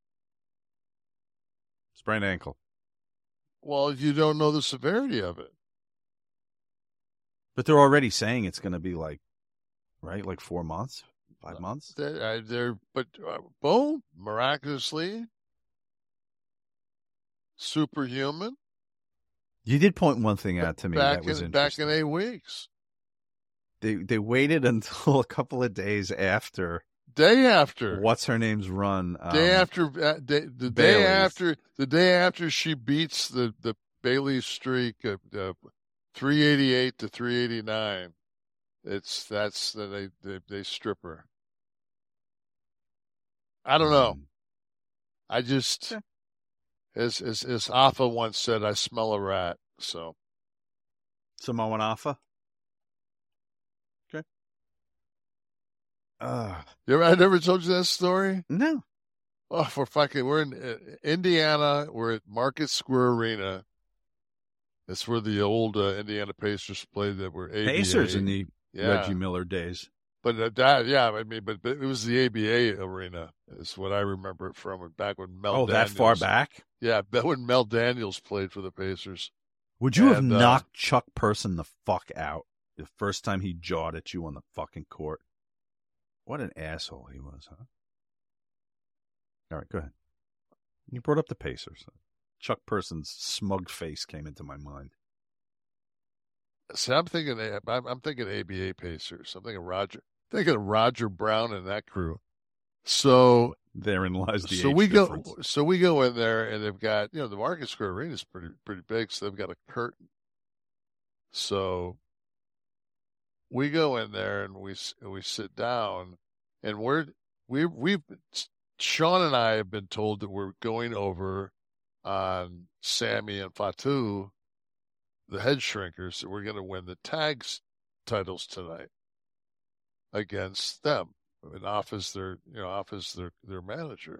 Sprained ankle. Well, you don't know the severity of it. But they're already saying it's going to be like, right, like four months, five months. They're, they're but uh, boom, miraculously, superhuman. You did point one thing out to me back that was in, interesting. Back in eight weeks. They they waited until a couple of days after. Day after. What's her name's run? Um, day after. Uh, day, the Bayley's. day after. The day after she beats the the Bayley streak of uh, three eighty-eight to three eighty-nine. It's that's they they they strip her. I don't know. I just. Yeah. As, as as Afa once said, I smell a rat. So, Samoan Afa. Okay. Uh, you ever, I never told you that story. No. Oh, for fucking, we're in uh, Indiana. We're at Market Square Arena. That's where the old uh, Indiana Pacers played. That were A B A. Pacers in the Yeah. Reggie Miller days. But uh, that, yeah, I mean, but, but it was the A B A arena is what I remember it from back when Mel Oh, Daniels. that far back? Yeah, back when Mel Daniels played for the Pacers. Would you have And, uh, knocked Chuck Person the fuck out the first time he jawed at you on the fucking court? What an asshole he was, huh? All right, go ahead. You brought up the Pacers. Chuck Person's smug face came into my mind. See, I'm thinking, I'm, I'm thinking A B A Pacers. I'm thinking Roger, thinking of Roger Brown and that crew. So therein lies the so age we difference. go, so we go in there, and they've got, you know, the Market Square Arena is pretty pretty big, so they've got a curtain. So we go in there and we we sit down, and we're we we've Sean and I have been told that we're going over on Sammy and Fatu, the head shrinkers, that we're going to win the tags titles tonight against them, and off as their you know off as their their manager.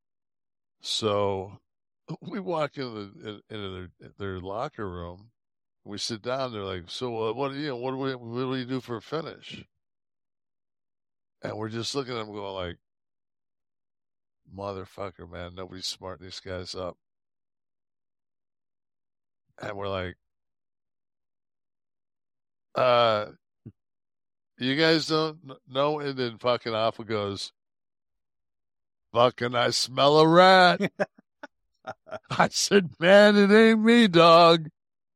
So we walk into the into their their locker room. We sit down. They're like, "So uh, what do you know, what do we what do we do for a finish?" And we're just looking at them, going like, "Motherfucker, man, nobody's smarting these guys up." And we're like, "Uh, you guys don't know?" And then fucking Alpha goes, "Fucking, I smell a rat." I said, "Man, it ain't me, dog."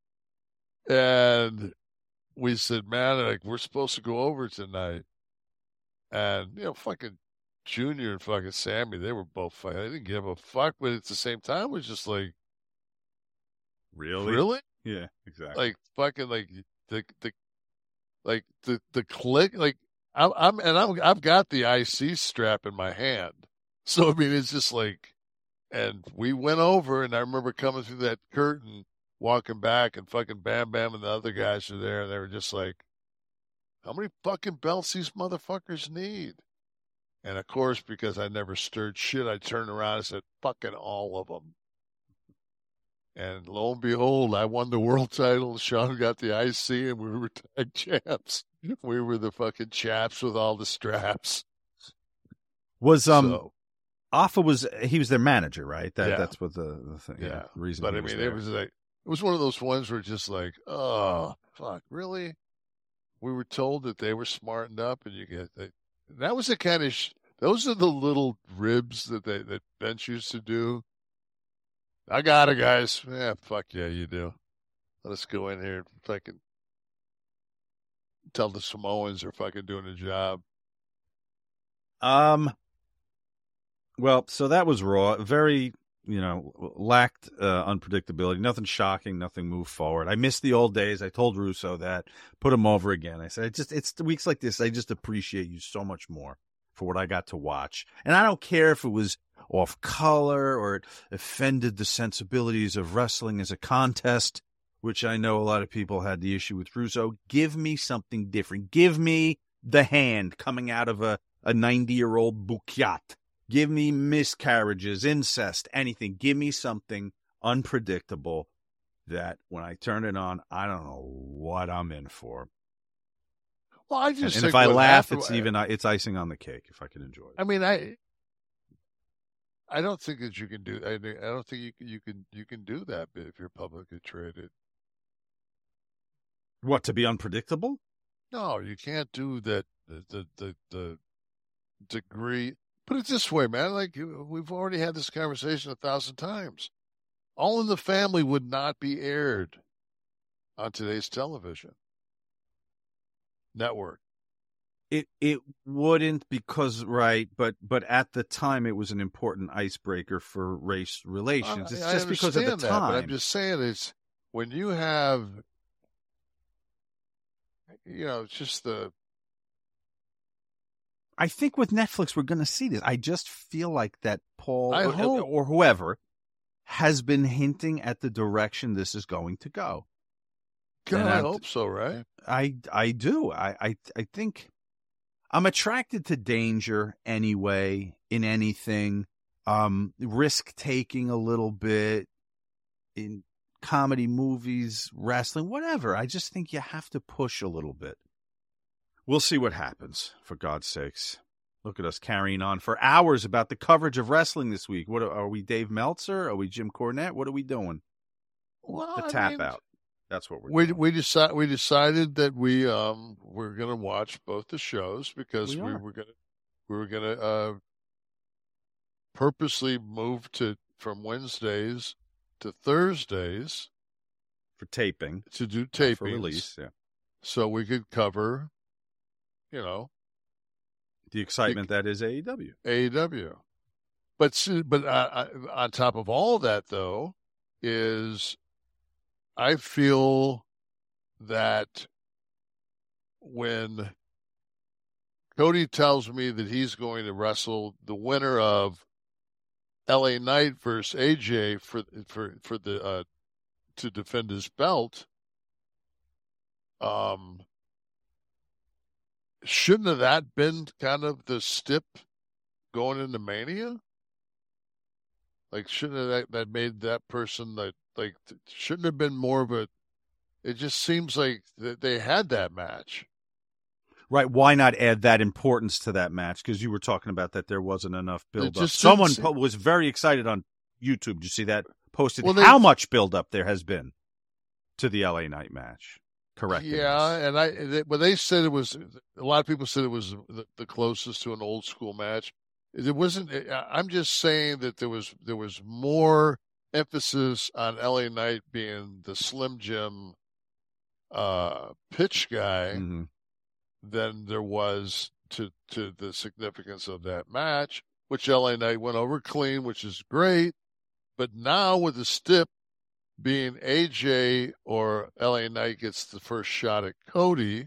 And we said, "Man, like we're supposed to go over tonight." And you know, fucking Junior and fucking Sammy, they were both fighting. They didn't give a fuck, but at the same time, it was just like, Really? really? Yeah, exactly. Like fucking like the the like the the click like I'm I'm and I'm I've got the I C strap in my hand, so I mean it's just like, and we went over, and I remember coming through that curtain, walking back, and fucking Bam Bam and the other guys are there, and they were just like, how many fucking belts these motherfuckers need? And of course, because I never stirred shit, I turned around and said, fucking all of them. And lo and behold, I won the world title. Sean got the I C, and we were tag champs. We were the fucking chaps with all the straps. Was um So, Alpha was he was their manager, right? That Yeah. that's what the, the thing. Yeah, yeah. the reason. But he I was mean, there. it was like, it was one of those ones where just like, oh, fuck, really? We were told that they were smartened up, and you get that. That was the kind of, sh- those are the little ribs that they, that Bench used to do. I got it, guys. Yeah, fuck yeah, you do. Let us go in here and fucking tell the Samoans they're fucking doing a job. Um. Well, so that was Raw. Very, you know, lacked uh, unpredictability. Nothing shocking. Nothing moved forward. I missed the old days. I told Russo that. Put him over again. I said, I just it's weeks like this. I just appreciate you so much more for what I got to watch. And I don't care if it was off color or it offended the sensibilities of wrestling as a contest, which I know a lot of people had the issue with Russo. Give me something different. Give me the hand coming out of a a ninety-year-old Bukyat. Give me miscarriages, incest, anything. Give me something unpredictable that when I turn it on, I don't know what I'm in for. Well, I And, just and think if I what laugh, happened- it's even it's icing on the cake if I can enjoy it. I mean, I, I don't think that you can do. I, I don't think you can, you can you can do that if you're publicly traded. What, to be unpredictable? No, you can't do that. The the the, the degree. Put it this way, man. Like we've already had this conversation a thousand times. All in the Family would not be aired on today's television network. It it wouldn't because right, but but at the time it was an important icebreaker for race relations. It's I, I just because of the understand that, time. but I'm just saying it's when you have, you know, it's just the. I think with Netflix we're going to see this. I just feel like that Paul I or, hope. or whoever has been hinting at the direction this is going to go. God, And I I'm- hope so, right? I I do. I I I think I'm attracted to danger anyway in anything. Um risk taking a little bit in comedy, movies, wrestling, whatever. I just think you have to push a little bit. We'll see what happens, for God's sakes. Look at us carrying on for hours about the coverage of wrestling this week. What are, are we, Dave Meltzer? Are we Jim Cornette? What are we doing? Well, the I tap mean, out. That's what we're we doing. we decided we decided that we um we're gonna watch both the shows because We we, are. were gonna we were gonna uh purposely move to from Wednesdays to Thursdays For taping. to do For tapings, release, yeah. so we could cover, you know, The excitement that is A E W. A E W. But see- but uh, I- on top of all that, though, is I feel that when Cody tells me that he's going to wrestle the winner of L A Knight versus A J for for for the uh, to defend his belt, um, shouldn't have that been kind of the stip going into Mania? Like, shouldn't have that, that made that person that like shouldn't have been more of a? It just seems like that they had that match. Right. Why not add that importance to that match? Because you were talking about that there wasn't enough build up. just Someone didn't po- was very excited on YouTube. Did you see that? Posted Well, they- how much build up there has been to the L A Knight match. Correct. Yeah, and I, they, but they said it was. A lot of people said it was the, the closest to an old school match. It wasn't. I'm just saying that there was there was more emphasis on L A Knight being the Slim Jim uh, pitch guy Mm-hmm. than there was to to the significance of that match, which L A Knight went over clean, which is great. But now with the stip being A J or L A Knight gets the first shot at Cody,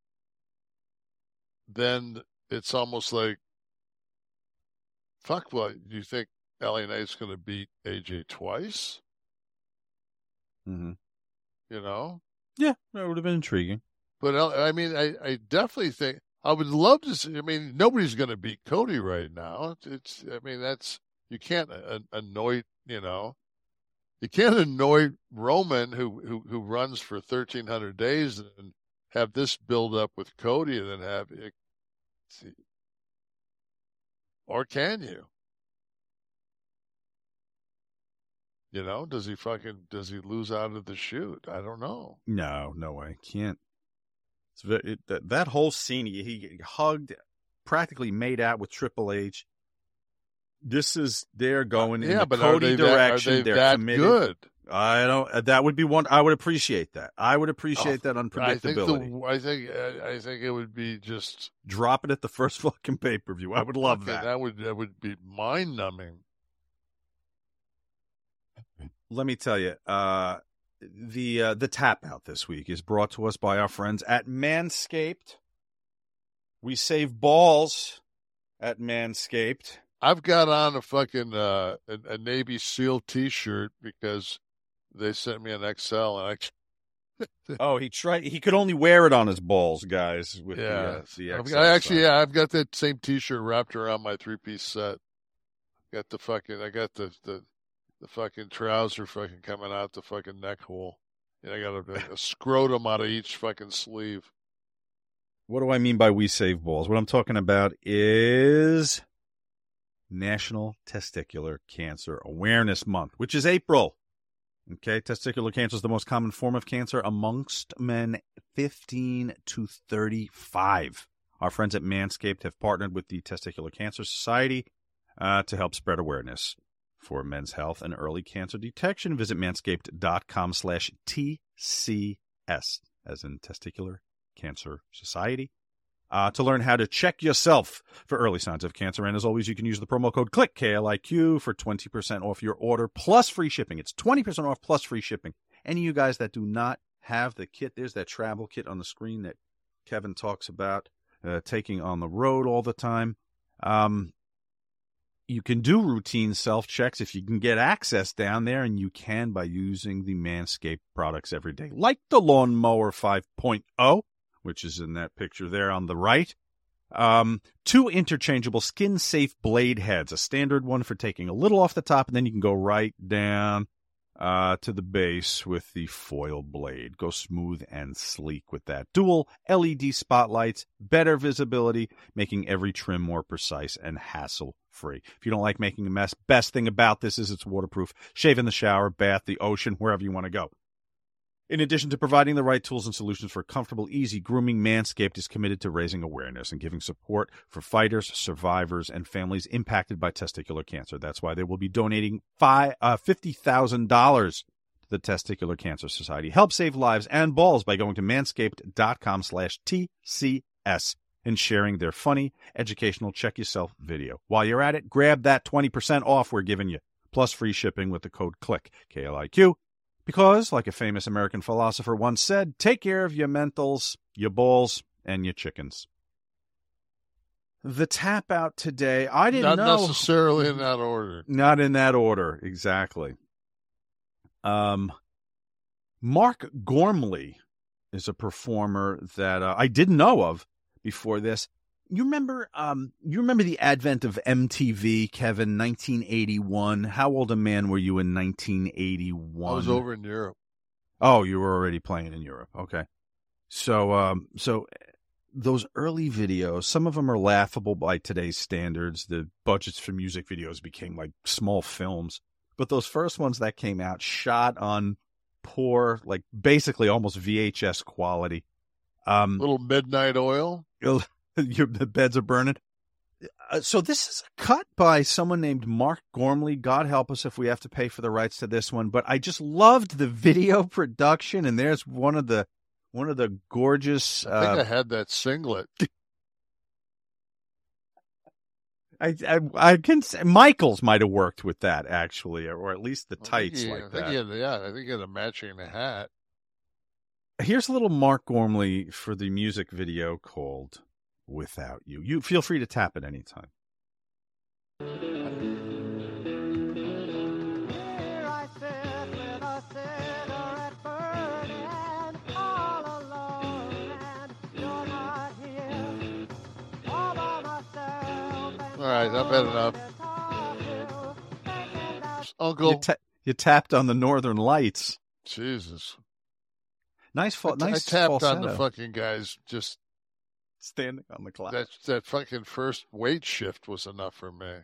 then it's almost like, fuck, what, do you think L A Knight's going to beat A J twice? Mm-hmm. You know? Yeah, that would have been intriguing. But L- I mean, I, I definitely think, I would love to see, I mean, nobody's going to beat Cody right now. It's, I mean, that's, you can't uh, annoy, you know, you can't annoy Roman who, who, who runs for thirteen hundred days and have this build up with Cody and then have it. See. Or can you? You know, does he fucking, does he lose out of the shoot? I don't know. No, no way. Can't. It's very, it, that, that whole scene, he, he hugged, practically made out with Triple H. This is, they're going in yeah, the but Cody are they direction. That, are they They're that committed. good? I don't, that would be one, I would appreciate that. I would appreciate Oh, that I think, unpredictability. the, I think I think it would be just Drop it at the first fucking pay-per-view. I would love okay, that. That would that would be mind numbing. Let me tell you, uh, the uh, the tap out this week is brought to us by our friends at Manscaped. We save balls at Manscaped. I've got on a fucking uh, a, a Navy SEAL T-shirt because they sent me an X L, and I Oh, he tried. He could only wear it on his balls, guys. With yeah, the, uh, the I've X got- L actually size. yeah, I've got that same T-shirt wrapped around my three-piece set. Got the fucking, I got the the, the fucking trouser fucking coming out the fucking neck hole, and I got a, a scrotum out of each fucking sleeve. What do I mean by we save balls? What I'm talking about is National Testicular Cancer Awareness Month, which is April. Okay, testicular cancer is the most common form of cancer amongst men fifteen to thirty-five. Our friends at Manscaped have partnered with the Testicular Cancer Society uh, to help spread awareness for men's health and early cancer detection. Visit manscaped.com slash TCS, as in Testicular Cancer Society, uh, to learn how to check yourself for early signs of cancer. And as always, you can use the promo code CLICK, K L I Q, for twenty percent off your order plus free shipping. It's twenty percent off plus free shipping. Any of you guys that do not have the kit, there's that travel kit on the screen that Kevin talks about, uh, taking on the road all the time. Um, you can do routine self-checks if you can get access down there, and you can by using the Manscaped products every day, like the Lawnmower five point oh, which is in that picture there on the right. Um, two interchangeable skin-safe blade heads, a standard one for taking a little off the top, and then you can go right down uh, to the base with the foil blade. Go smooth and sleek with that. Dual L E D spotlights, better visibility, making every trim more precise and hassle-free. If you don't like making a mess, best thing about this is it's waterproof. Shave in the shower, bath, the ocean, wherever you want to go. In addition to providing the right tools and solutions for comfortable, easy grooming, Manscaped is committed to raising awareness and giving support for fighters, survivors, and families impacted by testicular cancer. That's why they will be donating five, uh, fifty thousand dollars to the Testicular Cancer Society. Help save lives and balls by going to manscaped.com slash TCS and sharing their funny, educational check-yourself video. While you're at it, grab that twenty percent off we're giving you, plus free shipping with the code CLICK, K L I Q. Because, like a famous American philosopher once said, take care of your mentals, your balls, and your chickens. The tap out today, I didn't Not know. Not necessarily in that order. Not in that order, exactly. Um, Mark Gormley is a performer that uh, I didn't know of before this. You remember, um, you remember the advent of M T V, Kevin, nineteen eighty-one. How old a man were you in nineteen eighty-one? I was over in Europe. Oh, you were already playing in Europe. Okay. So, um, so those early videos, some of them are laughable by today's standards. The budgets for music videos became like small films. But those first ones that came out shot on poor, like basically almost V H S quality. Um, Little midnight oil. Your, the beds are burning. Uh, so this is a cut by someone named Mark Gormley. God help us if we have to pay for the rights to this one. But I just loved the video production, and there's one of the one of the gorgeous. I think uh, I had that singlet. I, I I can say Michaels might have worked with that actually, or at least the I think tights he- like I think that. he had, yeah, I think he had a matching hat. Here's a little Mark Gormley for the music video called "Without You." You feel free to tap at any time. All right, I've had enough. Uncle. You, ta- you tapped on the Northern Lights. Jesus. Nice, fa- I, t- nice I tapped falsetto. on the fucking guys. Just Standing on the clock. that that fucking first weight shift was enough for me.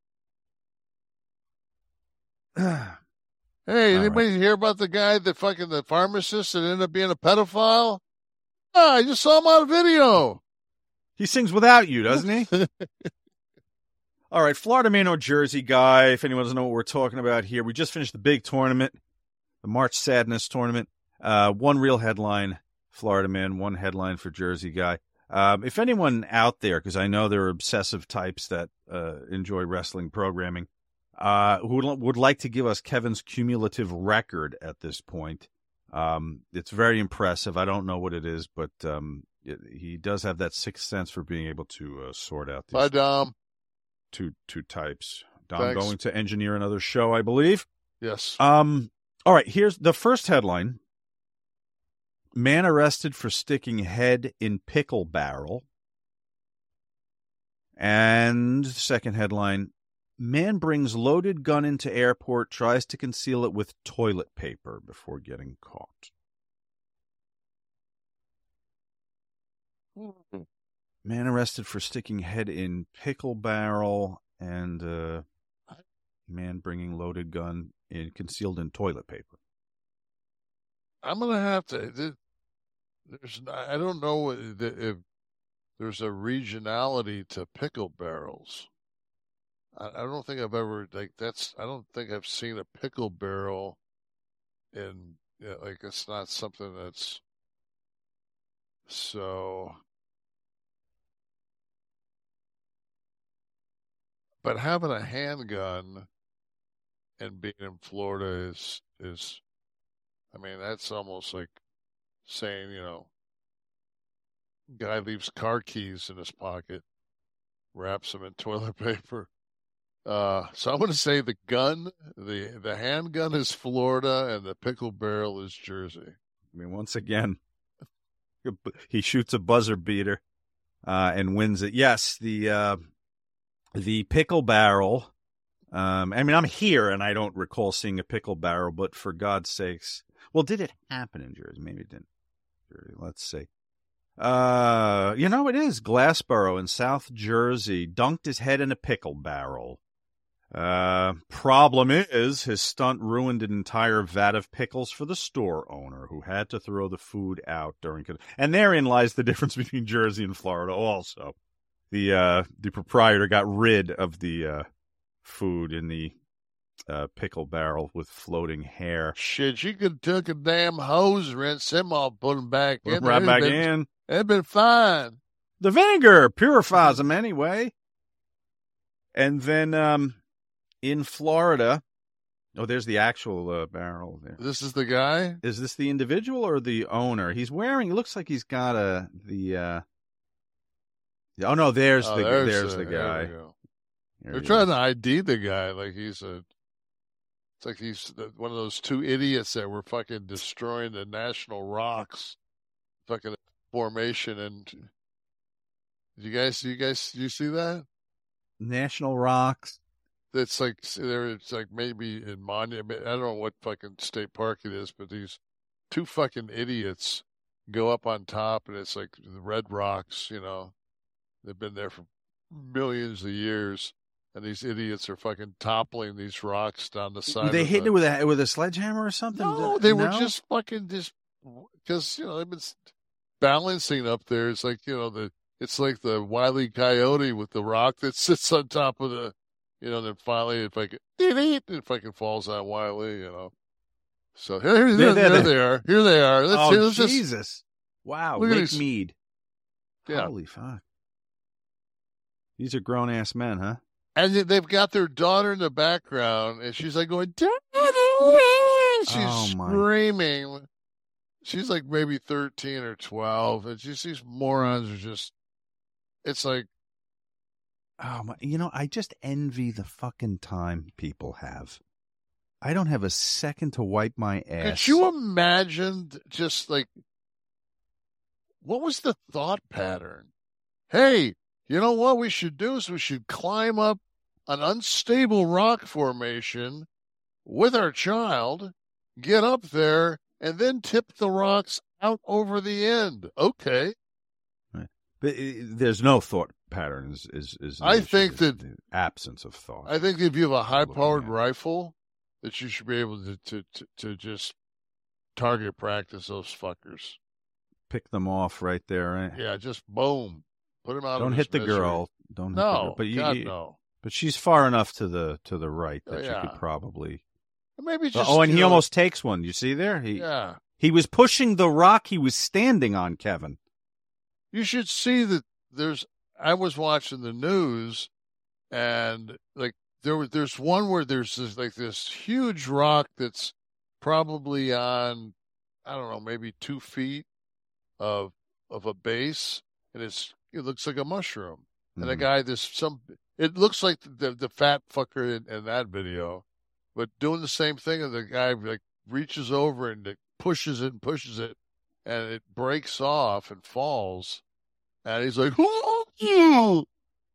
Hey, All anybody hear about the guy that fucking the pharmacist that ended up being a pedophile? Ah, I just saw him on video. He sings without you, doesn't he? All right, Florida man or Jersey guy, if anyone doesn't know what we're talking about here, we just finished the big tournament, the March Sadness tournament. Uh, one real headline, Florida man, one headline for Jersey guy. Um, if anyone out there, because I know there are obsessive types that uh, enjoy wrestling programming, uh, who would, would like to give us Kevin's cumulative record at this point, um, it's very impressive. I don't know what it is, but um, it, he does have that sixth sense for being able to uh, sort out these Bye, Dom. two two types. Dom Thanks. going to engineer another show, I believe. Yes. Um. All right, here's the first headline. Man arrested for sticking head in pickle barrel. And second headline, man brings loaded gun into airport, tries to conceal it with toilet paper before getting caught. Man arrested for sticking head in pickle barrel, and uh, man bringing loaded gun in concealed in toilet paper. I'm gonna have to. There's. I don't know if there's a regionality to pickle barrels. I, I don't think I've ever like that's. I don't think I've seen a pickle barrel in yeah, like it's not something that's so. But having a handgun and being in Florida is is, I mean, that's almost like saying, you know, guy leaves car keys in his pocket, wraps them in toilet paper. Uh, so I'm going to say the gun, the the handgun is Florida, and the pickle barrel is Jersey. I mean, once again, he shoots a buzzer beater uh, and wins it. Yes, the uh, the pickle barrel Um, I mean, I'm here, and I don't recall seeing a pickle barrel, but for God's sakes. Well, did it happen in Jersey? Maybe it didn't. Let's see. Uh, you know, it is. Glassboro in South Jersey dunked his head in a pickle barrel. Uh, problem is, his stunt ruined an entire vat of pickles for the store owner, who had to throw the food out during. And therein lies the difference between Jersey and Florida. Also, the uh, the proprietor got rid of the uh, food in the uh, pickle barrel with floating hair. Shit, you could took a damn hose, rinse them off, put them back Put in. them right It'd back been, in. It'd been fine. The vinegar purifies them anyway. And then um, in Florida, oh, there's the actual uh, barrel there. This is the guy? Is this the individual or the owner? He's wearing, it looks like he's got a, the, uh, oh no, there's Oh, the, there's there's the- the there guy. we go. There They're he trying is. to I D the guy like he's a. It's like he's the- one of those two idiots that were fucking destroying the national rocks, fucking formation. And you guys, you guys, you see that? National Rocks. It's like there. It's like maybe in Monument. I don't know what fucking state park it is, but these two fucking idiots go up on top, and it's like the red rocks. You know, they've been there for millions of years. And these idiots are fucking toppling these rocks down the side. Were they of hitting the... it with a with a sledgehammer or something? No, Did- they were no? just fucking just because you know they've been balancing up there. It's like you know the it's like the Wile E. Coyote with the rock that sits on top of the, you know. Then finally, it fucking it fucking falls on Wile E. You know. So here, here, There, there, there, they are. Here they are. Let's, Oh, here, let's just Jesus. Wow, Look at Lake these- Mead. Yeah. Holy fuck. These are grown-ass men, huh? and they've got their daughter in the background, and she's like going, Daddy! She's Oh, my. screaming. She's like maybe thirteen or twelve, and just these morons are just, it's like, Oh my! You know, I just envy the fucking time people have. I don't have a second to wipe my ass. could you imagine just like, what was the thought pattern? Hey, you know what we should do is we should climb up an unstable rock formation with our child, get up there, and then tip the rocks out over the end. Okay. But uh, there's no thought pattern. Is is, is the I issue. think It's that- the absence of thought. I think if you have a high-powered Looking at it. rifle, that you should be able to, to, to, to just target practice those fuckers. Pick them off right there. Right? Yeah, just boom. Put them out Don't of hit his the misery. girl. Don't hit the girl. No, But you, God, you- no. but she's far enough to the to the right that you Yeah. could probably. Maybe just. oh, and you he know, almost takes one. You see there? He Yeah. he was pushing the rock he was standing on, Kevin. You should see that there's. I was watching the news, and like there was, there's one where there's this, like this huge rock that's probably on, I don't know, maybe two feet of of a base, and it's it looks like a mushroom. And a Mhm. guy, this some, it looks like the the fat fucker in, in that video, but doing the same thing, and the guy like reaches over and it pushes it and pushes it, and it breaks off and falls, and he's like, "Ooh!"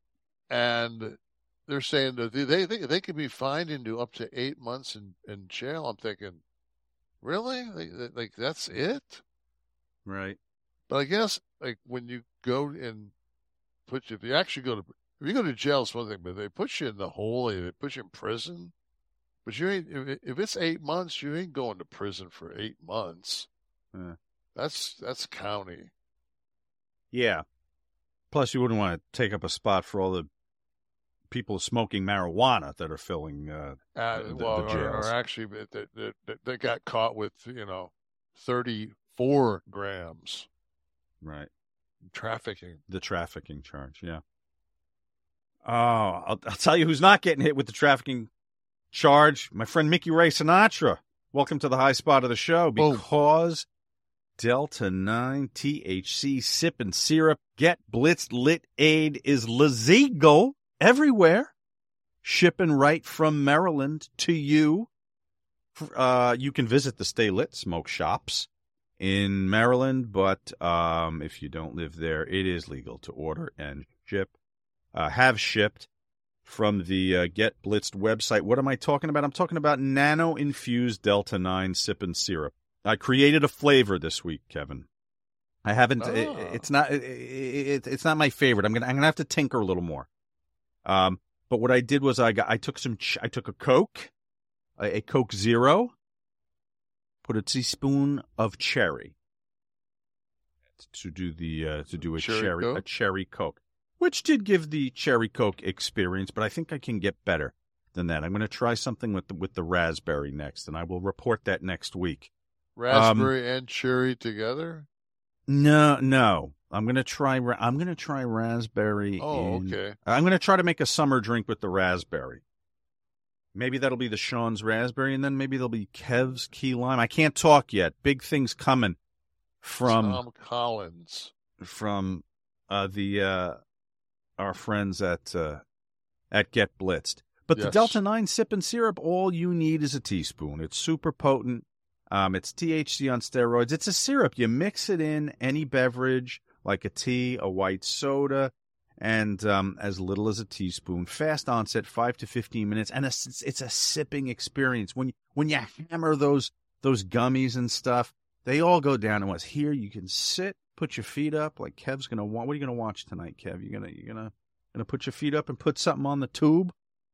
And they're saying that they they they, they could be fined into up to eight months in, in jail. I'm thinking, really, like, like that's it? Right. But I guess like when you go and put you, if you actually go to if you go to jail, it's one thing, but they put you in the hole, they put you in prison. But you ain't if, if it's eight months, you ain't going to prison for eight months. Yeah. That's that's county. Yeah. Plus, you wouldn't want to take up a spot for all the people smoking marijuana that are filling. Uh, Uh, The- the well, or, jails. or actually, they, they, they, they got caught with you know thirty-four grams right. trafficking. The trafficking charge. Yeah. Oh, I'll, I'll tell you who's not getting hit with the trafficking charge. My friend Mickey Ray Sinatra. Welcome to the high spot of the show. Boom. Because Delta nine T H C sipping syrup, get blitzed lit aid is legal everywhere. Shipping right from Maryland to you. Uh, you can visit the Stay Lit smoke shops in Maryland, but um, if you don't live there, it is legal to order and ship. Uh, have shipped from the uh, Get Blitzed website. What am I talking about? I'm talking about nano-infused Delta nine sip and syrup. I created a flavor this week, Kevin. I haven't. Oh. It, it's not. It, it, it's not my favorite. I'm gonna. I'm gonna have to tinker a little more. Um, but what I did was I got. I took some. I took a Coke, a, a Coke Zero. Put a teaspoon of cherry. To do the uh, to do a Cherry cherry Coke? a cherry Coke, which did give the cherry Coke experience, but I think I can get better than that. I'm going to try something with the, with the raspberry next, and I will report that next week. Raspberry um, and cherry together? No, no. I'm going to try. I'm going to try raspberry. Oh, in, okay. I'm going to try to make a summer drink with the raspberry. Maybe that'll be the Sean's raspberry, and then maybe there'll be Kev's key lime. I can't talk yet. Big things coming from Tom Collins. from uh, the uh, our friends at uh, at Get Blitzed. But the Yes. Delta nine sip and syrup, all you need is a teaspoon. It's super potent. Um, it's T H C on steroids. It's a syrup. You mix it in any beverage, like a tea, a white soda, and um, as little as a teaspoon. Fast onset, five to fifteen minutes, and it's, it's a sipping experience. When when you hammer those those gummies and stuff, they all go down at once. Here you can sit, put your feet up, like Kev's gonna want. What are you gonna watch tonight, Kev? You gonna you gonna gonna put your feet up and put something on the tube?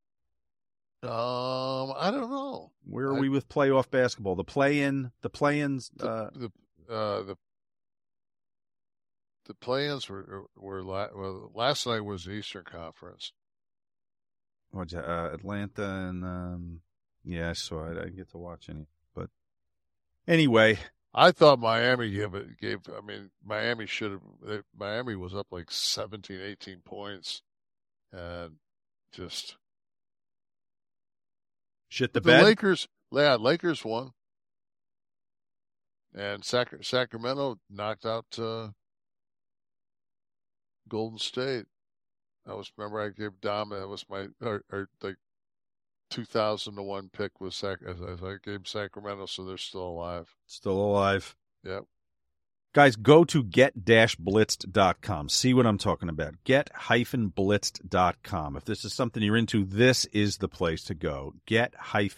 Um, I don't know. Where are I- we with playoff basketball? The play-in, the play-ins. The Uh, the uh, the the play-ins were were la- well, last night was the Eastern Conference. what's that, uh, Atlanta and um, yeah, I saw it. I didn't get to watch any, but anyway, I thought Miami gave it gave. I mean, Miami should have. Miami was up like seventeen, eighteen points, and just shit the But the bed. Lakers. Yeah, Lakers won, and Sac- Sacramento knocked out uh, Golden State. I was remember I gave Dom that was my or, or like two thousand to one pick was Sac. As I gave Sacramento, so they're still alive. Still alive. Yep. Guys, go to get dash blitzed dot com. See what I'm talking about. get dash blitzed dot com. If this is something you're into, this is the place to go. get dash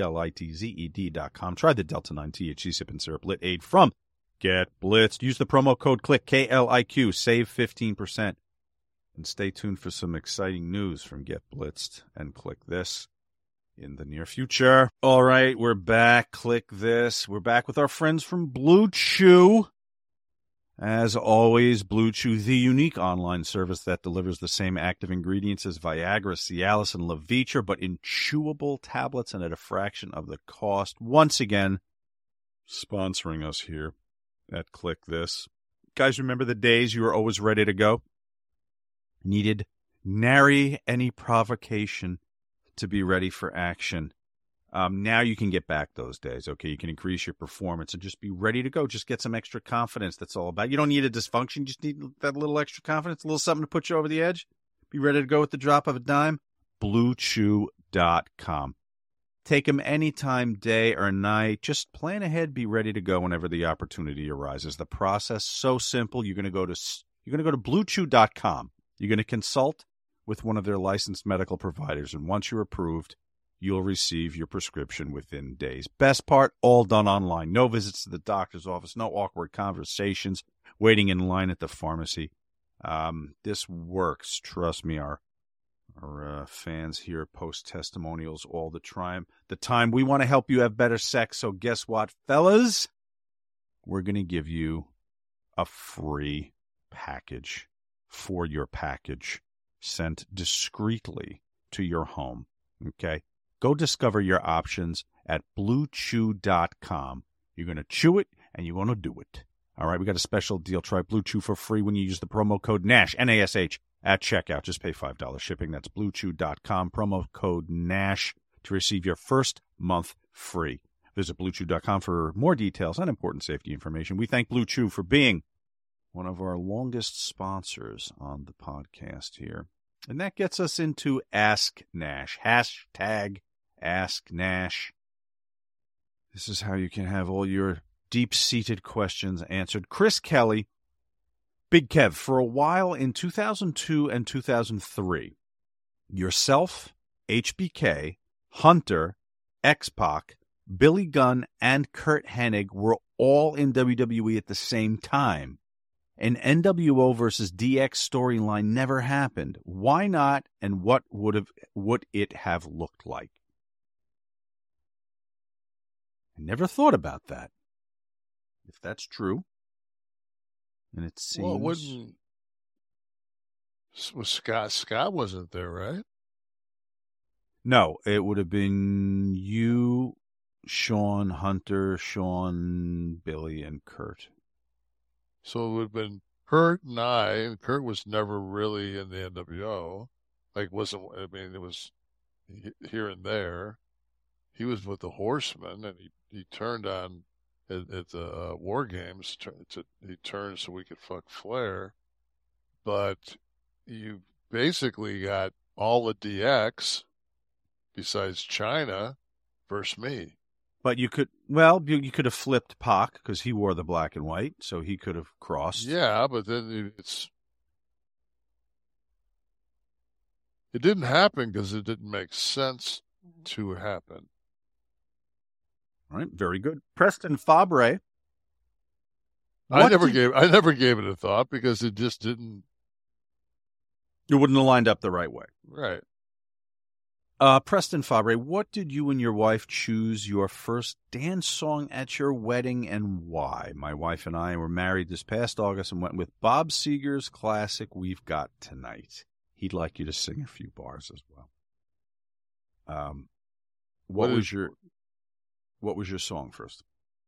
blitzed dot com. Try the Delta nine T H C Sip and Syrup Lit Aid from Get Blitzed. Use the promo code CLICK, K L I Q. Save fifteen percent. And stay tuned for some exciting news from Get Blitzed and Click This in the near future. All right, we're back. Click This. We're back with our friends from Blue Chew. As always, Blue Chew, the unique online service that delivers the same active ingredients as Viagra, Cialis, and Levitra, but in chewable tablets and at a fraction of the cost. Once again, sponsoring us here at Click This. Guys, remember the days you were always ready to go? Needed nary any provocation to be ready for action. Um, now you can get back those days, okay? You can increase your performance and just be ready to go. Just get some extra confidence. That's all about. You don't need a dysfunction. You just need that little extra confidence, a little something to put you over the edge. Be ready to go with the drop of a dime. blue chew dot com. Take them anytime, day or night. Just plan ahead. Be ready to go whenever the opportunity arises. The process so simple. You're going to go to you're going to go to blue chew dot com. You're going to consult with one of their licensed medical providers, and once you're approved, you'll receive your prescription within days. Best part, all done online. No visits to the doctor's office, no awkward conversations, waiting in line at the pharmacy. Um, this works. Trust me, our our uh, fans here post testimonials all the time. The time we want to help you have better sex, so guess what, fellas? We're going to give you a free package for your package sent discreetly to your home, okay? Go discover your options at blue chew dot com. You're going to chew it, and you're going to do it. All right, we got a special deal. Try Blue Chew for free when you use the promo code NASH, N A S H, at checkout. Just pay five dollars shipping. That's blue chew dot com, promo code NASH to receive your first month free. Visit blue chew dot com for more details and important safety information. We thank Blue Chew for being one of our longest sponsors on the podcast here. And that gets us into Ask Nash. Hashtag Ask Nash. This is how you can have all your deep-seated questions answered. Chris Kelly, Big Kev, for a while in two thousand two and two thousand three, yourself, H B K, Hunter, X-Pac, Billy Gunn, and Kurt Hennig were all in W W E at the same time. An N W O versus D X storyline never happened. Why not, and what would have would it have looked like? I never thought about that. If that's true, and it seems... Well, it wouldn't... Was Scott, Scott wasn't there, right? No, it would have been you, Sean, Hunter, Sean, Billy, and Kurt. So it would have been Kurt and I, and Kurt was never really in the N W O. Like, wasn't, I mean, it was here and there. He was with the Horsemen, and he, he turned on at, at the uh, War Games. To, to, he turned so we could fuck Flair. But you basically got all the D X besides China versus me. But you could, well, you, you could have flipped Pac because he wore the black and white, so he could have crossed. Yeah, but then it's it didn't happen because it didn't make sense to happen. All right, very good. Preston Fabre. I never did, gave I never gave it a thought because it just didn't. You wouldn't have lined up the right way. Right. Uh, Preston Fabre, what did you and your wife choose your first dance song at your wedding and why? My wife and I were married this past August and went with Bob Seger's classic We've Got Tonight. He'd like you to sing a few bars as well. Um, what, what was is, your what was your song first?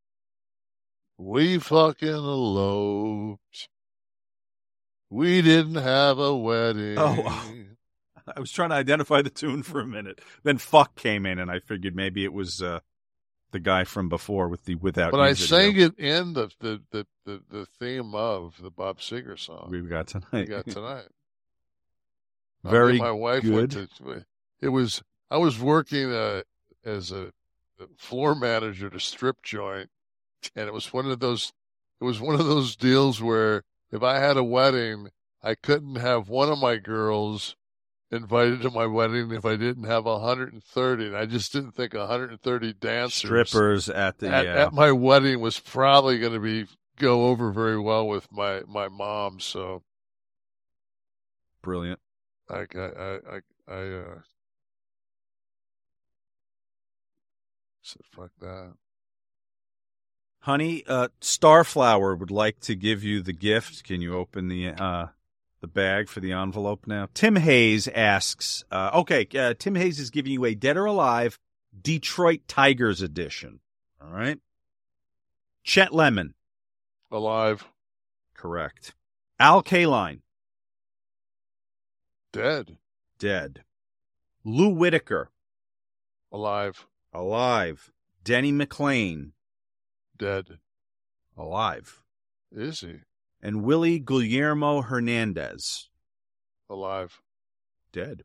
We fucking eloped. We didn't have a wedding. Oh, I was trying to identify the tune for a minute. Then fuck came in, and I figured maybe it was uh, the guy from before with the Without. But I sang video. it in the the, the, the the theme of the Bob Seger song. We've Got Tonight. We Got Tonight. Very my wife good. Went to, it was I was working uh, as a floor manager at a strip joint, and it was one of those. It was one of those deals where if I had a wedding, I couldn't have one of my girls invited to my wedding if I didn't have one hundred thirty, and I just didn't think one hundred thirty dancers strippers at the at, yeah. at my wedding was probably going to be go over very well with my my mom. So brilliant. I I I I, I uh, said fuck that. Honey, uh, Starflower would like to give you the gift. Can you open the uh, the bag for the envelope now? Tim Hayes asks, uh, okay, uh, Tim Hayes is giving you a Dead or Alive Detroit Tigers edition. All right. Chet Lemon. Alive. Correct. Al Kaline. Dead. Dead. Lou Whitaker. Alive. Alive. Denny McLean. Dead. Alive. Is he? And Willie Guillermo Hernandez. Alive. Dead.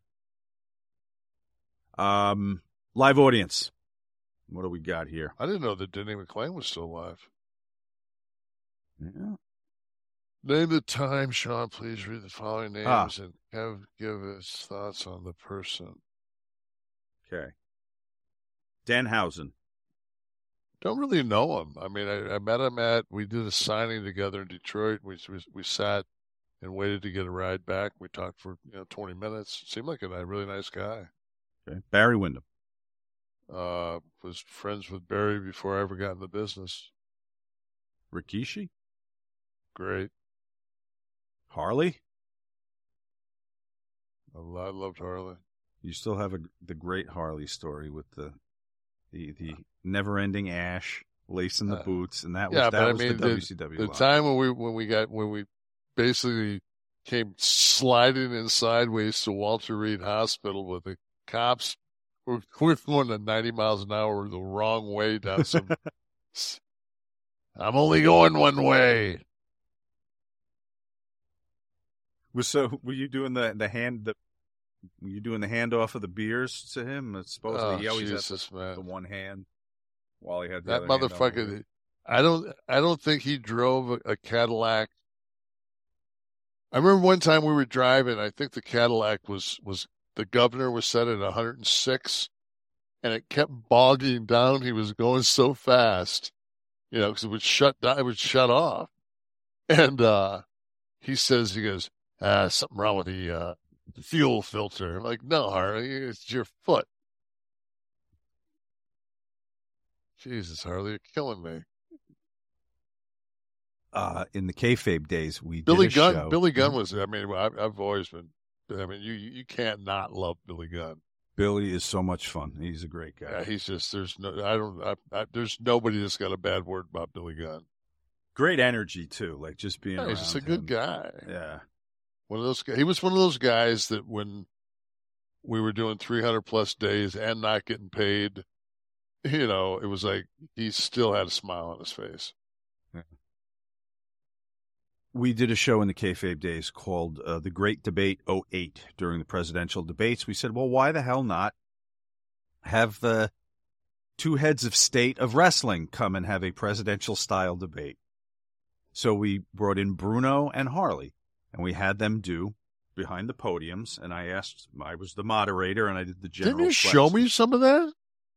Um, live audience. What do we got here? I didn't know that Denny McLean was still alive. Yeah. Name the time, Sean. Please read the following names ah. and have, give us thoughts on the person. Okay. Danhausen. Don't really know him. I mean, I, I met him at, we did a signing together in Detroit. We, we we sat and waited to get a ride back. We talked for, you know, twenty minutes. Seemed like a really nice guy. Okay. Barry Windham. Uh, was friends with Barry before I ever got in the business. Rikishi. Great. Harley. I, I loved Harley. You still have a, the great Harley story with the the, the never-ending ash, lacing the uh, boots, and that was yeah, that but was I mean, the W C W. The line. time when we when we got when we basically came sliding in sideways to Walter Reed Hospital with the cops. We're, we're going at ninety miles an hour the wrong way down some. I'm only going one way. Was so? Were you doing the the hand the? Were you doing the handoff of the beers to him? Supposedly oh, he always Jesus, had the, man. the one hand while he had the that other motherfucker. Hand I don't. I don't think he drove a, a Cadillac. I remember one time we were driving. I think the Cadillac was was the governor was set at one hundred six, and it kept bogging down. He was going so fast, you know, because it would shut down, it would shut off. And uh, he says, he goes, uh, something wrong with the uh, fuel filter. I'm like, no, Harley, it's your foot. Jesus, Harley, you're killing me. Uh, in the kayfabe days, we Billy did a Gunn. show. Billy Gunn was. I mean, I've, I've always been. I mean, you you can't not love Billy Gunn. Billy is so much fun. He's a great guy. Yeah, he's just. There's no. I don't. I, I, there's nobody that's got a bad word about Billy Gunn. Great energy too. Like just being. Yeah, he's just a good him. guy. Yeah. One of those. He was one of those guys that when we were doing three hundred plus days and not getting paid, you know, it was like he still had a smile on his face. Yeah. We did a show in the kayfabe days called uh, The Great Debate oh eight during the presidential debates. We said, well, why the hell not have the two heads of state of wrestling come and have a presidential-style debate? So we brought in Bruno and Harley, and we had them do behind the podiums, and I asked, I was the moderator, and I did the general Didn't you questions. show me some of that?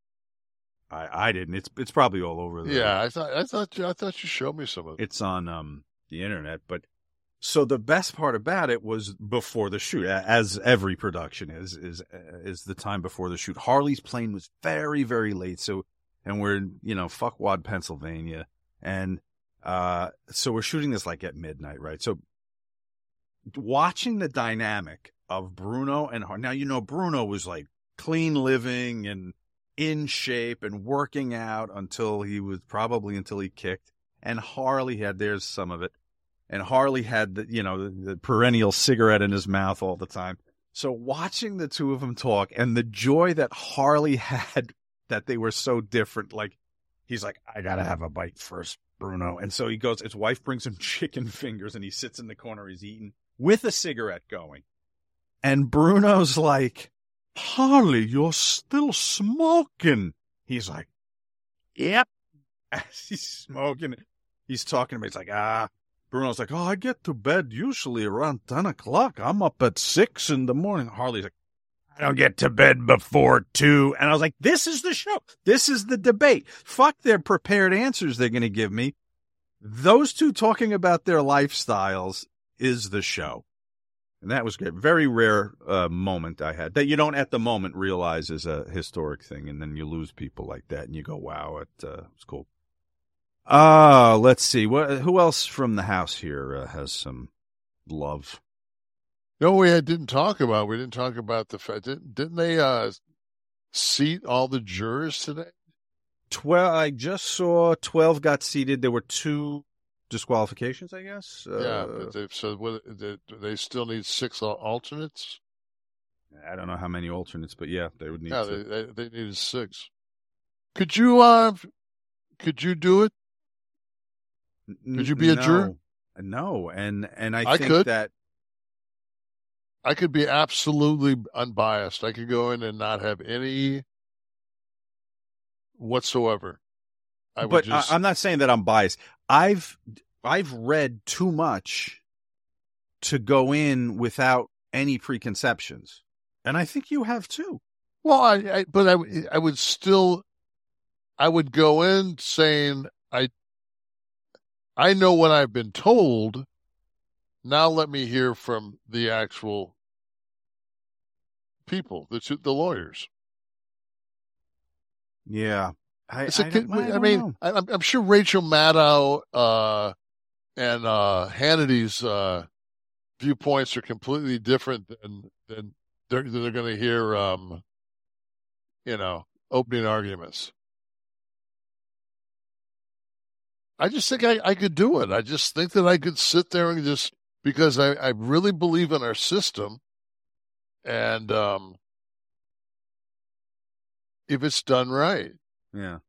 I, I didn't. It's it's probably all over the Yeah, I thought I thought I thought you showed me some of it. It's on um the internet, but so the best part about it was before the shoot, as every production is is is the time before the shoot. Harley's plane was very very late, so and we're in, you know, fuckwad, Pennsylvania, and uh so we're shooting this like at midnight, right? So watching the dynamic of Bruno and Harley. Now, you know, Bruno was like clean living and in shape and working out until he was probably until he kicked. And Harley had, there's some of it. And Harley had the, you know, the, the perennial cigarette in his mouth all the time. So watching the two of them talk and the joy that Harley had that they were so different, like he's like, I got to have a bite first, Bruno. And so he goes, his wife brings him chicken fingers and he sits in the corner, he's eating with a cigarette going. And Bruno's like, Harley, you're still smoking. He's like, yep. As he's smoking, he's talking to me. He's like, ah. Bruno's like, oh, I get to bed usually around ten o'clock. I'm up at six in the morning. Harley's like, I don't get to bed before two. And I was like, this is the show. This is the debate. Fuck their prepared answers they're going to give me. Those two talking about their lifestyles is the show. And that was a very rare uh, moment I had that you don't at the moment realize is a historic thing. And then you lose people like that and you go, wow, it uh, was cool. Uh, let's see. What, who else from the house here uh, has some love? No, we didn't talk about. We didn't talk about the fact. Didn't, didn't they uh, seat all the jurors today? Twelve. I just saw twelve got seated. There were two disqualifications, I guess. Yeah, uh, but they've said what, they, they still need six alternates. I don't know how many alternates, but yeah, they would need. Yeah, to. they, they they needed six. Could you uh, could you do it? Could you be a no, juror? No, and and I, I think could. that I could be absolutely unbiased. I could go in and not have any whatsoever. I would but just... I, I'm not saying that I'm biased. I've I've read too much to go in without any preconceptions, and I think you have too. Well, I, I but I I would still I would go in saying I I know what I've been told. Now let me hear from the actual people, the the lawyers. Yeah, I, It's a, I, don't, I, I don't mean, know. I'm, I'm sure Rachel Maddow uh, and uh, Hannity's uh, viewpoints are completely different than than they're, they're going to hear. Um, you know, opening arguments. I just think I, I could do it. I just think that I could sit there and just, because I, I really believe in our system. And um, if it's done right. Yeah.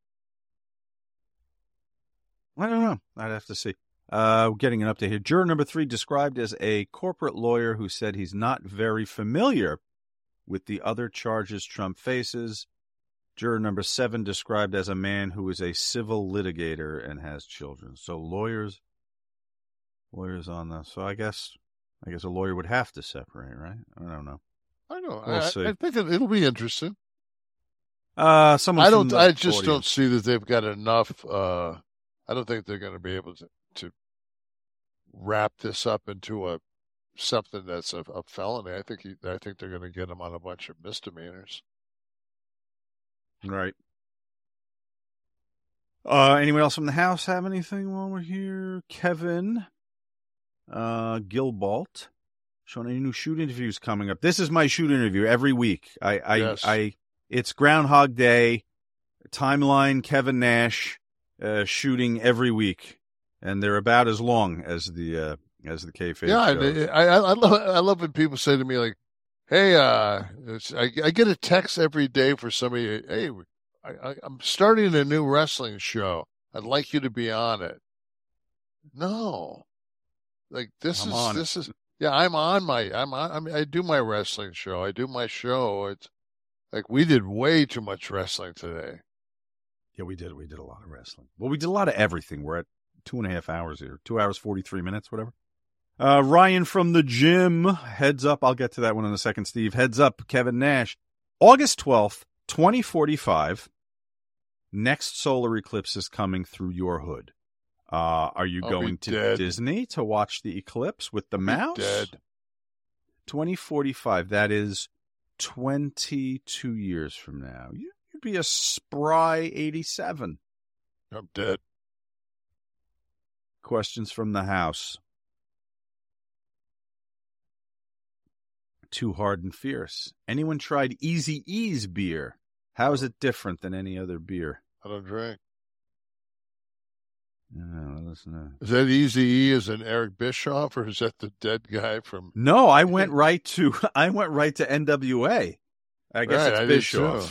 I don't know. I'd have to see. Uh, getting an update here. Juror number three described as a corporate lawyer who said he's not very familiar with the other charges Trump faces. Juror number seven described as a man who is a civil litigator and has children. So lawyers, lawyers on the. So I guess, I guess a lawyer would have to separate, right? I don't know. I know. We'll I, see. I think it, it'll be interesting. Uh, someone I from don't. the I just don't audience. see that they've got enough. Uh, I don't think they're going to be able to to wrap this up into a something that's a, a felony. I think he, I think they're going to get him on a bunch of misdemeanors. Right. Uh, anyone else from the house have anything while we're here? Kevin, uh, Gilbalt, showing any new shoot interviews coming up. This is my shoot interview every week. I, I, Yes. I, it's Groundhog Day, timeline. Kevin Nash, uh, shooting every week, and they're about as long as the uh, as the kayfabe Yeah, shows. I, I, I love. I love when people say to me like, "Hey, uh, it's, I, I get a text every day for somebody. Hey, I, I, I'm starting a new wrestling show. I'd like you to be on it." No, like this I'm is on this is yeah. I'm on my. I'm on. I mean, I do my wrestling show. I do my show. It's like we did way too much wrestling today. Yeah, we did. We did a lot of wrestling. Well, we did a lot of everything. We're at two and a half hours here. Two hours, forty-three minutes, whatever. Uh, Ryan from the gym. Heads up. I'll get to that one in a second, Steve. Heads up, Kevin Nash. August twelfth, twenty forty-five. Next solar eclipse is coming through your hood. Uh, are you I'll going be to dead. Disney to watch the eclipse with the I'll be mouse? dead. twenty forty-five. That is twenty-two years from now. You- You'd be a spry eighty-seven. I'm dead. Questions from the house. Too hard and fierce. Anyone tried Easy E's beer? How is it different than any other beer? I don't drink. Uh, let us know. Is that Easy E as in Eric Bischoff, or is that the dead guy from? No, I went right to I went right to N W A. I guess Right, it's I did Bischoff. too.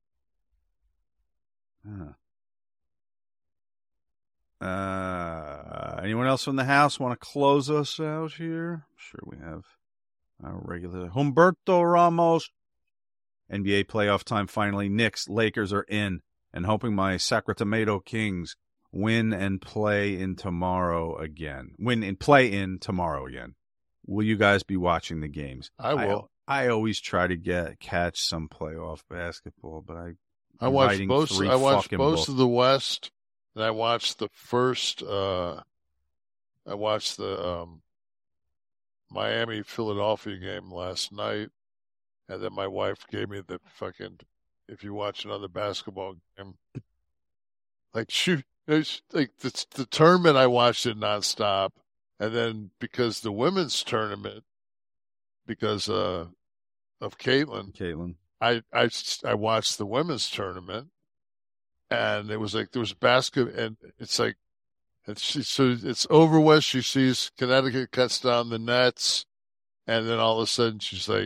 Huh. Uh, anyone else from the house want to close us out here? I'm sure we have our regular Humberto Ramos. N B A playoff time finally. Knicks, Lakers are in, and hoping my Sacramento Kings win and play in tomorrow again. Win and play in tomorrow again. Will you guys be watching the games? I will. I, I always try to get catch some playoff basketball, but I I I'm watched writing most. three I watched fucking most books. of the West, and I watched the first. Uh, I watched the um, Miami Philadelphia game last night, and then my wife gave me the fucking. If you watch another basketball game, like shoot, it's like the the tournament, I watched it nonstop, and then because the women's tournament, because uh, of Caitlin. Caitlin. I, I, I watched the women's tournament, and it was like there was basket, and it's like, it's she, so it's over with. She sees Connecticut cuts down the Nets, and then all of a sudden she's like,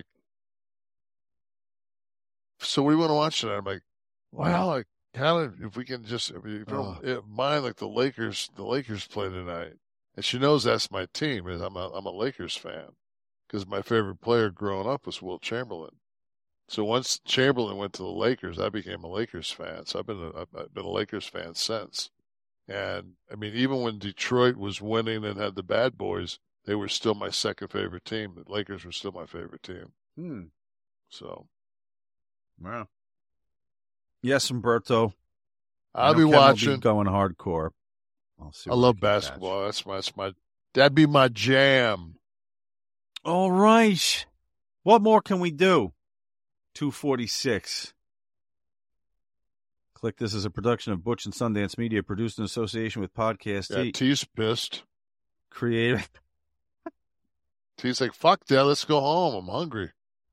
"So what do you want to watch tonight?" I'm like, "Well, I kind of if we can just if you don't Oh. mind, like the Lakers, the Lakers play tonight," and she knows that's my team. Is I'm a I'm a Lakers fan because my favorite player growing up was Wilt Chamberlain. So once Chamberlain went to the Lakers, I became a Lakers fan. So I've been a, I've been a Lakers fan since. And I mean, even when Detroit was winning and had the bad boys, they were still my second favorite team. The Lakers were still my favorite team. Hmm. So Wow. Yes, Umberto. I I'll know be Kevin will watching. going hardcore. I'll see I what love we can catch. basketball. That's my, that's my that'd be my jam. All right. What more can we do? two forty-six. Click This is a production of Butch and Sundance Media, produced in association with Podcast Yeah, Heat. T's pissed. Creative. T's like, fuck that. Let's go home. I'm hungry.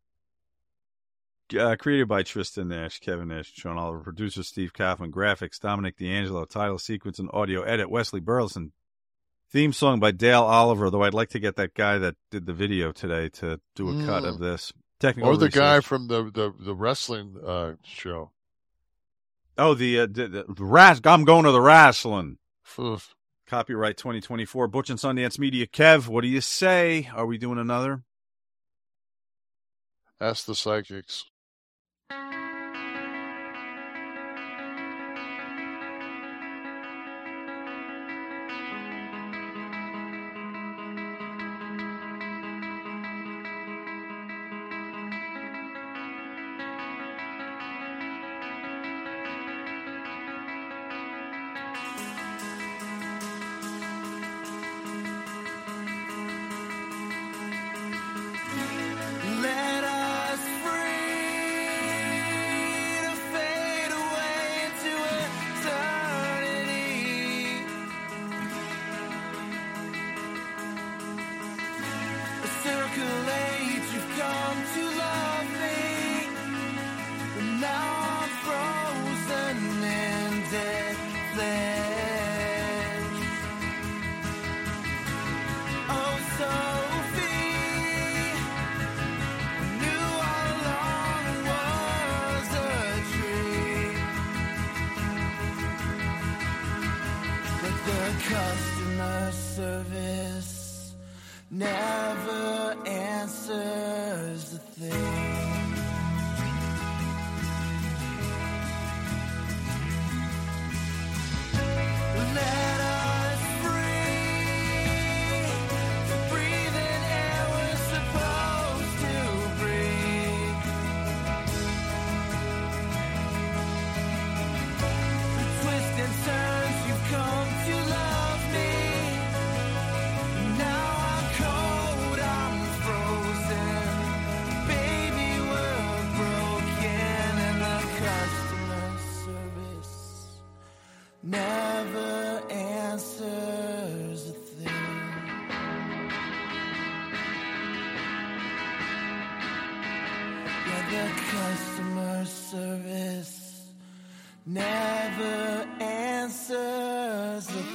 Uh, created by Tristan Nash, Kevin Nash, Sean Oliver, producer Steve Kaufman, graphics Dominic D'Angelo, title sequence and audio edit Wesley Burleson, theme song by Dale Oliver. Though I'd like to get that guy that did the video today to do a cut Mm. of this. Technical Or the research. guy from the, the, the wrestling uh, show. Oh, the, uh, the, the, the ras- I'm going to the wrestling. Oof. Copyright twenty twenty-four. Butch and Sundance Media. Kev, what do you say? Are we doing another? Ask the psychics. customer service never answers a thing. Let us free to breathe in air we're supposed to breathe. The twists and turns you've come to love me. Now I'm cold, I'm frozen. Baby, we're broken, and the customer service never answers a thing. Yeah, the customer service never answers a thing.